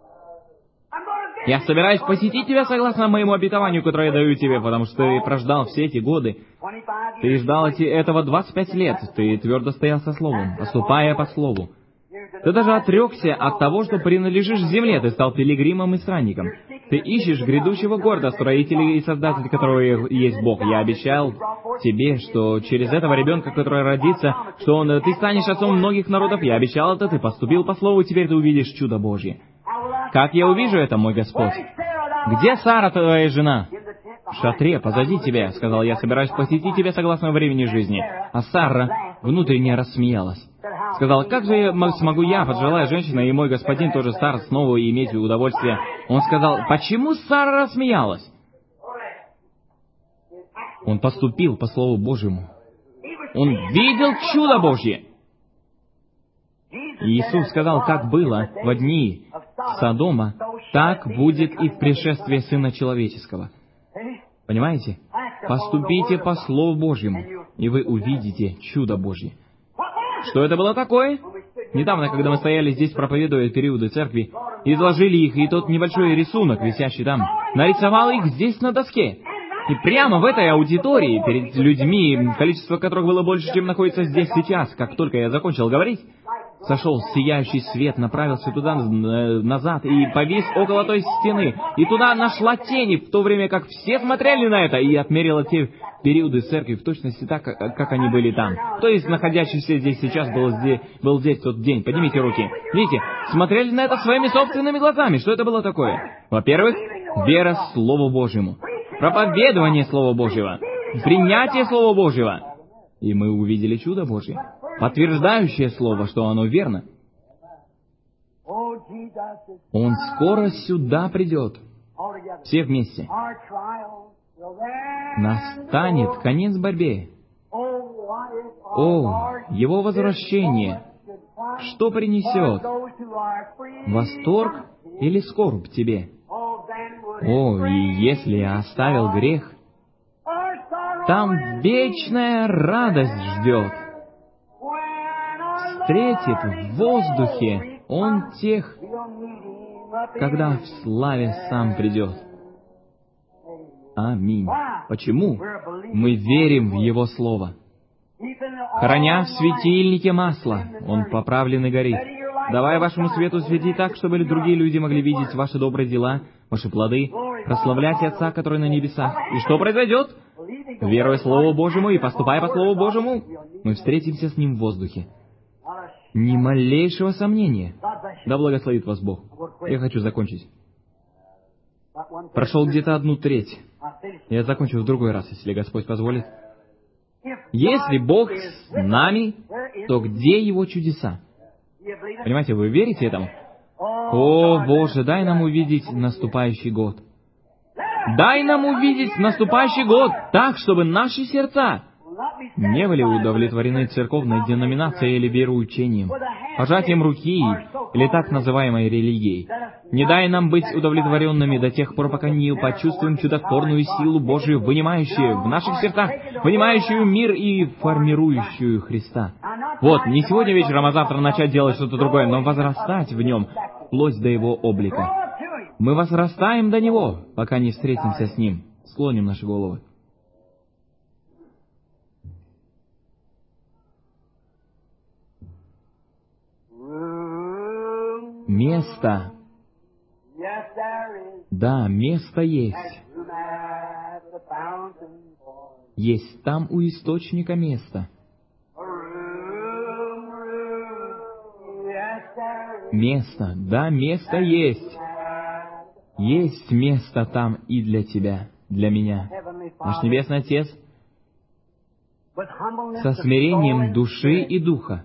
Я собираюсь посетить тебя согласно моему обетованию, которое я даю тебе, потому что ты прождал все эти годы. Ты ждал эти, этого двадцать пять лет. Ты твердо стоял со Словом, поступая по Слову. Ты даже отрекся от того, что принадлежишь земле. Ты стал пилигримом и странником. Ты ищешь грядущего города, строителя и создателя которого есть Бог. Я обещал тебе, что через этого ребенка, который родится, что он, ты станешь отцом многих народов. Я обещал это, ты поступил по Слову, и теперь ты увидишь чудо Божье. Как я увижу это, мой Господь? Где Сара, твоя жена? В шатре, позади тебя, сказал я, собираюсь посетить тебя согласно времени жизни. А Сара внутренне рассмеялась. Сказал, как же я смогу я, пожилая женщина, и мой господин тоже стар, снова иметь удовольствие? Он сказал, почему Сара рассмеялась? Он поступил по Слову Божьему. Он видел чудо Божье. И Иисус сказал, как было во дни Содома, так будет и в пришествии Сына Человеческого. Понимаете? Поступите по Слову Божьему, и вы увидите чудо Божье. Что это было такое? Недавно, когда мы стояли здесь, проповедуя периоды церкви, изложили их, и тот небольшой рисунок, висящий там, нарисовал их здесь на доске. И прямо в этой аудитории, перед людьми, количество которых было больше, чем находится здесь сейчас, как только я закончил говорить, сошел сияющий свет, направился туда, назад, и повис около той стены. И туда нашла тени, в то время как все смотрели на это, и отмерила те периоды церкви в точности так, как они были там. То есть, находящийся здесь сейчас был здесь, был здесь в тот день. Поднимите руки. Видите, смотрели на это своими собственными глазами. Что это было такое? Во-первых, вера Слову Божьему. Проповедование Слова Божьего. Принятие Слова Божьего. И мы увидели чудо Божье, подтверждающее Слово, что оно верно. Он скоро сюда придет. Все вместе. Настанет конец борьбе. О, Его возвращение. Что принесет? Восторг или скорбь тебе? О, и если я оставил грех, там вечная радость ждет. Встретит в воздухе Он тех, когда в славе Сам придет. Аминь. Почему? Мы верим в Его Слово. Храня в светильнике масло, он поправлен и горит. Давай вашему свету светить так, чтобы другие люди могли видеть ваши добрые дела, ваши плоды, прославлять Отца, который на небесах. И что произойдет? Веруя Слову Божьему и поступая по Слову Божьему, мы встретимся с Ним в воздухе. Ни малейшего сомнения. Да благословит вас Бог. Я хочу закончить. Прошел где-то одну треть. Я закончу в другой раз, если Господь позволит. Если Бог с нами, то где Его чудеса? Понимаете, вы верите этому? О, Боже, дай нам увидеть наступающий год. Дай нам увидеть наступающий год так, чтобы наши сердца не были удовлетворены церковной деноминацией или вероучением, пожатием руки или так называемой религией. Не дай нам быть удовлетворенными до тех пор, пока не почувствуем чудотворную силу Божию, вынимающую в наших сердцах, вынимающую мир и формирующую Христа. Вот, не сегодня вечером, а завтра начать делать что-то другое, но возрастать в Нем, вплоть до Его облика. Мы возрастаем до Него, пока не встретимся с Ним. Склоним наши головы. Место. Да, место есть. Есть там у источника место. Место. Да, место есть. Есть место там и для тебя, для меня. Наш Небесный Отец, со смирением души и духа,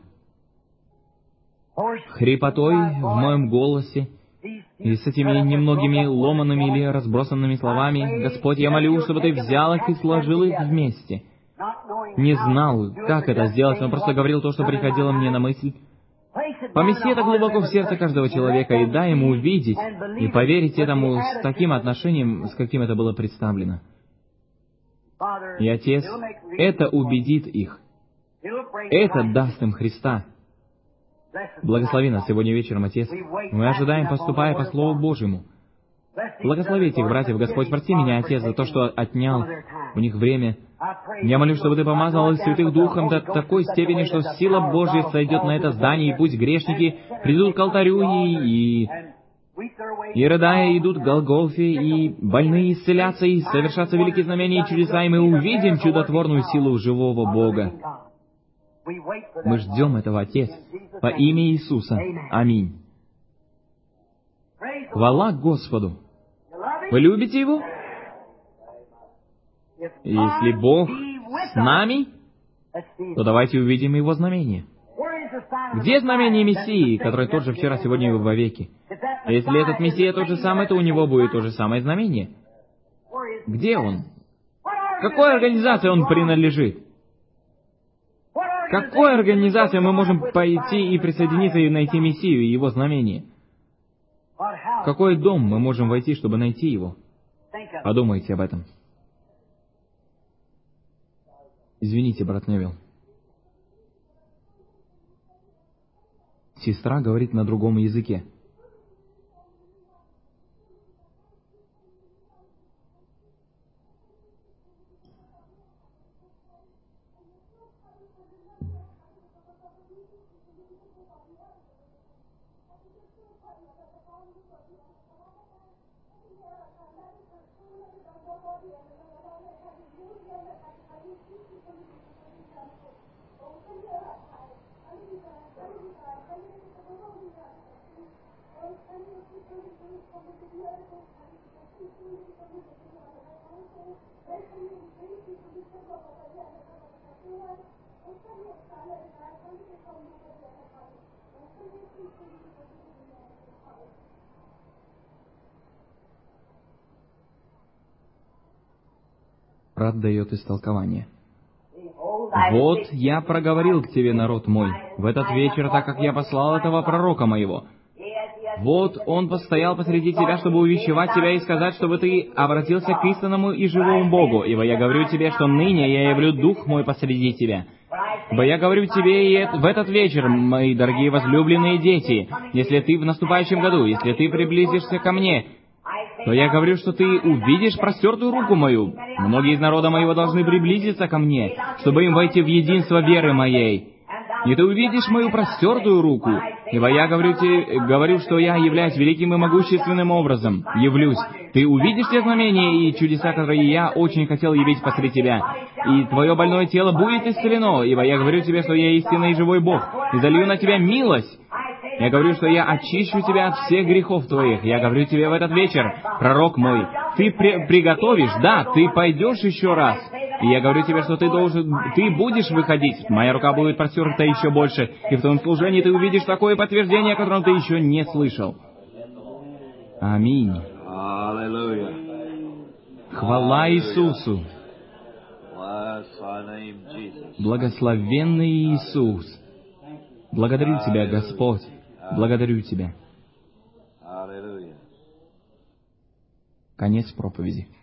хрипотой в моем голосе и с этими немногими ломанными или разбросанными словами, Господь, я молю, чтобы Ты взял их и сложил их вместе. Не знал, как это сделать, но просто говорил то, что приходило мне на мысль. Помести это глубоко в сердце каждого человека и дай ему увидеть и поверить этому с таким отношением, с каким это было представлено. И, Отец, это убедит их. Это даст им Христа. Благослови нас сегодня вечером, Отец. Мы ожидаем, поступая по Слову Божьему. Благослови этих братьев, Господь, прости меня, Отец, за то, что отнял у них время. Я молю, чтобы Ты помазал их Святых Духом до такой степени, что сила Божья сойдет на это здание, и пусть грешники придут к алтарю и, и, и рыдая, идут к Голгофе, и больные исцелятся, и совершатся великие знамения и чудеса, и мы увидим чудотворную силу живого Бога. Мы ждем этого, Отец, во имя Иисуса. Аминь. Хвала Господу. Вы любите Его? Если Бог с нами, то давайте увидим Его знамение. Где знамение Мессии, который тот же вчера, сегодня и вовеки? Если этот Мессия тот же самый, то у Него будет то же самое знамение. Где Он? К какой организации Он принадлежит? К какой организации мы можем пойти и присоединиться и найти Мессию и Его знамение? В какой дом мы можем войти, чтобы найти Его? Подумайте об этом. Извините, брат Невилл. Сестра говорит на другом языке. Брат дает истолкование. «Вот я проговорил к тебе, народ мой, в этот вечер, так как я послал этого пророка моего. Вот он постоял посреди тебя, чтобы увещевать тебя и сказать, чтобы ты обратился к истинному и живому Богу, ибо я говорю тебе, что ныне я явлю Дух мой посреди тебя. Ибо я говорю тебе и в этот вечер, мои дорогие возлюбленные дети, если ты в наступающем году, если ты приблизишься ко мне, то я говорю, что ты увидишь простертую руку мою. Многие из народа моего должны приблизиться ко мне, чтобы им войти в единство веры моей. И ты увидишь мою простертую руку, ибо я говорю, тебе, говорю, что я являюсь великим и могущественным образом, явлюсь. Ты увидишь те знамения и чудеса, которые я очень хотел явить посреди тебя, и твое больное тело будет исцелено, ибо я говорю тебе, что я истинный и живой Бог, и залью на тебя милость, Я говорю, что я очищу тебя от всех грехов твоих. Я говорю тебе в этот вечер, пророк мой, ты при- приготовишь, да, ты пойдешь еще раз. И я говорю тебе, что ты должен, ты будешь выходить. Моя рука будет простерта еще больше. И в твоем служении ты увидишь такое подтверждение, о котором ты еще не слышал. Аминь. Хвала Иисусу. Благословенный Иисус. Благодарю Тебя, Господь. Благодарю Тебя. Конец проповеди.